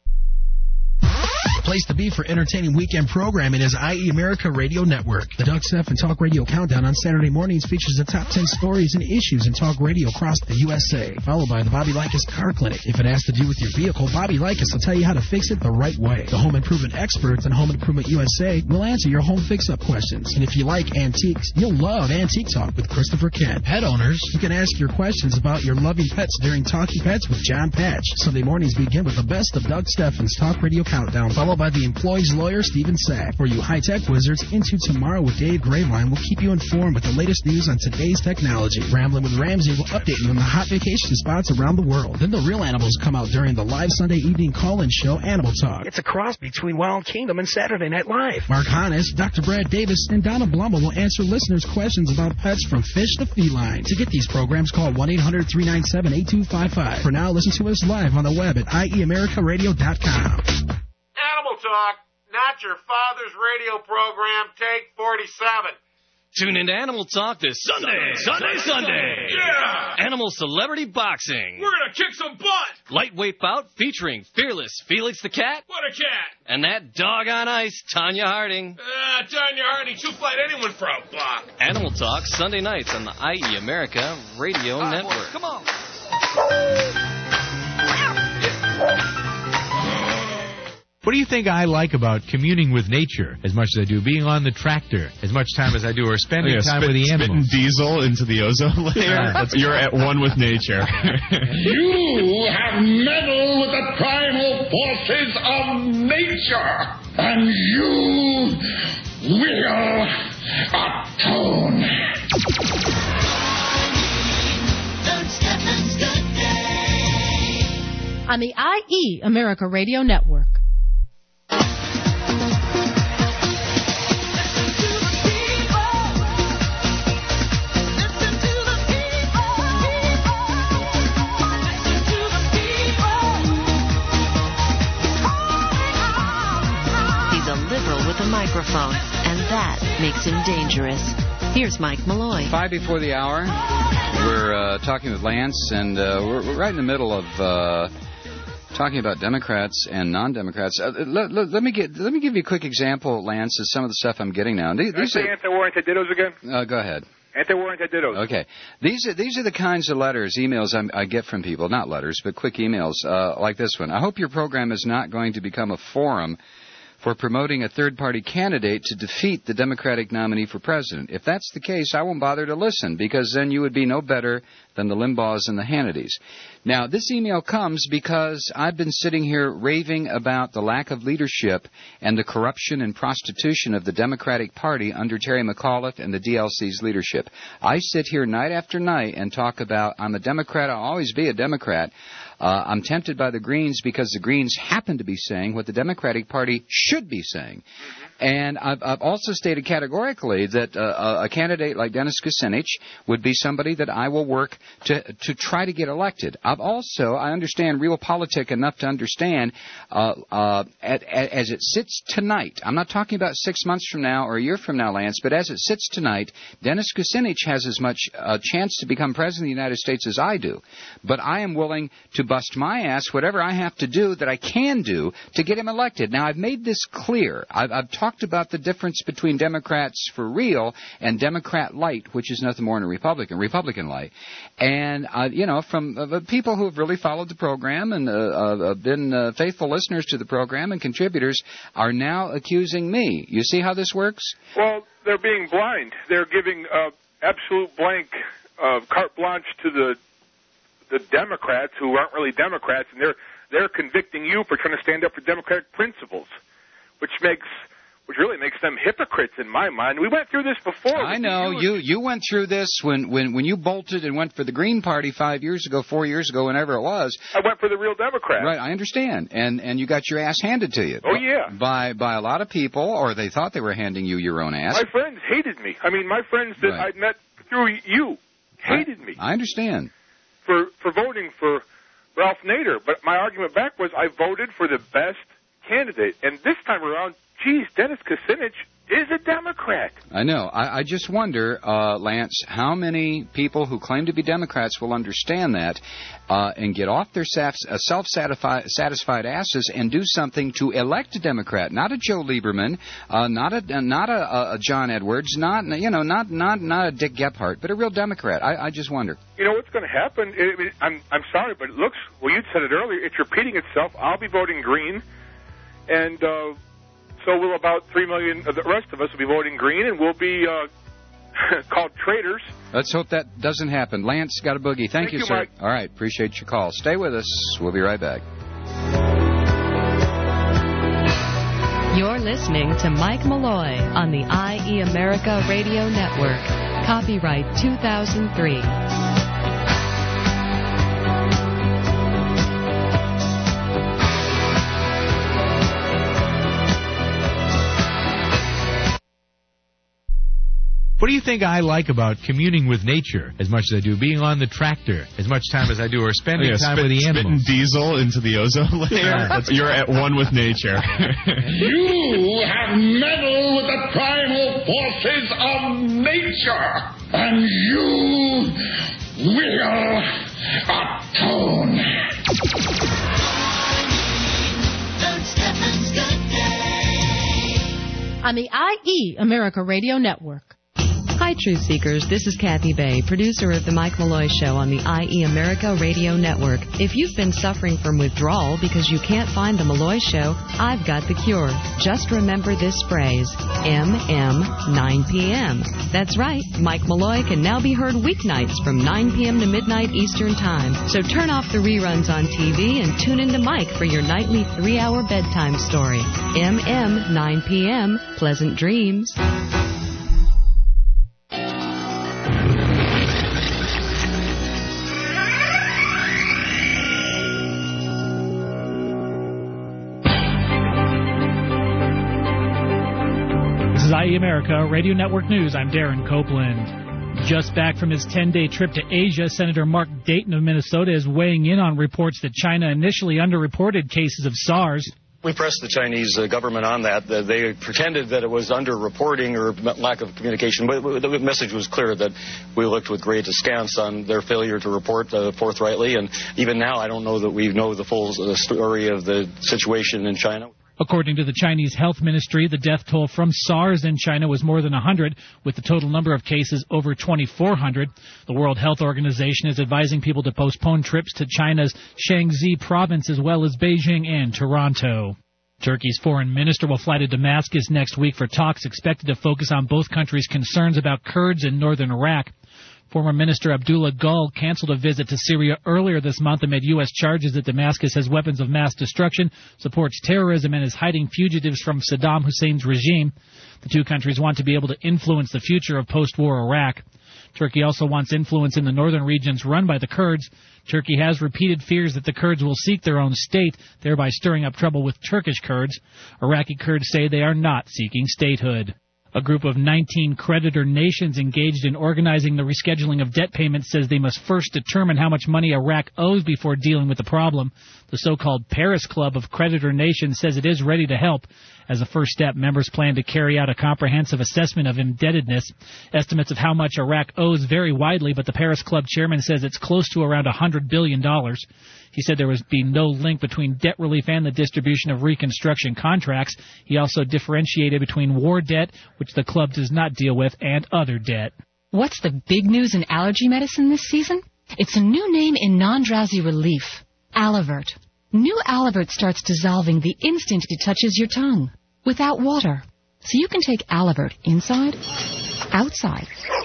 The place to be for entertaining weekend programming is IE America Radio Network. The Doug Steph and Talk Radio Countdown on Saturday mornings features the top 10 stories and issues in talk radio across the USA, followed by the Bobby Likas Car Clinic. If it has to do with your vehicle, Bobby Likas will tell you how to fix it the right way. The home improvement experts and Home Improvement USA will answer your home fix-up questions. And if you like antiques, you'll love Antique Talk with Christopher Kent. Pet owners, you can ask your questions about your loving pets during Talking Pets with John Patch. Sunday mornings begin with the best of Doug Steffens Talk Radio Countdown, followed by the employee's lawyer, Stephen Sack. For you high-tech wizards, Into Tomorrow with Dave Graveline will keep you informed with the latest news on today's technology. Ramblin' with Ramsey will update you on the hot vacation spots around the world. Then the real animals come out during the live Sunday evening call-in show, Animal Talk. It's a cross between Wild Kingdom and Saturday Night Live. Mark Hannes, Dr. Brad Davis, and Donna Blumel will answer listeners' questions about pets from fish to feline. To get these programs, call 1-800-397-8255. For now, listen to us live on the web at IEAmericaRadio.com. Animal Talk, not your father's radio program, take 47. Tune into Animal Talk this Sunday. Yeah! Animal Celebrity Boxing. We're going to kick some butt. Lightweight bout featuring fearless Felix the Cat. What a cat. And that dog on ice, Tanya Harding. Tanya Harding, she'll fight anyone for a buck. Animal Talk, Sunday nights on the IE America Radio Network. Come on. What do you think I like about communing with nature as much as I do being on the tractor as much time as I do, or spending time with the animals? Spitting diesel into the ozone layer. You're at one with nature. You have meddled with the primal forces of nature, and you will atone. On the IE America Radio Network. With a microphone, and that makes him dangerous. Here's Mike Malloy. 5 before the hour. We're talking with Lance, and we're right in the middle of talking about Democrats and non-Democrats. Let me give you a quick example, Lance, of some of the stuff I'm getting now. Can I say anti-war, anti-dittos again? Go ahead. Anti-war, anti-dittos. Okay. These are the kinds of letters, emails I get from people. Not letters, but quick emails like this one. I hope your program is not going to become a forum for promoting a third-party candidate to defeat the Democratic nominee for president. If that's the case, I won't bother to listen, because then you would be no better than the Limbaughs and the Hannitys. Now, this email comes because I've been sitting here raving about the lack of leadership and the corruption and prostitution of the Democratic Party under Terry McAuliffe and the DLC's leadership. I sit here night after night and talk about, I'm a Democrat, I'll always be a Democrat. I'm tempted by the Greens because the Greens happen to be saying what the Democratic Party should be saying. And I've also stated categorically that a candidate like Dennis Kucinich would be somebody that I will work to try to get elected. I understand realpolitik enough to understand as it sits tonight. I'm not talking about 6 months from now or a year from now, Lance, but as it sits tonight, Dennis Kucinich has as much chance to become president of the United States as I do. But I am willing to bust my ass, whatever I have to do that I can do to get him elected. Now, I've made this clear. I've talked about the difference between Democrats for real and Democrat light, which is nothing more than a Republican light. And, from people who have really followed the program and been faithful listeners to the program and contributors are now accusing me. You see how this works? Well, they're being blind. They're giving absolute blank carte blanche to the Democrats who aren't really Democrats, and they're convicting you for trying to stand up for democratic principles, which really makes them hypocrites in my mind. We went through this before. I know. You went through this when you bolted and went for the Green Party 5 years ago, 4 years ago, whenever it was. I went for the real Democrat. Right, I understand. And you got your ass handed to you. Oh, yeah. By a lot of people, or they thought they were handing you your own ass. My friends hated me. I mean, my friends that I met through you hated me. I understand. For voting for Ralph Nader. But my argument back was I voted for the best candidate. And this time around, geez, Dennis Kucinich is a Democrat. I know. I just wonder, Lance, how many people who claim to be Democrats will understand that and get off their self-satisfied asses and do something to elect a Democrat, not a Joe Lieberman, not a John Edwards, not a Dick Gephardt, but a real Democrat. I just wonder. You know what's going to happen? I'm sorry, but it looks, well, you said it earlier, it's repeating itself. I'll be voting Green, and so will about 3 million of the rest of us will be voting Green, and we'll be called traitors. Let's hope that doesn't happen. Lance, got a boogie. Thank you, sir. Mike. All right, appreciate your call. Stay with us. We'll be right back. You're listening to Mike Malloy on the IE America Radio Network. Copyright 2003. What do you think I like about communing with nature as much as I do being on the tractor as much time as I do, or spending time with the animals? Spitting diesel into the ozone layer. You're at one with nature. You have meddled with the primal forces of nature, and you will atone. On the IE America Radio Network. Hi, Truth Seekers. This is Kathy Bay, producer of The Mike Malloy Show on the IE America Radio Network. If you've been suffering from withdrawal because you can't find The Malloy Show, I've got the cure. Just remember this phrase, MM 9 p.m. That's right. Mike Malloy can now be heard weeknights from 9 p.m. to midnight Eastern Time. So turn off the reruns on TV and tune into Mike for your nightly 3-hour bedtime story. MM 9 p.m. Pleasant dreams. IE America Radio Network News. I'm Darren Copeland. Just back from his 10-day trip to Asia, Senator Mark Dayton of Minnesota is weighing in on reports that China initially underreported cases of SARS. We pressed the Chinese government on that. They pretended that it was under-reporting or lack of communication, but the message was clear that we looked with great askance on their failure to report forthrightly, and even now I don't know that we know the full story of the situation in China. According to the Chinese Health Ministry, the death toll from SARS in China was more than 100, with the total number of cases over 2,400. The World Health Organization is advising people to postpone trips to China's Shaanxi province as well as Beijing and Toronto. Turkey's foreign minister will fly to Damascus next week for talks expected to focus on both countries' concerns about Kurds in northern Iraq. Former Minister Abdullah Gül canceled a visit to Syria earlier this month amid U.S. charges that Damascus has weapons of mass destruction, supports terrorism, and is hiding fugitives from Saddam Hussein's regime. The two countries want to be able to influence the future of post-war Iraq. Turkey also wants influence in the northern regions run by the Kurds. Turkey has repeated fears that the Kurds will seek their own state, thereby stirring up trouble with Turkish Kurds. Iraqi Kurds say they are not seeking statehood. A group of 19 creditor nations engaged in organizing the rescheduling of debt payments says they must first determine how much money Iraq owes before dealing with the problem. The so-called Paris Club of creditor nations says it is ready to help. As a first step, members plan to carry out a comprehensive assessment of indebtedness. Estimates of how much Iraq owes vary widely, but the Paris Club chairman says it's close to around $100 billion. He said there was been no link between debt relief and the distribution of reconstruction contracts. He also differentiated between war debt, which the club does not deal with, and other debt. What's the big news in allergy medicine this season? It's a new name in non-drowsy relief, Alavert. New Alavert starts dissolving the instant it touches your tongue, without water. So you can take Alavert inside, outside,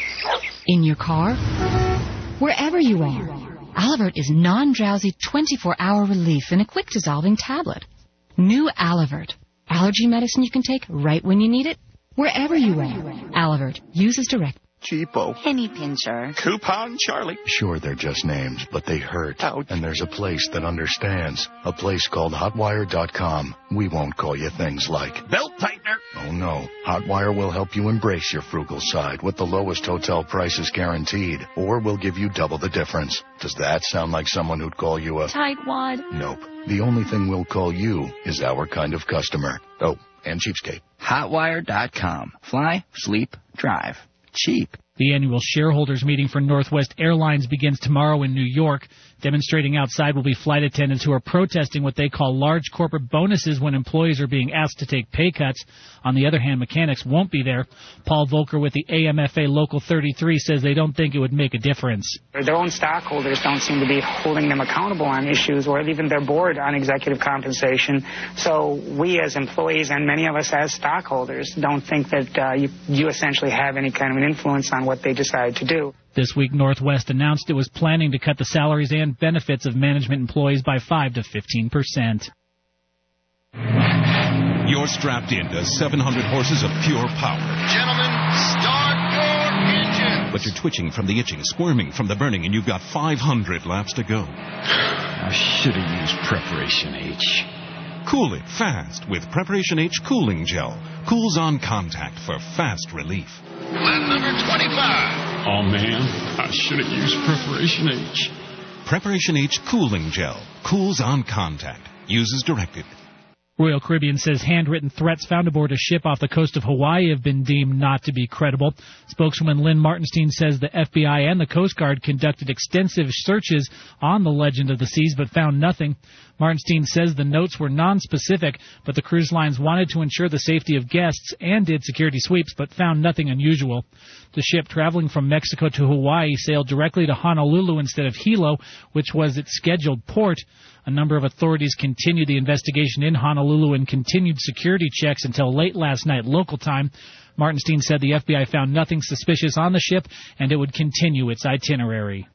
in your car, wherever you are. Alavert is non-drowsy 24-hour relief in a quick-dissolving tablet. New Alavert. Allergy medicine you can take right when you need it, wherever you are. Alavert. Use as directed. Cheapo. Penny Pincher. Coupon Charlie. Sure, they're just names, but they hurt. Ouch. And there's a place that understands. A place called Hotwire.com. We won't call you things like belt tightener. Oh, no. Hotwire will help you embrace your frugal side with the lowest hotel prices guaranteed. Or we'll give you double the difference. Does that sound like someone who'd call you a tightwad? Nope. The only thing we'll call you is our kind of customer. Oh, and cheapskate. Hotwire.com. Fly, sleep, drive. Cheap. The annual shareholders meeting for Northwest Airlines begins tomorrow in New York. Demonstrating outside will be flight attendants who are protesting what they call large corporate bonuses when employees are being asked to take pay cuts. On the other hand, mechanics won't be there. Paul Volcker with the AMFA Local 33 says they don't think it would make a difference. Their own stockholders don't seem to be holding them accountable on issues, or even their board on executive compensation. So we as employees and many of us as stockholders don't think that you essentially have any kind of an influence on what they decide to do. This week, Northwest announced it was planning to cut the salaries and benefits of management employees by 5 to 15%. You're strapped into 700 horses of pure power. Gentlemen, start your engine. But you're twitching from the itching, squirming from the burning, and you've got 500 laps to go. I should have used Preparation H. Cool it fast with Preparation H Cooling Gel. Cools on contact for fast relief. Lap number 25. Oh, man, I should have used Preparation H. Preparation H Cooling Gel. Cools on contact. Use as directed. Royal Caribbean says handwritten threats found aboard a ship off the coast of Hawaii have been deemed not to be credible. Spokeswoman Lynn Martinstein says the FBI and the Coast Guard conducted extensive searches on the Legend of the Seas but found nothing. Martinstein says the notes were non-specific, but the cruise lines wanted to ensure the safety of guests and did security sweeps but found nothing unusual. The ship traveling from Mexico to Hawaii sailed directly to Honolulu instead of Hilo, which was its scheduled port. A number of authorities continued the investigation in Honolulu and continued security checks until late last night local time. Martinstein said the FBI found nothing suspicious on the ship and it would continue its itinerary.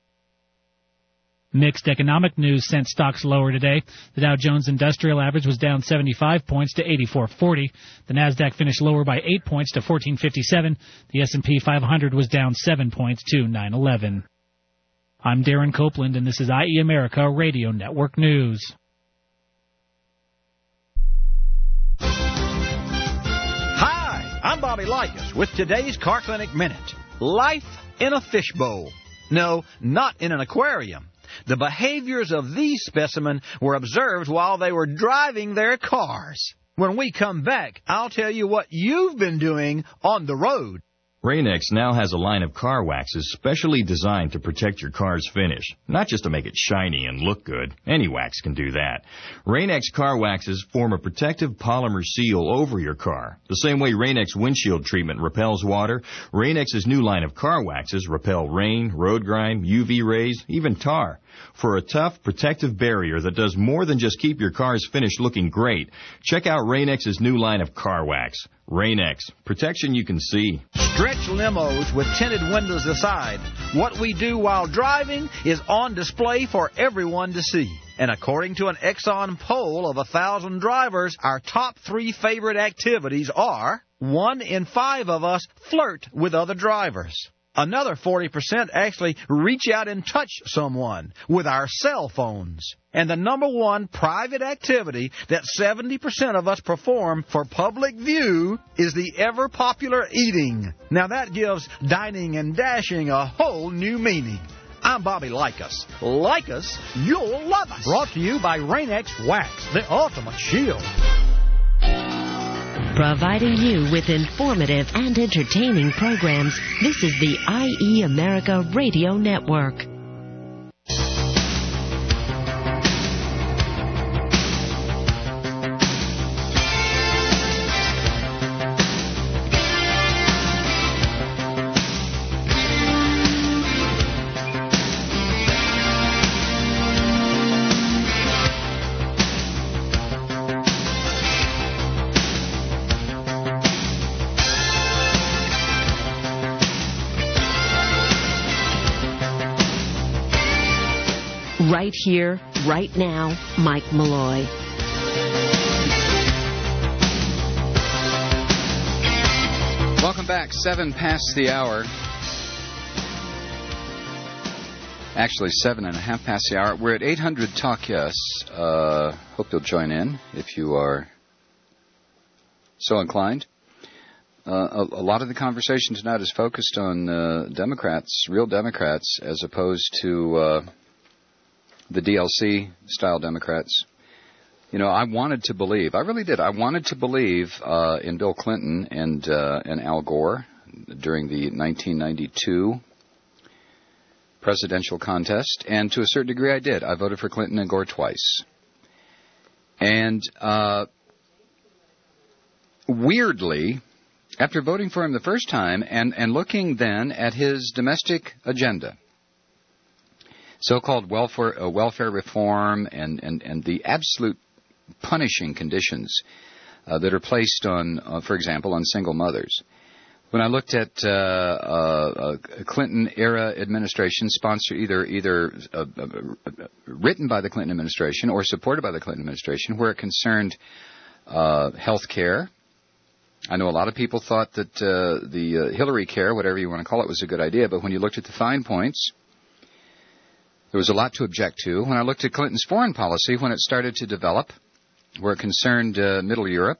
Mixed economic news sent stocks lower today. The Dow Jones Industrial Average was down 75 points to 84.40. The Nasdaq finished lower by 8 points to 14.57. The S&P 500 was down 7 points to 9.11. I'm Darren Copeland, and this is IE America Radio Network News. Hi, I'm Bobby Likas with today's Car Clinic Minute. Life in a fishbowl. No, not in an aquarium. The behaviors of these specimens were observed while they were driving their cars. When we come back, I'll tell you what you've been doing on the road. Rain-X now has a line of car waxes specially designed to protect your car's finish, not just to make it shiny and look good. Any wax can do that. Rain-X car waxes form a protective polymer seal over your car. The same way Rain-X windshield treatment repels water, Rain-X's new line of car waxes repel rain, road grime, UV rays, even tar. For a tough, protective barrier that does more than just keep your car's finish looking great, check out Rain-X's new line of car wax. Rain-X, protection you can see. Stretch limos with tinted windows aside, what we do while driving is on display for everyone to see. And according to an Exxon poll of 1,000 drivers, our top 3 favorite activities are: 1 in 5 of us flirt with other drivers. Another 40% actually reach out and touch someone with our cell phones. And the number 1 private activity that 70% of us perform for public view is the ever-popular eating. Now that gives dining and dashing a whole new meaning. I'm Bobby Likas. Like us, you'll love us. Brought to you by Rain-X Wax, the ultimate shield. Providing you with informative and entertaining programs, this is the IE America Radio Network. Right here, right now, Mike Malloy. Welcome back. 7 past the hour. Actually, 7.5 past the hour. We're at 800 Talk Yes. Hope you'll join in if you are so inclined. A lot of the conversation tonight is focused on Democrats, real Democrats, as opposed to the DLC-style Democrats. You know, I wanted to believe, I really did, I wanted to believe in Bill Clinton and Al Gore during the 1992 presidential contest, and to a certain degree I did. I voted for Clinton and Gore twice. And weirdly, after voting for him the first time and looking then at his domestic agenda, so-called welfare reform and the absolute punishing conditions that are placed on, for example, on single mothers. When I looked at Clinton-era administration sponsored, either written by the Clinton administration or supported by the Clinton administration, where it concerned health care. I know a lot of people thought that the Hillary care, whatever you want to call it, was a good idea, but when you looked at the fine points, there was a lot to object to. When I looked at Clinton's foreign policy, when it started to develop, where it concerned Middle Europe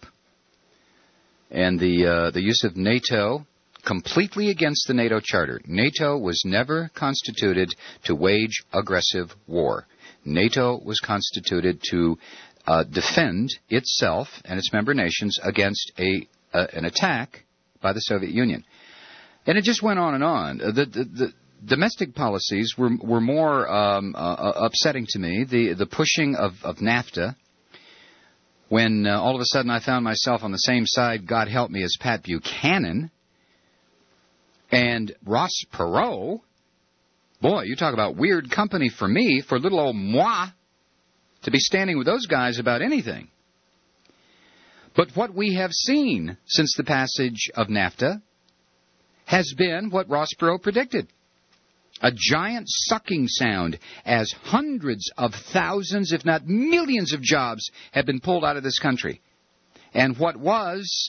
and the use of NATO, completely against the NATO Charter. NATO was never constituted to wage aggressive war. NATO was constituted to defend itself and its member nations against an attack by the Soviet Union. And it just went on and on. The domestic policies were more upsetting to me. The pushing of NAFTA, when all of a sudden I found myself on the same side, God help me, as Pat Buchanan and Ross Perot. Boy, you talk about weird company for me, for little old moi, to be standing with those guys about anything. But what we have seen since the passage of NAFTA has been what Ross Perot predicted. A giant sucking sound as hundreds of thousands, if not millions of jobs have been pulled out of this country. And what was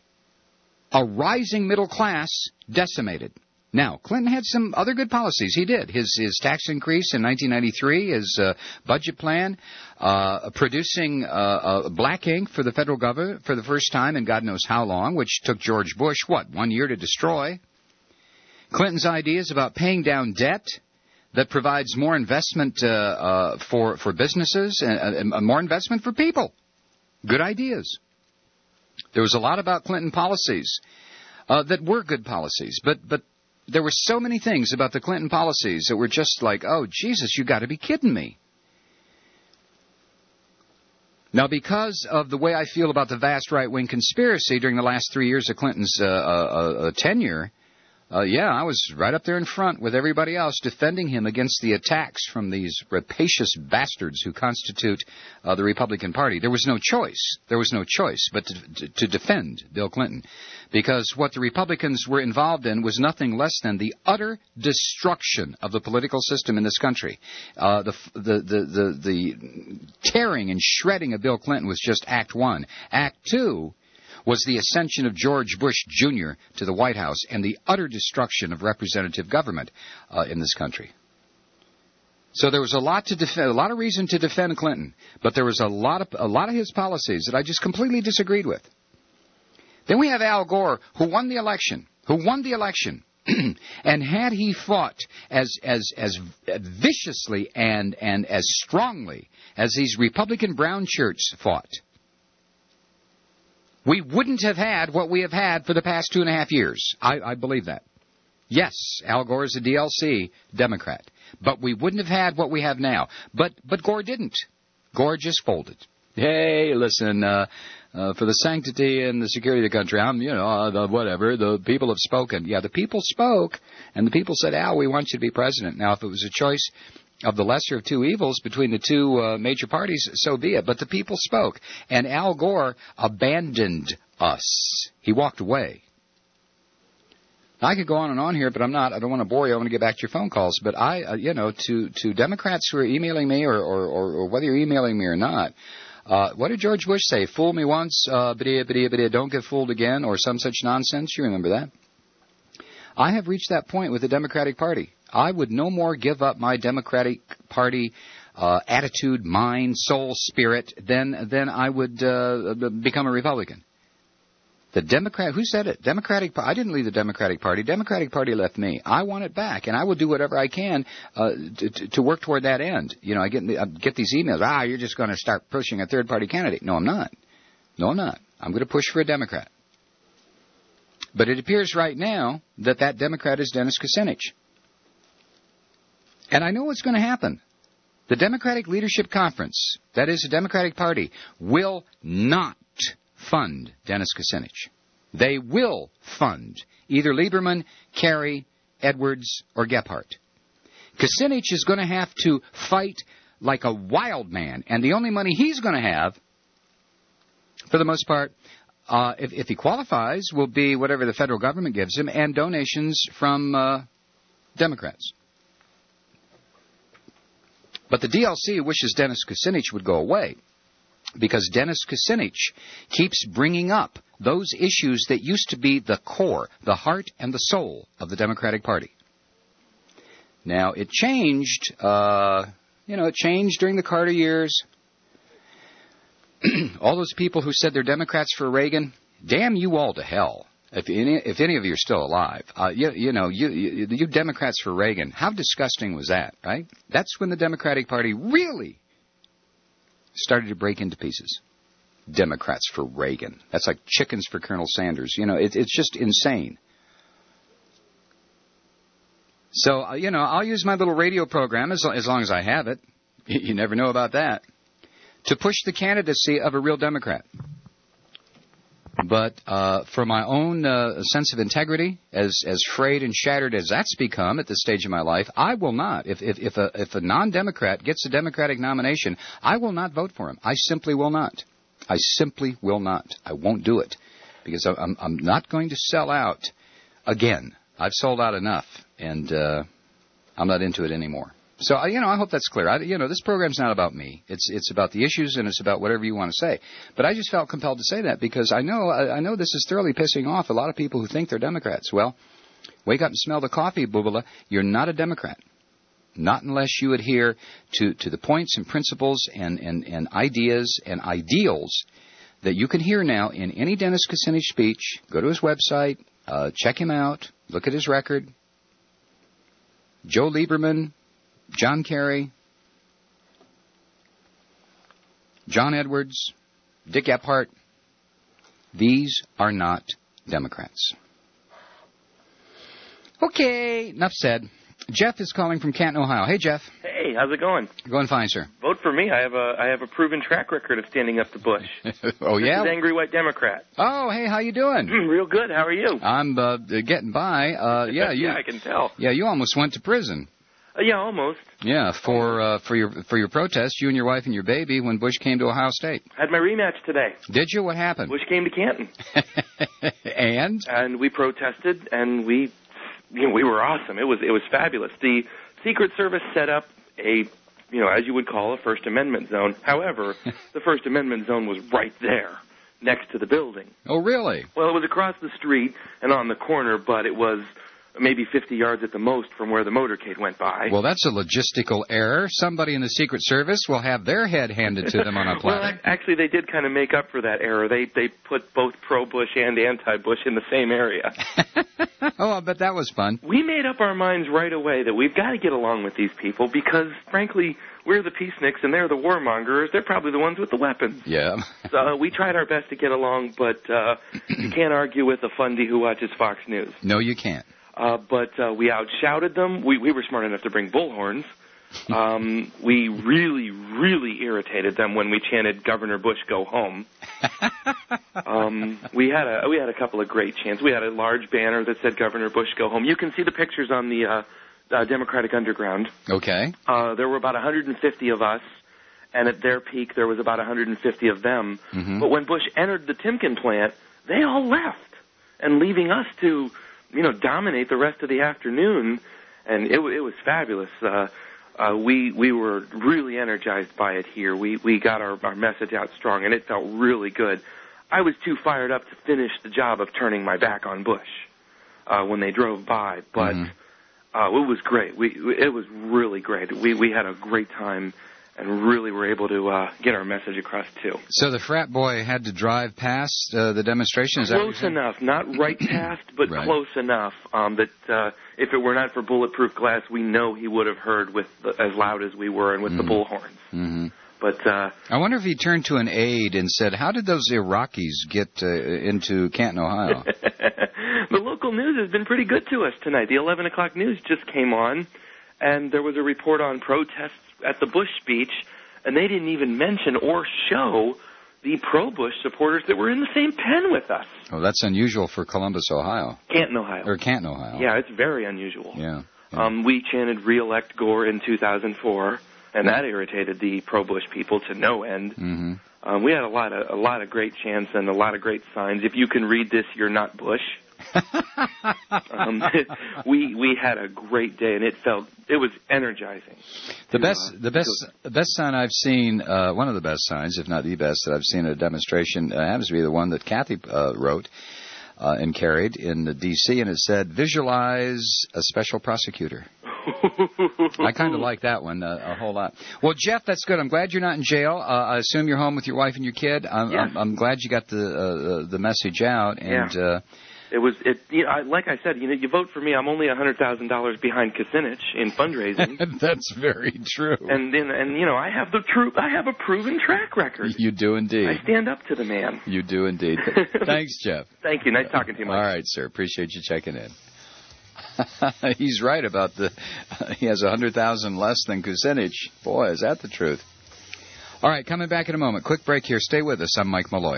a rising middle class decimated. Now, Clinton had some other good policies. He did. His tax increase in 1993, his budget plan, producing black ink for the federal government for the first time in God knows how long, which took George Bush, 1 year to destroy. Clinton's ideas about paying down debt, that provides more investment for businesses and more investment for people. Good ideas. There was a lot about Clinton policies that were good policies, but there were so many things about the Clinton policies that were just like, oh, Jesus, you got to be kidding me. Now, because of the way I feel about the vast right-wing conspiracy during the last 3 years of Clinton's tenure, I was right up there in front with everybody else defending him against the attacks from these rapacious bastards who constitute the Republican Party. There was no choice. There was no choice but to defend Bill Clinton, because what the Republicans were involved in was nothing less than the utter destruction of the political system in this country. The tearing and shredding of Bill Clinton was just Act 1. Act 2 was the ascension of George Bush Jr. to the White House and the utter destruction of representative government in this country. So there was a lot to defend, a lot of reason to defend Clinton, but there was a lot of his policies that I just completely disagreed with. Then we have Al Gore, who won the election, and had he fought as viciously and as strongly as these Republican brown shirts fought, we wouldn't have had what we have had for the past 2.5 years. I believe that. Yes, Al Gore is a DLC Democrat, but we wouldn't have had what we have now. But Gore didn't. Gore just folded. Hey, listen, for the sanctity and the security of the country, whatever, the people have spoken. Yeah, the people spoke, and the people said, Al, we want you to be president. Now, if it was a choice of the lesser of two evils between the two major parties, so be it. But the people spoke, and Al Gore abandoned us. He walked away. I could go on and on here, but I'm not. I don't want to bore you. I want to get back to your phone calls. But to Democrats who are emailing me, or whether you're emailing me or not, what did George Bush say? Fool me once, don't get fooled again, or some such nonsense. You remember that? I have reached that point with the Democratic Party. I would no more give up my Democratic Party attitude, mind, soul, spirit than I would become a Republican. The Democrat, who said it? I didn't leave the Democratic Party. Democratic Party left me. I want it back, and I will do whatever I can to work toward that end. I get these emails. You're just going to start pushing a third-party candidate. No, I'm not. I'm going to push for a Democrat. But it appears right now that Democrat is Dennis Kucinich. And I know what's going to happen. The Democratic Leadership Conference, that is the Democratic Party, will not fund Dennis Kucinich. They will fund either Lieberman, Kerry, Edwards, or Gephardt. Kucinich is going to have to fight like a wild man, and the only money he's going to have, for the most part, if he qualifies, will be whatever the federal government gives him and donations from Democrats. But the DLC wishes Dennis Kucinich would go away, because Dennis Kucinich keeps bringing up those issues that used to be the core, the heart, and the soul of the Democratic Party. Now, it changed, it changed during the Carter years. All those people who said they're Democrats for Reagan, damn you all to hell. If any of you are still alive, you Democrats for Reagan, how disgusting was that, right? That's when the Democratic Party really started to break into pieces. Democrats for Reagan. That's like chickens for Colonel Sanders. It's just insane. So, I'll use my little radio program as long as I have it. You never know about that. To push the candidacy of a real Democrat. But for my own sense of integrity, as frayed and shattered as that's become at this stage of my life, I will not. If a non-Democrat gets a Democratic nomination, I will not vote for him. I simply will not. I simply will not. I won't do it, because I'm not going to sell out again. I've sold out enough, and I'm not into it anymore. So, I hope that's clear. This program's not about me. It's about the issues, and it's about whatever you want to say. But I just felt compelled to say that, because I know this is thoroughly pissing off a lot of people who think they're Democrats. Well, wake up and smell the coffee, Boobala. You're not a Democrat. Not unless you adhere to the points and principles and ideas and ideals that you can hear now in any Dennis Kucinich speech. Go to his website, check him out, look at his record. Joe Lieberman, John Kerry, John Edwards, Dick Gephardt, these are not Democrats. Okay, enough said. Jeff is calling from Canton, Ohio. Hey, Jeff. Hey, how's it going? Going fine, sir. Vote for me. I have a proven track record of standing up to Bush. Oh, yeah? This is Angry White Democrat. Oh, hey, how you doing? Real good. How are you? I'm getting by. Yeah, I can tell. Yeah, you almost went to prison. Yeah, almost. Yeah, for your protest, you and your wife and your baby, when Bush came to Ohio State. Had my rematch today. Did you? What happened? Bush came to Canton. And we protested, and we were awesome. It was fabulous. The Secret Service set up a, as you would call a First Amendment zone. However, the First Amendment zone was right there, next to the building. Oh, really? Well, it was across the street and on the corner, but it was maybe 50 yards at the most from where the motorcade went by. Well, that's a logistical error. Somebody in the Secret Service will have their head handed to them on a platter. Well, actually, they did kind of make up for that error. They put both pro-Bush and anti-Bush in the same area. Oh, I bet that was fun. We made up our minds right away that we've got to get along with these people because, frankly, we're the peaceniks and they're the warmongers. They're probably the ones with the weapons. Yeah. So we tried our best to get along, but you can't argue with a fundy who watches Fox News. No, you can't. But we outshouted them. We were smart enough to bring bullhorns. We really, really irritated them when we chanted "Governor Bush, go home." We had a couple of great chants. We had a large banner that said "Governor Bush, go home." You can see the pictures on the Democratic Underground. Okay. There were about 150 of us, and at their peak there was about 150 of them. Mm-hmm. But when Bush entered the Timken plant, they all left, and leaving us to dominate the rest of the afternoon, and it was fabulous. We were really energized by it here. We got our message out strong, and it felt really good. I was too fired up to finish the job of turning my back on Bush when they drove by, but it was great. It was really great. We had a great time and really were able to get our message across, too. So the frat boy had to drive past the demonstration? Is close enough. Not right past, but right. Close enough that if it were not for bulletproof glass, we know he would have heard with as loud as we were and with the bullhorns. Mm-hmm. But I wonder if he turned to an aide and said, how did those Iraqis get into Canton, Ohio? The local news has been pretty good to us tonight. The 11 o'clock news just came on, and there was a report on protests at the Bush speech, and they didn't even mention or show the pro-Bush supporters that were in the same pen with us. Oh, that's unusual for Columbus, Ohio. Canton, Ohio. Or Canton, Ohio. Yeah, it's very unusual. Yeah. We chanted "Re-elect Gore" in 2004, and that irritated the pro-Bush people to no end. Mm-hmm. We had a lot of great chants and a lot of great signs. If you can read this, you're not Bush. We had a great day, and it was energizing. The best sign I've seen, one of the best signs, if not the best that I've seen at a demonstration, happens to be the one that Kathy wrote and carried in the D.C., and it said, "Visualize a special prosecutor." I kind of like that one a whole lot. Well, Jeff, that's good. I'm glad you're not in jail. I assume you're home with your wife and your kid. I'm glad you got the message out. And yeah. Like I said, you vote for me. I'm only $100,000 behind Kucinich in fundraising. That's very true. And I have I have a proven track record. You do indeed. I stand up to the man. You do indeed. Thanks, Jeff. Thank you. Nice talking to you, Mike. All right, sir. Appreciate you checking in. He's right about he has 100,000 less than Kucinich. Boy, is that the truth. All right, coming back in a moment. Quick break here. Stay with us. I'm Mike Malloy.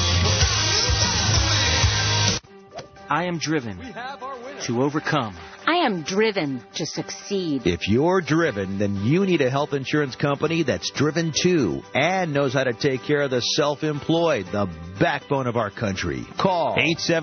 I am driven to overcome. I I am driven to succeed. If you're driven, then you need a health insurance company that's driven too and knows how to take care of the self-employed, the backbone of our country. Call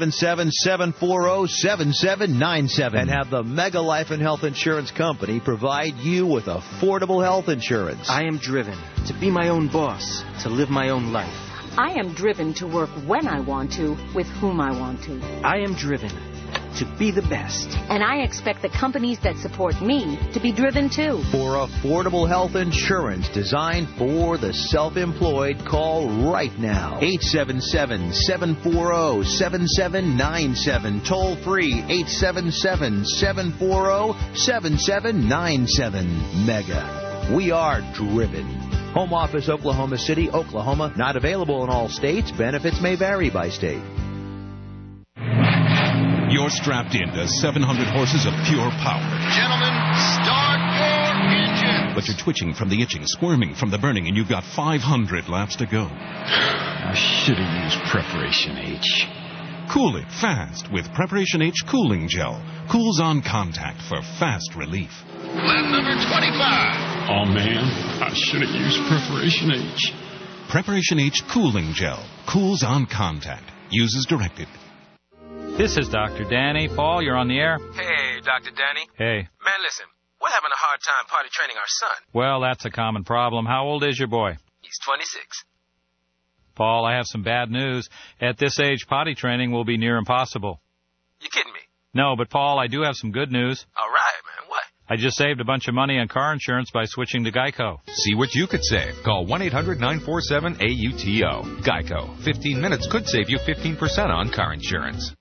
877-740-7797 and have the Mega Life and Health Insurance Company provide you with affordable health insurance. I am driven to be my own boss, to live my own life. I am driven to work when I want to, with whom I want to. I am driven to be the best. And I expect the companies that support me to be driven too. For affordable health insurance designed for the self-employed, call right now. 877-740-7797. Toll free 877-740-7797. Mega. We are driven. Home office, Oklahoma City, Oklahoma. Not available in all states. Benefits may vary by state. You're strapped into 700 horses of pure power. Gentlemen, start your engine. But you're twitching from the itching, squirming from the burning, and you've got 500 laps to go. I should have used Preparation H. Cool it fast with Preparation H Cooling Gel. Cools on contact for fast relief. Lap number 25. Oh, man, I should have used Preparation H. Preparation H Cooling Gel. Cools on contact. Use as directed. This is Dr. Danny. Paul, you're on the air. Hey, Dr. Danny. Hey. Man, listen, we're having a hard time potty training our son. Well, that's a common problem. How old is your boy? He's 26. Paul, I have some bad news. At this age, potty training will be near impossible. You kidding me? No, but Paul, I do have some good news. All right, man. What? I just saved a bunch of money on car insurance by switching to Geico. See what you could save. Call 1-800-947-AUTO. Geico. 15 minutes could save you 15% on car insurance.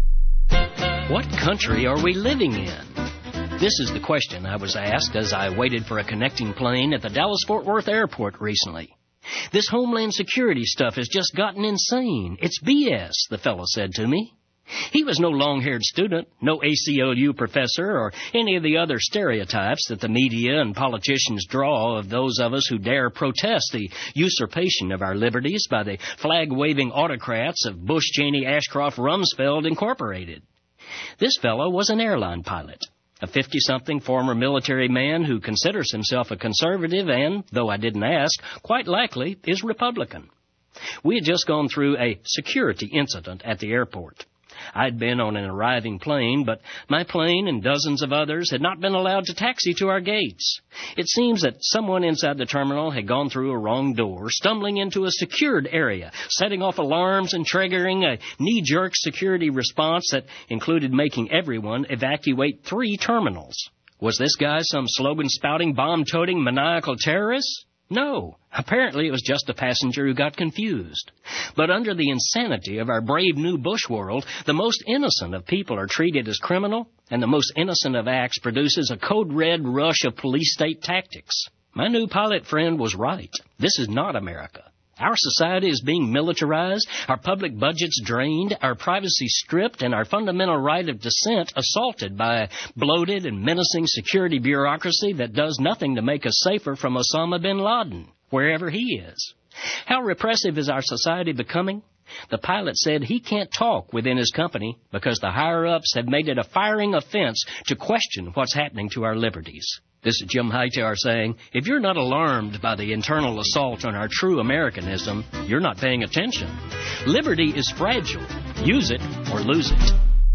What country are we living in? This is the question I was asked as I waited for a connecting plane at the Dallas-Fort Worth airport recently. This Homeland Security stuff has just gotten insane. It's BS, the fellow said to me. He was no long-haired student, no ACLU professor, or any of the other stereotypes that the media and politicians draw of those of us who dare protest the usurpation of our liberties by the flag-waving autocrats of Bush, Cheney, Ashcroft, Rumsfeld, Incorporated. This fellow was an airline pilot, a 50-something former military man who considers himself a conservative and, though I didn't ask, quite likely is Republican. We had just gone through a security incident at the airport. I'd been on an arriving plane, but my plane and dozens of others had not been allowed to taxi to our gates. It seems that someone inside the terminal had gone through a wrong door, stumbling into a secured area, setting off alarms and triggering a knee-jerk security response that included making everyone evacuate 3 terminals. Was this guy some slogan-spouting, bomb-toting, maniacal terrorist? No. Apparently it was just a passenger who got confused. But under the insanity of our brave new Bush world, the most innocent of people are treated as criminal, and the most innocent of acts produces a code-red rush of police-state tactics. My new pilot friend was right. This is not America. Our society is being militarized, our public budgets drained, our privacy stripped, and our fundamental right of dissent assaulted by a bloated and menacing security bureaucracy that does nothing to make us safer from Osama bin Laden, wherever he is. How repressive is our society becoming? The pilot said he can't talk within his company because the higher-ups have made it a firing offense to question what's happening to our liberties. This is Jim Hightower saying, if you're not alarmed by the internal assault on our true Americanism, you're not paying attention. Liberty is fragile. Use it or lose it.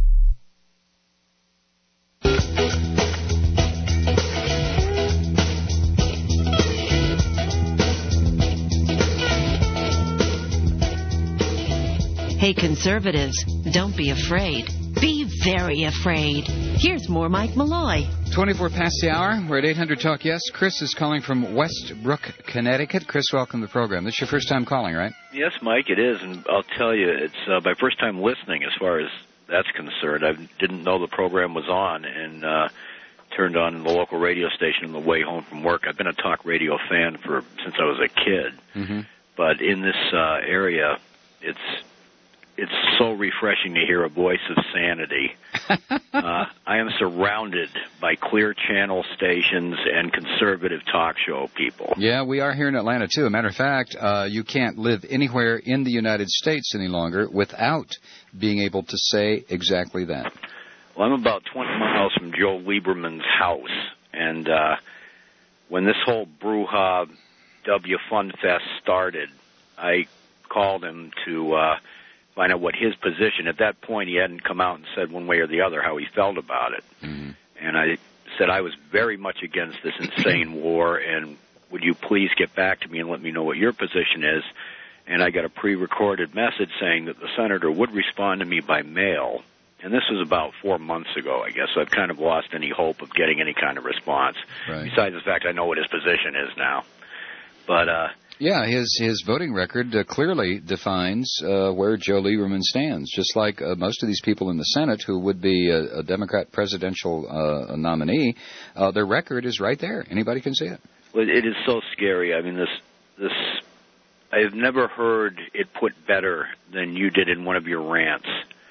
Hey, conservatives, don't be afraid. Be very afraid. Here's more Mike Malloy. 24 past the hour. We're at 800 Talk Yes. Chris is calling from Westbrook, Connecticut. Chris, welcome to the program. This is your first time calling, right? Yes, Mike, it is. And I'll tell you, it's my first time listening as far as that's concerned. I didn't know the program was on and turned on the local radio station on the way home from work. I've been a talk radio fan since I was a kid. Mm-hmm. But in this area, it's so refreshing to hear a voice of sanity. I am surrounded by clear channel stations and conservative talk show people. Yeah, we are here in Atlanta, too. As a matter of fact, you can't live anywhere in the United States any longer without being able to say exactly that. Well, I'm about 20 miles from Joe Lieberman's house, and when this whole brouhaha W Fun Fest started, I called him to find out what his position. At that point, he hadn't come out and said one way or the other how he felt about it. Mm-hmm. And I said I was very much against this insane war, and would you please get back to me and let me know what your position is? And I got a pre-recorded message saying that the senator would respond to me by mail. And this was about 4 months ago, I guess, so I've kind of lost any hope of getting any kind of response, besides the fact I know what his position is now. But yeah, his voting record clearly defines where Joe Lieberman stands, just like most of these people in the Senate who would be a Democrat presidential nominee. Their record is right there. Anybody can see it. Well, it is so scary. I mean, this I've never heard it put better than you did in one of your rants.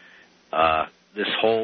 This whole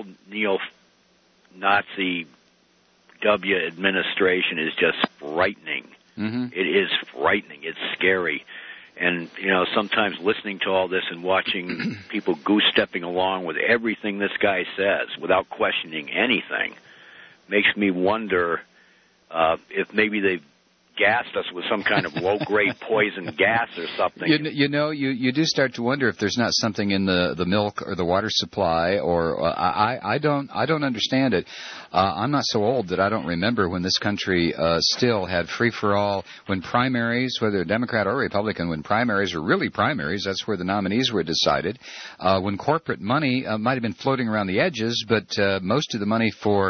neo-Nazi W administration is just frightening. Mm-hmm. It is frightening. It's scary. And, you know, sometimes listening to all this and watching people goose-stepping along with everything this guy says without questioning anything makes me wonder if maybe they've gassed us with some kind of low-grade poison gas or something. You do start to wonder if there's not something in the milk or the water supply, or I don't understand it. I'm not so old that I don't remember when this country still had free-for-all, when primaries, whether Democrat or Republican, when primaries were really primaries, that's where the nominees were decided. When corporate money might have been floating around the edges, but most of the money for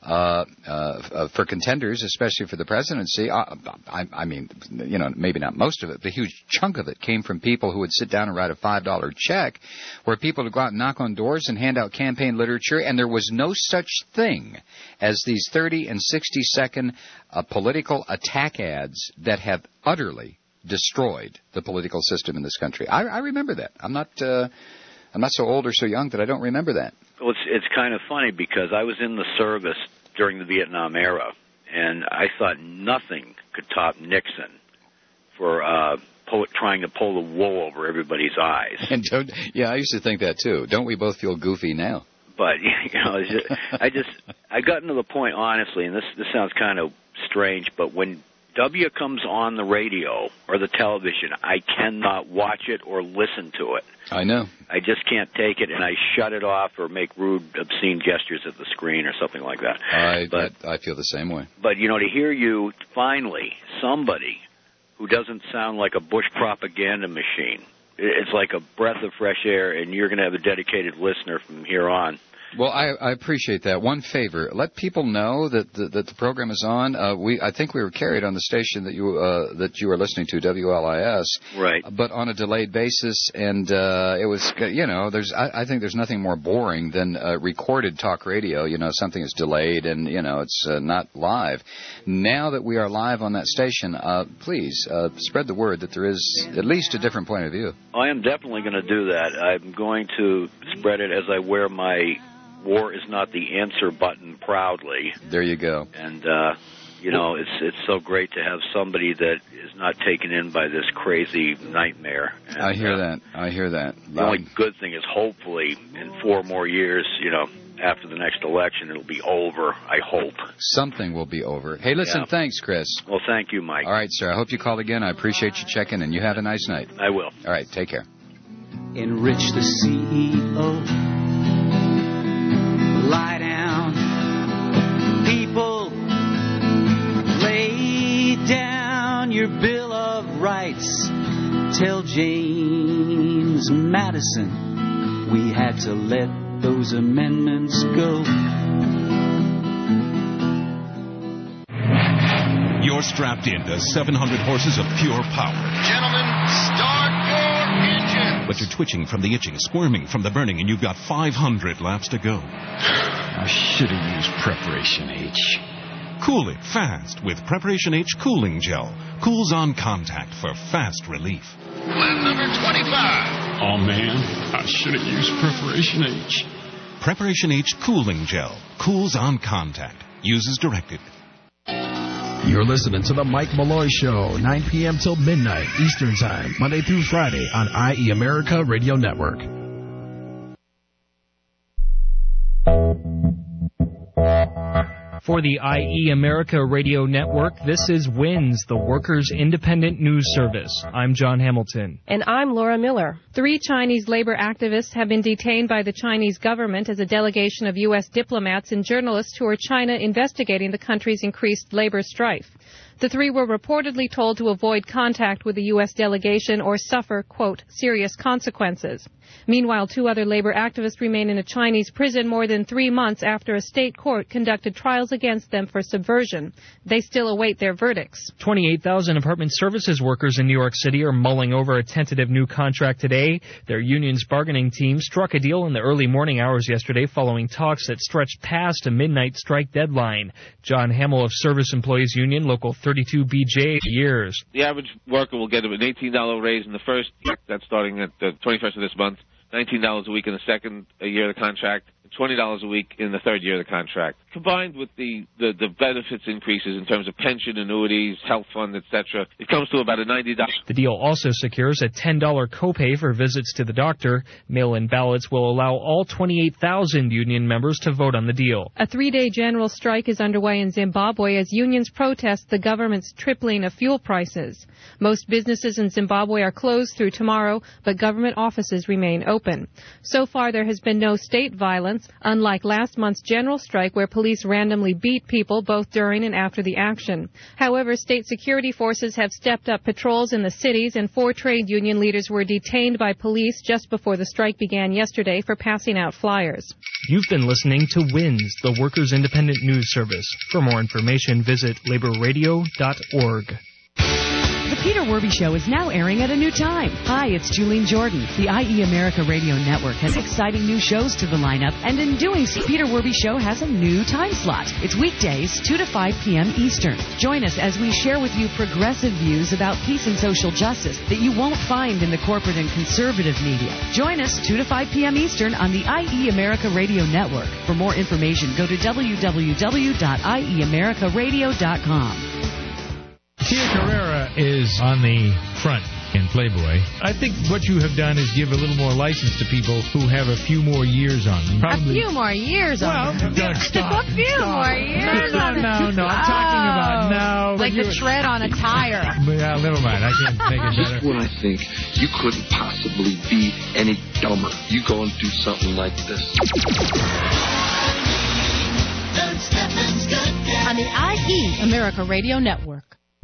contenders, especially for the presidency, I mean, you know, maybe not most of it, but a huge chunk of it came from people who would sit down and write a $5 check, where people would go out and knock on doors and hand out campaign literature, and there was no such thing as these 30 and 60-second political attack ads that have utterly destroyed the political system in this country. I remember that. I'm not so old or so young that I don't remember that. Well, it's kind of funny because I was in the service during the Vietnam era, and I thought nothing could top Nixon for trying to pull the wool over everybody's eyes. And I used to think that too. Don't we both feel goofy now? But you know, I got into the point honestly, and this sounds kind of strange, but when W comes on the radio or the television, I cannot watch it or listen to it. I know. I just can't take it, and I shut it off or make rude, obscene gestures at the screen or something like that. I feel the same way. But, you know, to hear you, finally, somebody who doesn't sound like a Bush propaganda machine, it's like a breath of fresh air, and you're going to have a dedicated listener from here on. Well, I appreciate that. One favor, let people know that the program is on. I think we were carried on the station that you were listening to, WLIS. Right. But on a delayed basis, and it was, you know, I think there's nothing more boring than recorded talk radio. You know, something is delayed and, you know, it's not live. Now that we are live on that station, please spread the word that there is at least a different point of view. I am definitely going to do that. I'm going to spread it as I wear my "War is not the answer" button proudly. There you go. And you know, it's so great to have somebody that is not taken in by this crazy nightmare. And, I hear that. The only good thing is hopefully in 4 more years, you know, after the next election, it'll be over, I hope. Something will be over. Hey, listen, Thanks, Chris. Well, thank you, Mike. All right, sir. I hope you call again. I appreciate you checking, and you have a nice night. I will. All right, take care. Enrich the CEO. Lie down, people, lay down your Bill of Rights. Tell James Madison we had to let those amendments go. You're strapped into 700 horses of pure power. Gentlemen, start your engine. But you're twitching from the itching, squirming from the burning, and you've got 500 laps to go. I should have used Preparation H. Cool it fast with Preparation H Cooling Gel. Cools on contact for fast relief. Lap number 25. Oh, man, I should have used Preparation H. Preparation H Cooling Gel. Cools on contact. Use as directed. You're listening to The Mike Malloy Show, 9 p.m. till midnight Eastern Time, Monday through Friday on IE America Radio Network. For the IE America Radio Network, this is WINS, the Workers' Independent News Service. I'm John Hamilton. And I'm Laura Miller. 3 Chinese labor activists have been detained by the Chinese government as a delegation of U.S. diplomats and journalists who are China investigating the country's increased labor strife. The 3 were reportedly told to avoid contact with the U.S. delegation or suffer, quote, serious consequences. Meanwhile, 2 other labor activists remain in a Chinese prison more than 3 months after a state court conducted trials against them for subversion. They still await their verdicts. 28,000 apartment services workers in New York City are mulling over a tentative new contract today. Their union's bargaining team struck a deal in the early morning hours yesterday following talks that stretched past a midnight strike deadline. John Hamill of Service Employees Union, Local 32BJ, years. The average worker will get an $18 raise in the first year. That's starting at the 21st of this month. $19 a week in the second year of the contract, $20 a week in the third year of the contract. Combined with the benefits increases in terms of pension, annuities, health fund, etc., it comes to about a $90. The deal also secures a $10 copay for visits to the doctor. Mail-in ballots will allow all 28,000 union members to vote on the deal. A 3-day general strike is underway in Zimbabwe as unions protest the government's tripling of fuel prices. Most businesses in Zimbabwe are closed through tomorrow, but government offices remain open. So far, there has been no state violence, unlike last month's general strike where police randomly beat people both during and after the action. However, state security forces have stepped up patrols in the cities, and 4 trade union leaders were detained by police just before the strike began yesterday for passing out flyers. You've been listening to WINS, the Workers' Independent News Service. For more information, visit laborradio.org. The Peter Werby Show is now airing at a new time. Hi, it's Julene Jordan. The IE America Radio Network has exciting new shows to the lineup, and in doing so, Peter Werby Show has a new time slot. It's weekdays, 2 to 5 p.m. Eastern. Join us as we share with you progressive views about peace and social justice that you won't find in the corporate and conservative media. Join us 2 to 5 p.m. Eastern on the IE America Radio Network. For more information, go to www.ieamericaradio.com. Tia Carrera is on the front in Playboy. I think what you have done is give a little more license to people who have a few more years on them. Probably. A few more years on them? Stop. A few more years on them? No. I'm talking about now. Like the tread on a tire. Yeah, never mind. I can't make it better. Just when I think you couldn't possibly be any dumber, you go and do something like this. On the IE America Radio Network.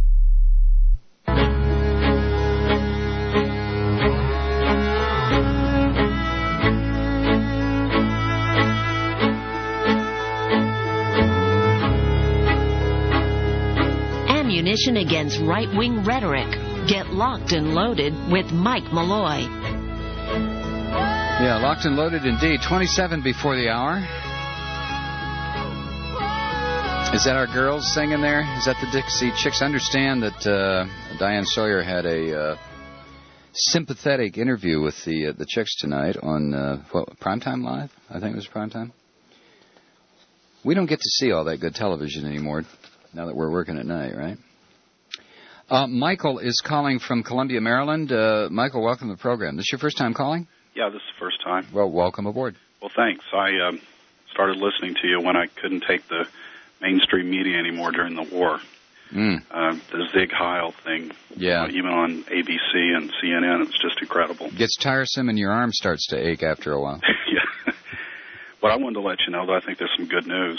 Ammunition against right-wing rhetoric. Get locked and loaded with Mike Malloy. Yeah, locked and loaded indeed. 27 before the hour. Is that our girls singing there? Is that the Dixie Chicks? I understand that Diane Sawyer had a sympathetic interview with the Chicks tonight on Primetime Live. I think it was Primetime. We don't get to see all that good television anymore now that we're working at night, right? Michael is calling from Columbia, Maryland. Michael, welcome to the program. This your first time calling? Yeah, this is the first time. Well, welcome aboard. Well, thanks. I started listening to you when I couldn't take the mainstream media anymore during the war. The Zig Heil thing, yeah, even on ABC and CNN, it's just incredible. Gets tiresome and your arm starts to ache after a while. Yeah. But I wanted to let you know that I think there's some good news.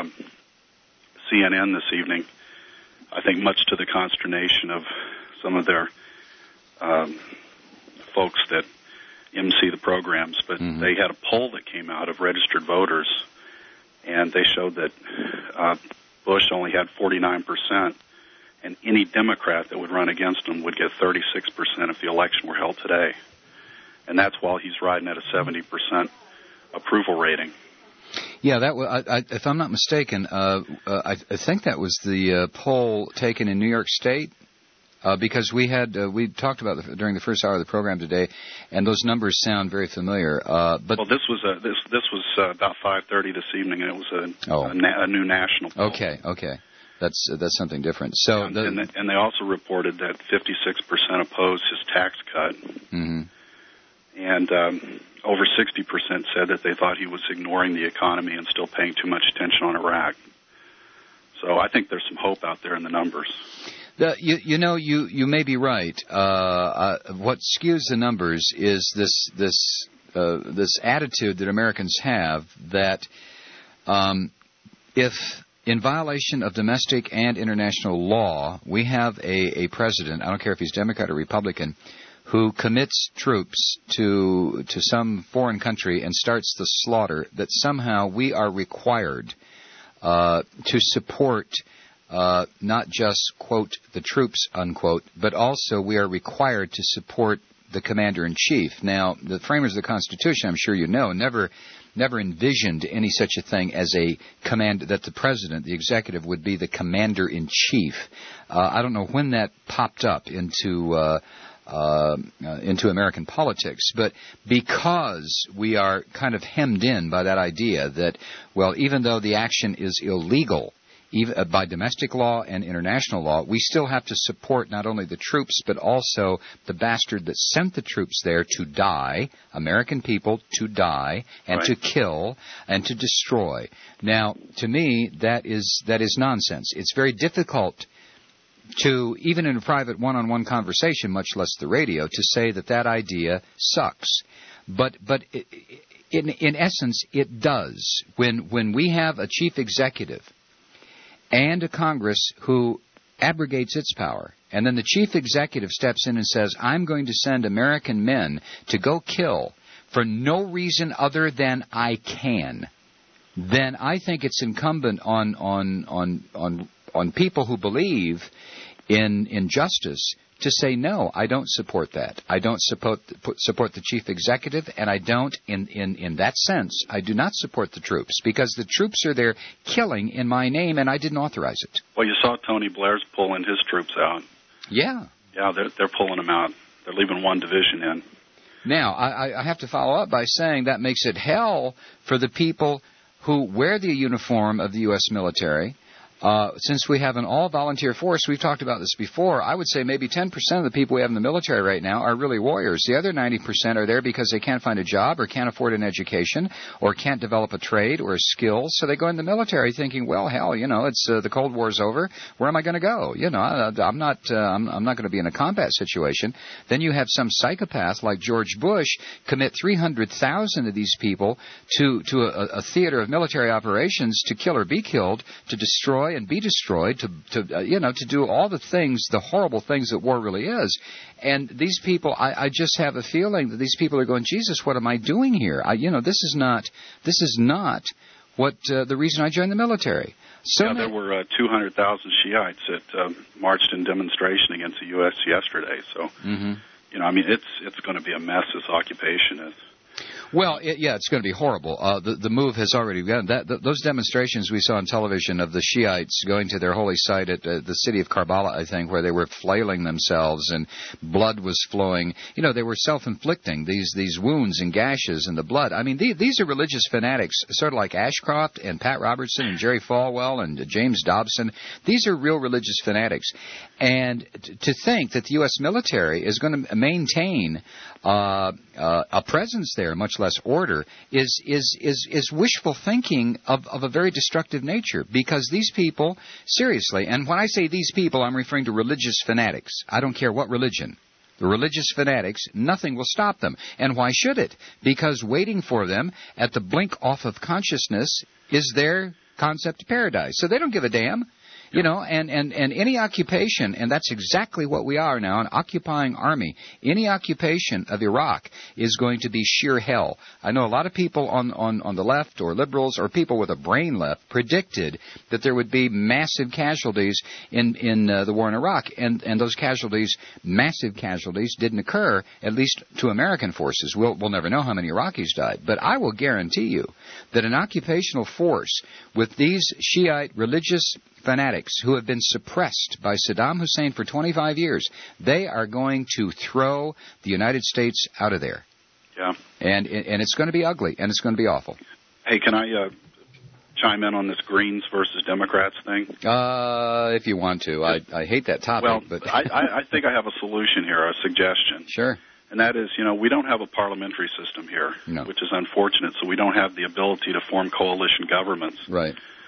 CNN this evening, I think much to the consternation of some of their folks that MC the programs, but they had a poll that came out of registered voters, and they showed that Bush only had 49%, and any Democrat that would run against him would get 36% if the election were held today. And that's while he's riding at a 70% approval rating. Yeah, that was, if I'm not mistaken, I think that was the poll taken in New York State, because we talked about during the first hour of the program today, and those numbers sound very familiar. But well, this was about 5:30 this evening, and it was a new national poll. Okay, that's something different. So and they also reported that 56% opposed his tax cut. Mm-hmm. And over 60% said that they thought he was ignoring the economy and still paying too much attention on Iraq. So I think there's some hope out there in the numbers. You may be right. What skews the numbers is this attitude that Americans have that if in violation of domestic and international law we have a president, I don't care if he's Democrat or Republican, who commits troops to some foreign country and starts the slaughter, that somehow we are required to support not just, quote, the troops, unquote, but also we are required to support the commander-in-chief. Now, the framers of the Constitution, I'm sure you know, never envisioned any such a thing as a command, that the president, the executive, would be the commander-in-chief. I don't know when that popped up into American politics, but because we are kind of hemmed in by that idea that, well, even though the action is illegal, even by domestic law and international law, we still have to support not only the troops, but also the bastard that sent the troops there to die, American people to die, and to kill, and to destroy. Now, to me, that is nonsense. It's very difficult to, even in a private one-on-one conversation, much less the radio, to say that idea sucks. But in essence, it does. When we have a chief executive and a Congress who abrogates its power, and then the chief executive steps in and says, I'm going to send American men to go kill for no reason other than I can, then I think it's incumbent on people who believe in justice to say, no, I don't support that. I don't support the chief executive, and I don't, in that sense, I do not support the troops, because the troops are there killing in my name, and I didn't authorize it. Well, you saw Tony Blair's pulling his troops out. Yeah. Yeah, they're pulling them out. They're leaving one division in. Now, I have to follow up by saying that makes it hell for the people who wear the uniform of the U.S. military. Since we have an all-volunteer force, we've talked about this before, I would say maybe 10% of the people we have in the military right now are really warriors. The other 90% are there because they can't find a job or can't afford an education or can't develop a trade or a skill, so they go in the military thinking, well, hell, it's the Cold War's over. Where am I going to go? I'm not going to be in a combat situation. Then you have some psychopath like George Bush commit 300,000 of these people to a theater of military operations to kill or be killed, to destroy and be destroyed, to do all the things, the horrible things that war really is. And these people, I just have a feeling that these people are going, Jesus, what am I doing here? This is not what the reason I joined the military. There were 200,000 Shiites that marched in demonstration against the U.S. yesterday. So, it's going to be a mess, this occupation is. Well, it's going to be horrible. The move has already begun. Those demonstrations we saw on television of the Shiites going to their holy site at the city of Karbala, I think, where they were flailing themselves and blood was flowing. They were self-inflicting these wounds and gashes in the blood. I mean, these are religious fanatics, sort of like Ashcroft and Pat Robertson and Jerry Falwell and James Dobson. These are real religious fanatics. And to think that the U.S. military is going to maintain a presence there, much less order, is wishful thinking of a very destructive nature, because these people, seriously, and when I say these people, I'm referring to religious fanatics. I don't care what religion. The religious fanatics, nothing will stop them. And why should it? Because waiting for them at the blink off of consciousness is their concept of paradise. So they don't give a damn. And any occupation, and that's exactly what we are now, an occupying army. Any occupation of Iraq is going to be sheer hell. I know a lot of people on the left, or liberals, or people with a brain left, predicted that there would be massive casualties in the war in Iraq, and those casualties, massive casualties, didn't occur, at least to American forces. We'll never know how many Iraqis died, but I will guarantee you that an occupational force with these Shiite religious fanatics who have been suppressed by Saddam Hussein for 25 years, they are going to throw the United States out of there. Yeah. And it's going to be ugly, and it's going to be awful. Hey, can I chime in on this Greens versus Democrats thing? If you want to. I hate that topic. Well, but I think I have a solution here, a suggestion. Sure. And that is, we don't have a parliamentary system here, which is unfortunate, so we don't have the ability to form coalition governments. Right.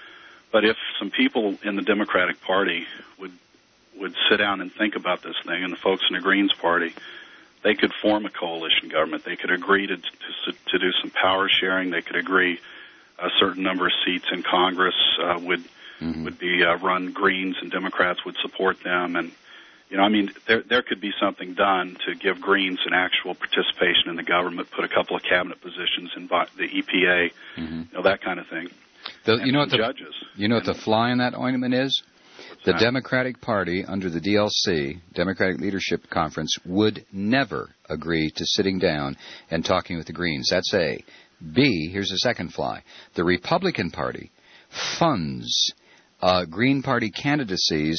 But if some people in the Democratic Party would sit down and think about this thing, and the folks in the Greens Party, they could form a coalition government. They could agree to do some power sharing. They could agree a certain number of seats in Congress would be run Greens, and Democrats would support them. And there could be something done to give Greens an actual participation in the government, put a couple of cabinet positions in the EPA, that kind of thing. You know what the fly in that ointment is? The Democratic Party, under the DLC, Democratic Leadership Conference, would never agree to sitting down and talking with the Greens. That's A. B, here's the second fly. The Republican Party funds Green Party candidacies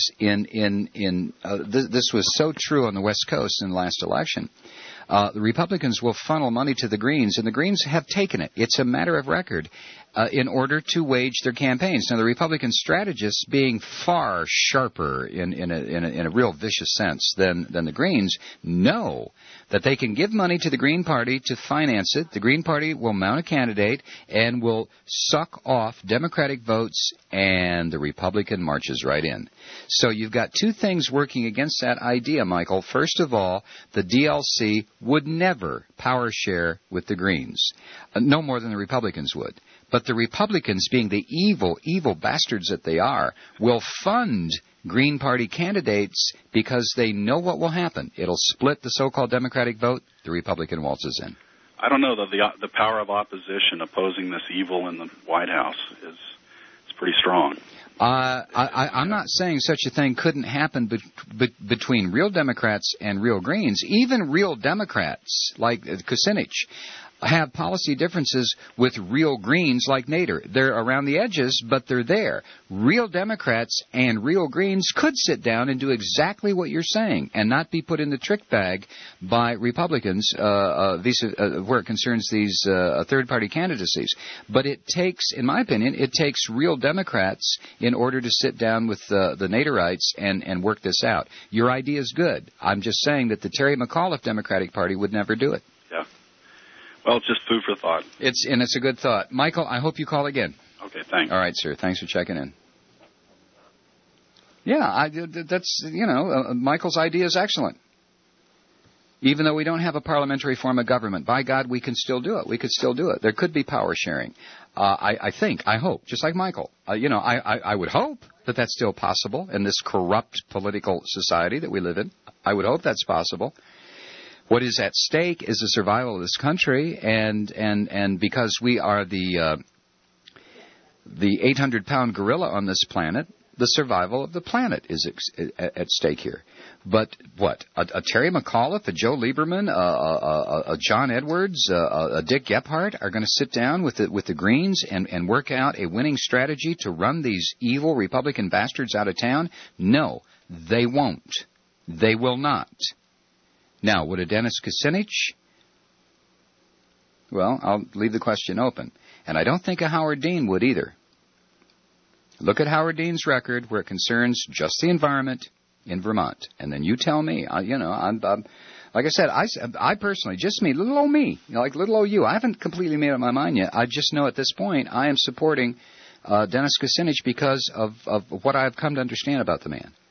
this was so true on the West Coast in the last election. The Republicans will funnel money to the Greens, and the Greens have taken it. It's a matter of record in order to wage their campaigns. Now, the Republican strategists, being far sharper in a real vicious sense than the Greens, know that they can give money to the Green Party to finance it. The Green Party will mount a candidate and will suck off Democratic votes, and the Republican marches right in. So you've got two things working against that idea, Michael. First of all, the DLC would never power share with the Greens, no more than the Republicans would. But the Republicans, being the evil, evil bastards that they are, will fund Green Party candidates because they know what will happen. It'll split the so-called Democratic vote. The Republican waltzes in. I don't know, though. The power of opposition opposing this evil in the White House is pretty strong. I'm not saying such a thing couldn't happen between real Democrats and real Greens. Even real Democrats, like Kucinich, have policy differences with real Greens like Nader. They're around the edges, but they're there. Real Democrats and real Greens could sit down and do exactly what you're saying and not be put in the trick bag by Republicans where it concerns these third-party candidacies. But it takes, in my opinion, real Democrats in order to sit down with the Naderites and work this out. Your idea is good. I'm just saying that the Terry McAuliffe Democratic Party would never do it. Yeah. Well, it's just food for thought. It's a good thought. Michael, I hope you call again. Okay, thanks. All right, sir. Thanks for checking in. Yeah, that's, Michael's idea is excellent. Even though we don't have a parliamentary form of government, by God, we can still do it. We could still do it. There could be power sharing. I hope, just like Michael. I would hope that that's still possible in this corrupt political society that we live in. I would hope that's possible. What is at stake is the survival of this country, and because we are the 800-pound gorilla on this planet, the survival of the planet is at stake here. But what? A Terry McAuliffe, a Joe Lieberman, a John Edwards, a Dick Gephardt are going to sit down with the Greens and work out a winning strategy to run these evil Republican bastards out of town? No, they won't. They will not. Now, would a Dennis Kucinich? Well, I'll leave the question open. And I don't think a Howard Dean would either. Look at Howard Dean's record where it concerns just the environment in Vermont. And then you tell me, I'm like I said, I personally, just me, little old me, like little old you. I haven't completely made up my mind yet. I just know at this point I am supporting Dennis Kucinich because of what I've come to understand about the man.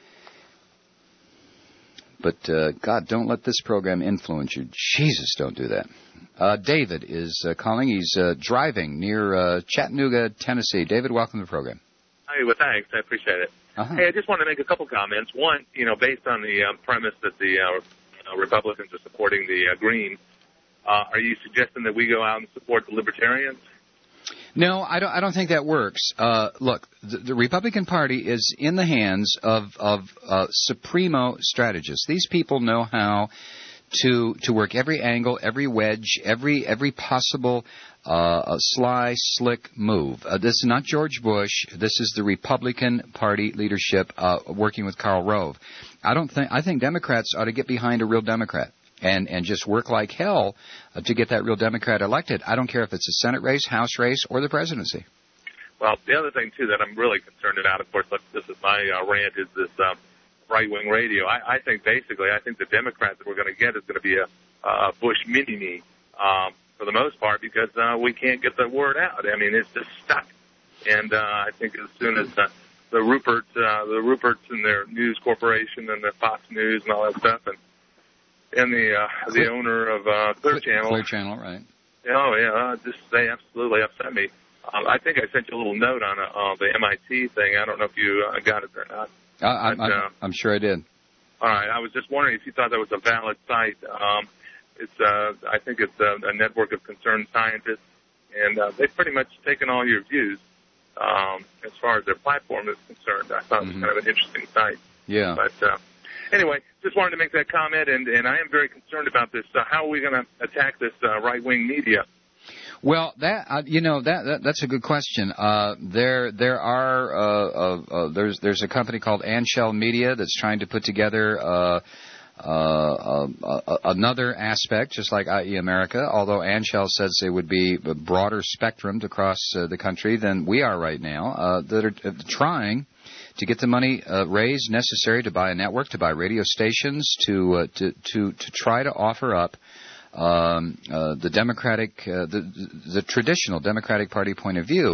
But, God, don't let this program influence you. Jesus, don't do that. David is calling. He's driving near Chattanooga, Tennessee. David, welcome to the program. Hey, well, thanks. I appreciate it. Uh-huh. Hey, I just want to make a couple comments. One, based on the premise that the Republicans are supporting the Greens, are you suggesting that we go out and support the Libertarians? No, I don't think that works. Look, the Republican Party is in the hands of supremo strategists. These people know how to work every angle, every wedge, every possible sly, slick move. This is not George Bush. This is the Republican Party leadership working with Karl Rove. I think Democrats ought to get behind a real Democrat. And just work like hell to get that real Democrat elected. I don't care if it's a Senate race, House race, or the presidency. Well, the other thing, too, that I'm really concerned about, of course, this is my rant, is this right-wing radio. I think the Democrat that we're going to get is going to be a Bush mini-me for the most part because we can't get the word out. I mean, it's just stuck. And I think as soon as the Ruperts and their news corporation and the Fox News and all that stuff, and the owner of Clear Channel. Clear Channel, right? Oh yeah, they absolutely upset me. I think I sent you a little note on the MIT thing. I don't know if you got it or not. I'm sure I did. All right. I was just wondering if you thought that was a valid site. I think it's a network of concerned scientists, and they've pretty much taken all your views as far as their platform is concerned. I thought it was kind of an interesting site. Yeah. But anyway, just wanted to make that comment, and I am very concerned about this. How are we going to attack this right-wing media? Well, that's a good question. There's a company called Anshel Media that's trying to put together another aspect, just like IE America. Although Anshel says it would be a broader spectrum across the country than we are right now. That are trying to get the money raised necessary to buy a network, to buy radio stations, to try to offer up the Democratic, the traditional Democratic Party point of view,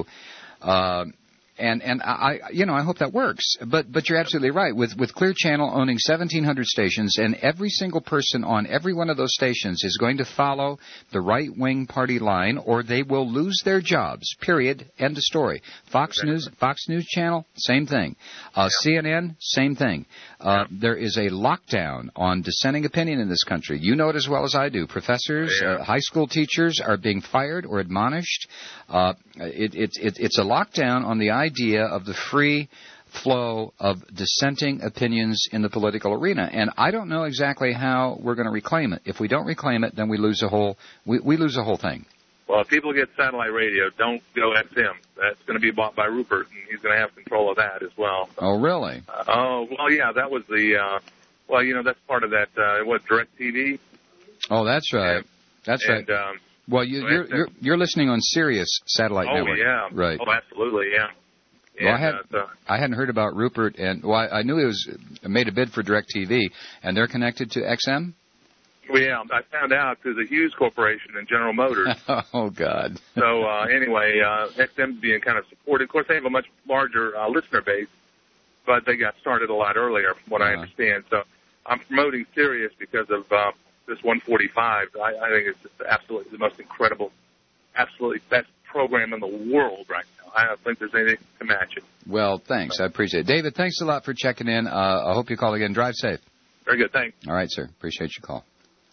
and I hope that works. But you're absolutely right. With Clear Channel owning 1,700 stations, and every single person on every one of those stations is going to follow the right-wing party line, or they will lose their jobs. Period. End of story. Fox News Channel, same thing. CNN, same thing. There is a lockdown on dissenting opinion in this country. You know it as well as I do. Professors, high school teachers are being fired or admonished. It's a lockdown on the idea of the free flow of dissenting opinions in the political arena, and I don't know exactly how we're going to reclaim it. If we don't reclaim it, then we lose the whole thing. Well, if people get satellite radio, don't go XM. That's going to be bought by Rupert, and he's going to have control of that as well. Oh, really? Yeah, that was that's part of that. DirecTV? Oh, that's right. That's right. Well, you're listening on Sirius satellite network. Oh, yeah. Right. Oh, absolutely, yeah. Well, I hadn't heard about Rupert, and I knew he made a bid for DirecTV, and they're connected to XM? Well, yeah, I found out through the Hughes Corporation and General Motors. Oh, God. So, anyway, XM's being kind of supported. Of course, they have a much larger listener base, but they got started a lot earlier, from what I understand. So I'm promoting Sirius because of this 145. I think it's just absolutely the most incredible, absolutely best program in the world right now. I don't think there's anything to match it. Well, thanks. I appreciate it. David, thanks a lot for checking in. I hope you call again. Drive safe. Very good. Thanks. All right, sir. Appreciate your call.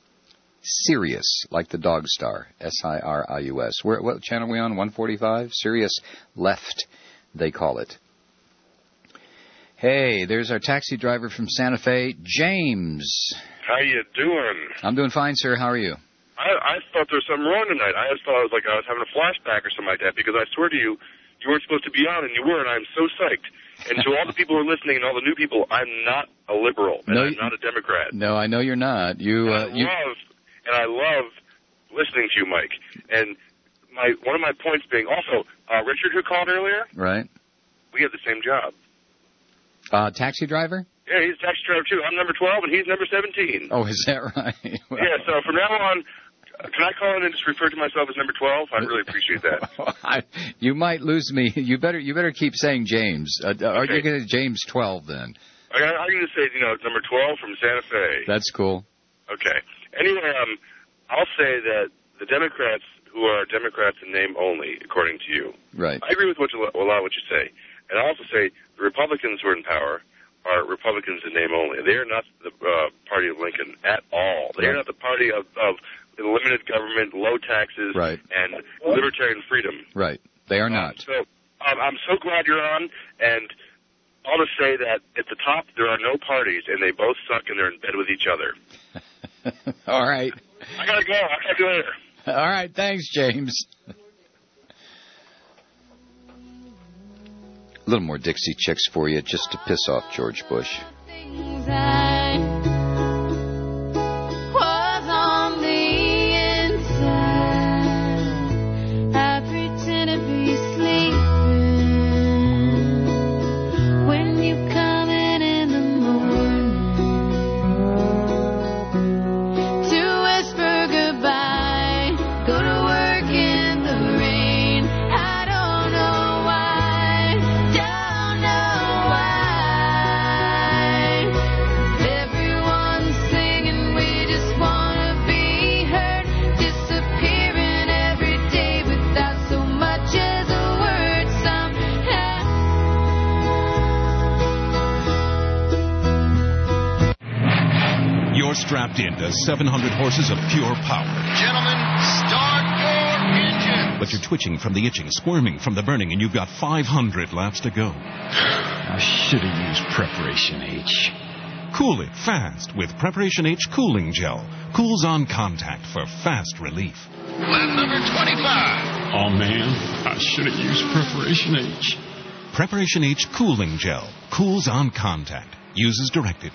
Sirius, like the dog star, Sirius. What channel are we on? 145? Sirius Left, they call it. Hey, there's our taxi driver from Santa Fe, James. How you doing? I'm doing fine, sir. How are you? I thought there was something wrong tonight. I just thought I was having a flashback or something like that, because I swear to you, you weren't supposed to be on, and you were, and I'm so psyched. And to all the people who are listening and all the new people, I'm not a liberal, and I'm not a Democrat. No, I know you're not. I love listening to you, Mike. And one of my points being also, Richard, who called earlier, right? We have the same job. Taxi driver? Yeah, he's a taxi driver, too. I'm number 12, and he's number 17. Oh, is that right? Well, yeah, so from now on, can I call in and just refer to myself as number 12? I'd really appreciate that. You might lose me. You better keep saying James. Are you going to James 12 then? I'm going to say, number 12 from Santa Fe. That's cool. Okay. Anyway, I'll say that the Democrats who are Democrats in name only, according to you. Right. I agree with a lot of what you say. And I also say the Republicans who are in power are Republicans in name only. They are not the party of Lincoln at all. They are not the party of limited government, low taxes, and libertarian freedom. Right. They are not. So I'm so glad you're on, and I'll just say that at the top there are no parties, and they both suck, and they're in bed with each other. All right. I gotta go. I'll talk to you later. All right. Thanks, James. A little more Dixie Chicks for you, just to piss off George Bush. Go to work in the rain. I don't know why. You're strapped into 700 horses of pure power. Gentlemen, start your engine. But you're twitching from the itching, squirming from the burning, and you've got 500 laps to go. I should have used Preparation H. Cool it fast with Preparation H Cooling Gel. Cools on contact for fast relief. Lap number 25. Oh, man, I should have used Preparation H. Preparation H Cooling Gel. Cools on contact. Use as directed.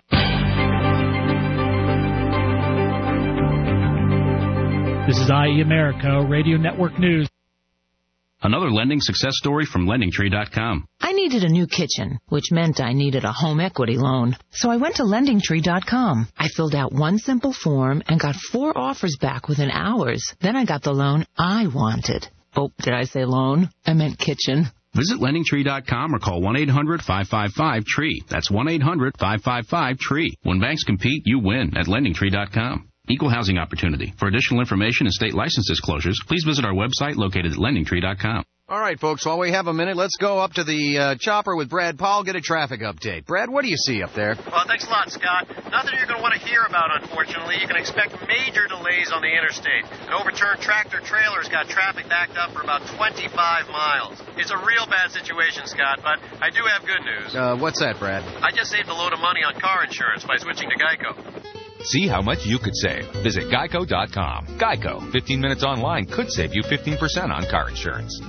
This is IE America Radio Network News. Another lending success story from LendingTree.com. I needed a new kitchen, which meant I needed a home equity loan. So I went to LendingTree.com. I filled out one simple form and got 4 offers back within hours. Then I got the loan I wanted. Oh, did I say loan? I meant kitchen. Visit LendingTree.com or call 1-800-555-TREE. That's 1-800-555-TREE. When banks compete, you win at LendingTree.com. Equal housing opportunity. For additional information and state license disclosures, please visit our website located at LendingTree.com. All right, folks, while we have a minute, let's go up to the chopper with Brad Powell, get a traffic update. Brad, what do you see up there? Well, thanks a lot, Scott. Nothing you're going to want to hear about, unfortunately. You can expect major delays on the interstate. An overturned tractor-trailer's got traffic backed up for about 25 miles. It's a real bad situation, Scott, but I do have good news. What's that, Brad? I just saved a load of money on car insurance by switching to Geico. See how much you could save. Visit Geico.com. Geico. 15 minutes online could save you 15% on car insurance.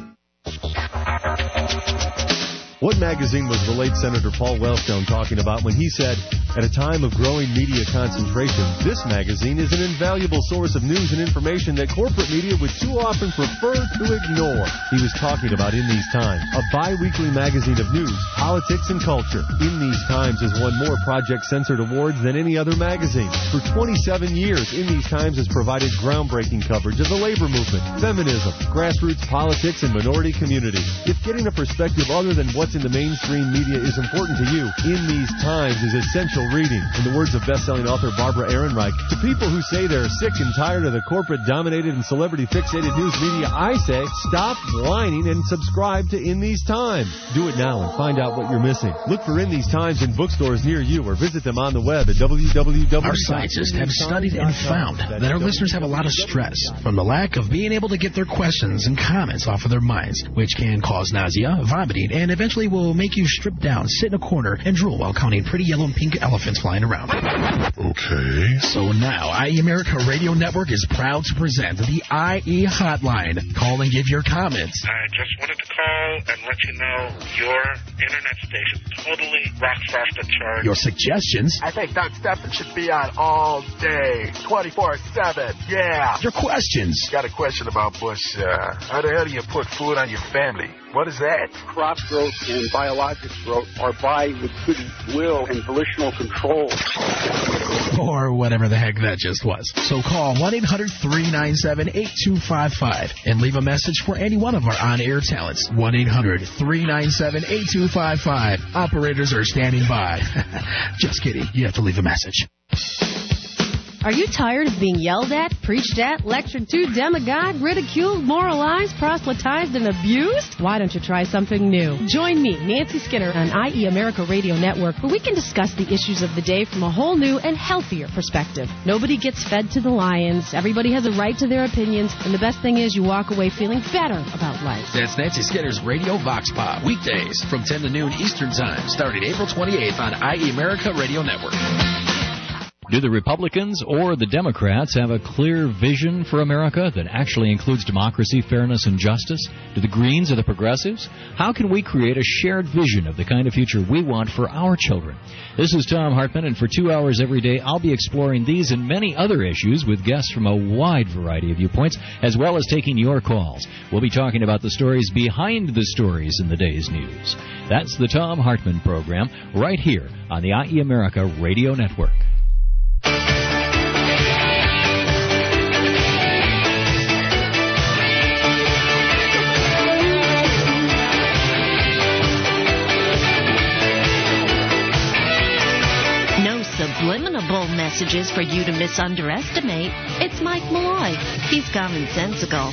What magazine was the late Senator Paul Wellstone talking about when he said, at a time of growing media concentration, this magazine is an invaluable source of news and information that corporate media would too often prefer to ignore? He was talking about In These Times, a bi-weekly magazine of news, politics, and culture. In These Times has won more Project Censored awards than any other magazine. For 27 years, In These Times has provided groundbreaking coverage of the labor movement, feminism, grassroots politics, and minority community. If getting a perspective other than what's in the mainstream media is important to you, In These Times is essential reading. In the words of best-selling author Barbara Ehrenreich, to people who say they're sick and tired of the corporate-dominated and celebrity-fixated news media, I say, stop whining and subscribe to In These Times. Do it now and find out what you're missing. Look for In These Times in bookstores near you or visit them on the web at www. Our scientists have studied and found that our listeners have a lot of stress from the lack of being able to get their questions and comments off of their minds, which can cause nausea, vomiting, and eventually will make you strip down, sit in a corner, and drool while counting pretty yellow and pink elephants flying around. Okay. So now, IE America Radio Network is proud to present the IE Hotline. Call and give your comments. I just wanted to call and let you know your internet station totally rocks off the chart. Your suggestions. I think Doug Stephan should be on all day, 24/7. Yeah. Your questions. Got a question about Bush. How the hell do you put food on your family? What is that? Crop growth and biologic growth are by the good will and volitional control. Or whatever the heck that just was. So call 1-800-397-8255 and leave a message for any one of our on-air talents. 1-800-397-8255. Operators are standing by. Just kidding. You have to leave a message. Are you tired of being yelled at, preached at, lectured to, demagogued, ridiculed, moralized, proselytized, and abused? Why don't you try something new? Join me, Nancy Skinner, on IE America Radio Network, where we can discuss the issues of the day from a whole new and healthier perspective. Nobody gets fed to the lions. Everybody has a right to their opinions. And the best thing is you walk away feeling better about life. That's Nancy Skinner's Radio Vox Pop. Weekdays from 10 to noon Eastern Time, starting April 28th on IE America Radio Network. Do the Republicans or the Democrats have a clear vision for America that actually includes democracy, fairness, and justice? Do the Greens or the Progressives? How can we create a shared vision of the kind of future we want for our children? This is Tom Hartman, and for 2 hours every day, I'll be exploring these and many other issues with guests from a wide variety of viewpoints, as well as taking your calls. We'll be talking about the stories behind the stories in the day's news. That's the Tom Hartman Program, right here on the IE America Radio Network. Subliminal messages for you to misunderestimate. It's Mike Malloy. He's commonsensical.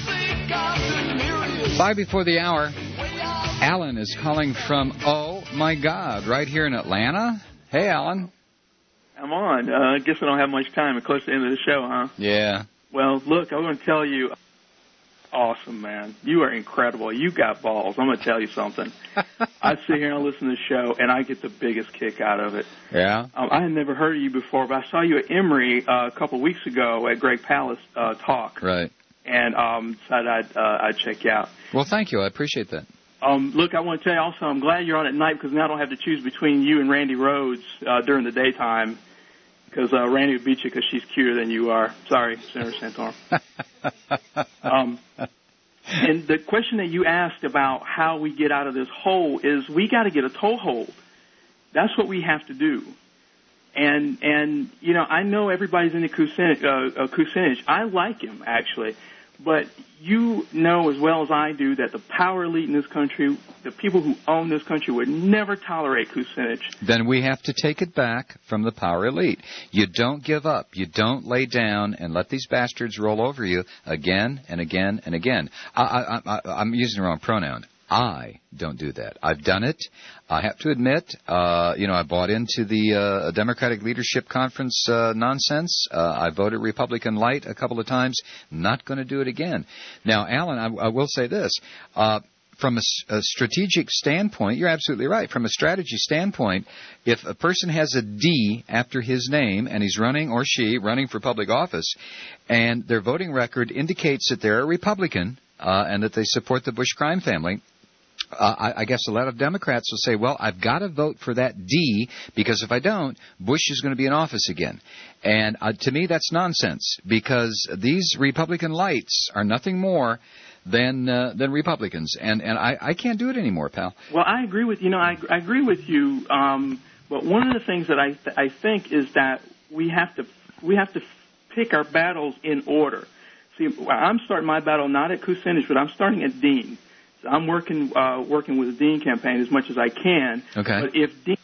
5 before the hour. Alan is calling from, oh my God, right here in Atlanta. Hey, Alan. I'm on. I guess I don't have much time. We're close to the end of the show, huh? Yeah. Well, look, I want to tell you, awesome, man. You are incredible. You got balls. I'm going to tell you something. I sit here and listen to the show, and I get the biggest kick out of it. Yeah? I had never heard of you before, but I saw you at Emory a couple of weeks ago at Greg Palace talk. Right. And decided I'd check you out. Well, thank you. I appreciate that. Look, I want to tell you also, I'm glad you're on at night because now I don't have to choose between you and Randy Rhodes during the daytime because Randy would beat you because she's cuter than you are. Sorry, Senator Santorum. And the question that you asked about how we get out of this hole is we got to get a toehold. That's what we have to do. And you know, I know everybody's into Kucinich. I like him, actually. But you know as well as I do that the power elite in this country, the people who own this country, would never tolerate Kucinich. Then we have to take it back from the power elite. You don't give up. You don't lay down and let these bastards roll over you again and again and again. I'm using the wrong pronoun. I don't do that. I've done it. I have to admit, I bought into the Democratic Leadership Conference nonsense. I voted Republican light a couple of times. Not going to do it again. Now, Alan, I will say this. From a strategic standpoint, you're absolutely right. From a strategy standpoint, if a person has a D after his name and he's running or she running for public office and their voting record indicates that they're a Republican and that they support the Bush crime family, I guess a lot of Democrats will say, well, I've got to vote for that D because if I don't, Bush is going to be in office again. And to me, that's nonsense because these Republican lights are nothing more than Republicans. And I can't do it anymore, pal. Well, I agree with I agree with you. But one of the things that I think is that we have to pick our battles in order. See, I'm starting my battle not at Kucinich, but I'm starting at Dean. So I'm working with the Dean campaign as much as I can. Okay. But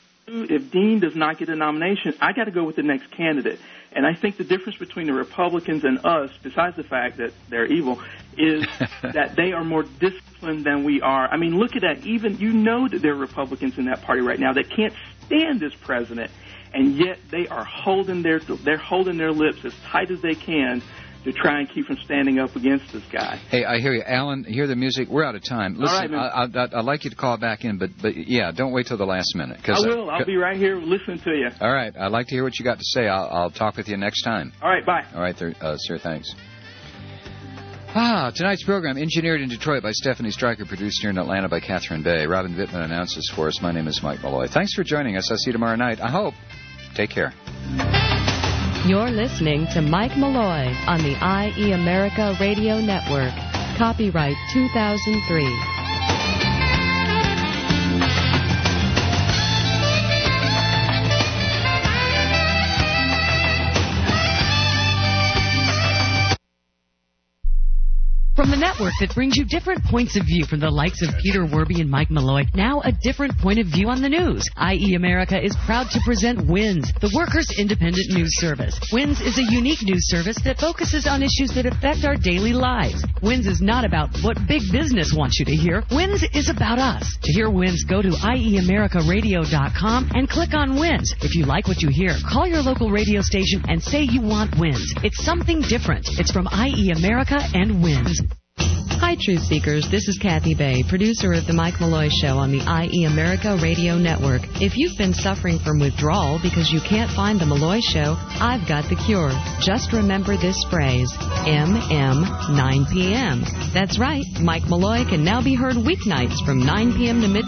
if Dean does not get a nomination, I got to go with the next candidate. And I think the difference between the Republicans and us, besides the fact that they're evil, is that they are more disciplined than we are. I mean, look at that. Even that there are Republicans in that party right now that can't stand this president, and yet they are holding their lips as tight as they can to try and keep from standing up against this guy. Hey, I hear you. Alan, hear the music. We're out of time. Listen, all right, I'd like you to call back in, but yeah, don't wait till the last minute. I will. I'll be right here listening to you. All right. I'd like to hear what you got to say. I'll talk with you next time. All right, bye. All right, sir, thanks. Tonight's program, engineered in Detroit by Stephanie Stryker, produced here in Atlanta by Catherine Bay. Robin Vittman announces for us. My name is Mike Malloy. Thanks for joining us. I'll see you tomorrow night. I hope. Take care. You're listening to Mike Malloy on the IE America Radio Network. Copyright 2003. From the network that brings you different points of view from the likes of Peter Werby and Mike Malloy, now a different point of view on the news. IE America is proud to present WINS, the Workers' Independent News Service. WINS is a unique news service that focuses on issues that affect our daily lives. WINS is not about what big business wants you to hear. WINS is about us. To hear WINS, go to IEAmericaradio.com and click on WINS. If you like what you hear, call your local radio station and say you want WINS. It's something different. It's from IE America and WINS. Hi, Truth Seekers. This is Kathy Bay, producer of The Mike Malloy Show on the IE America Radio Network. If you've been suffering from withdrawal because you can't find The Malloy Show, I've got the cure. Just remember this phrase, MM 9 p.m. That's right. Mike Malloy can now be heard weeknights from 9 p.m. to midnight.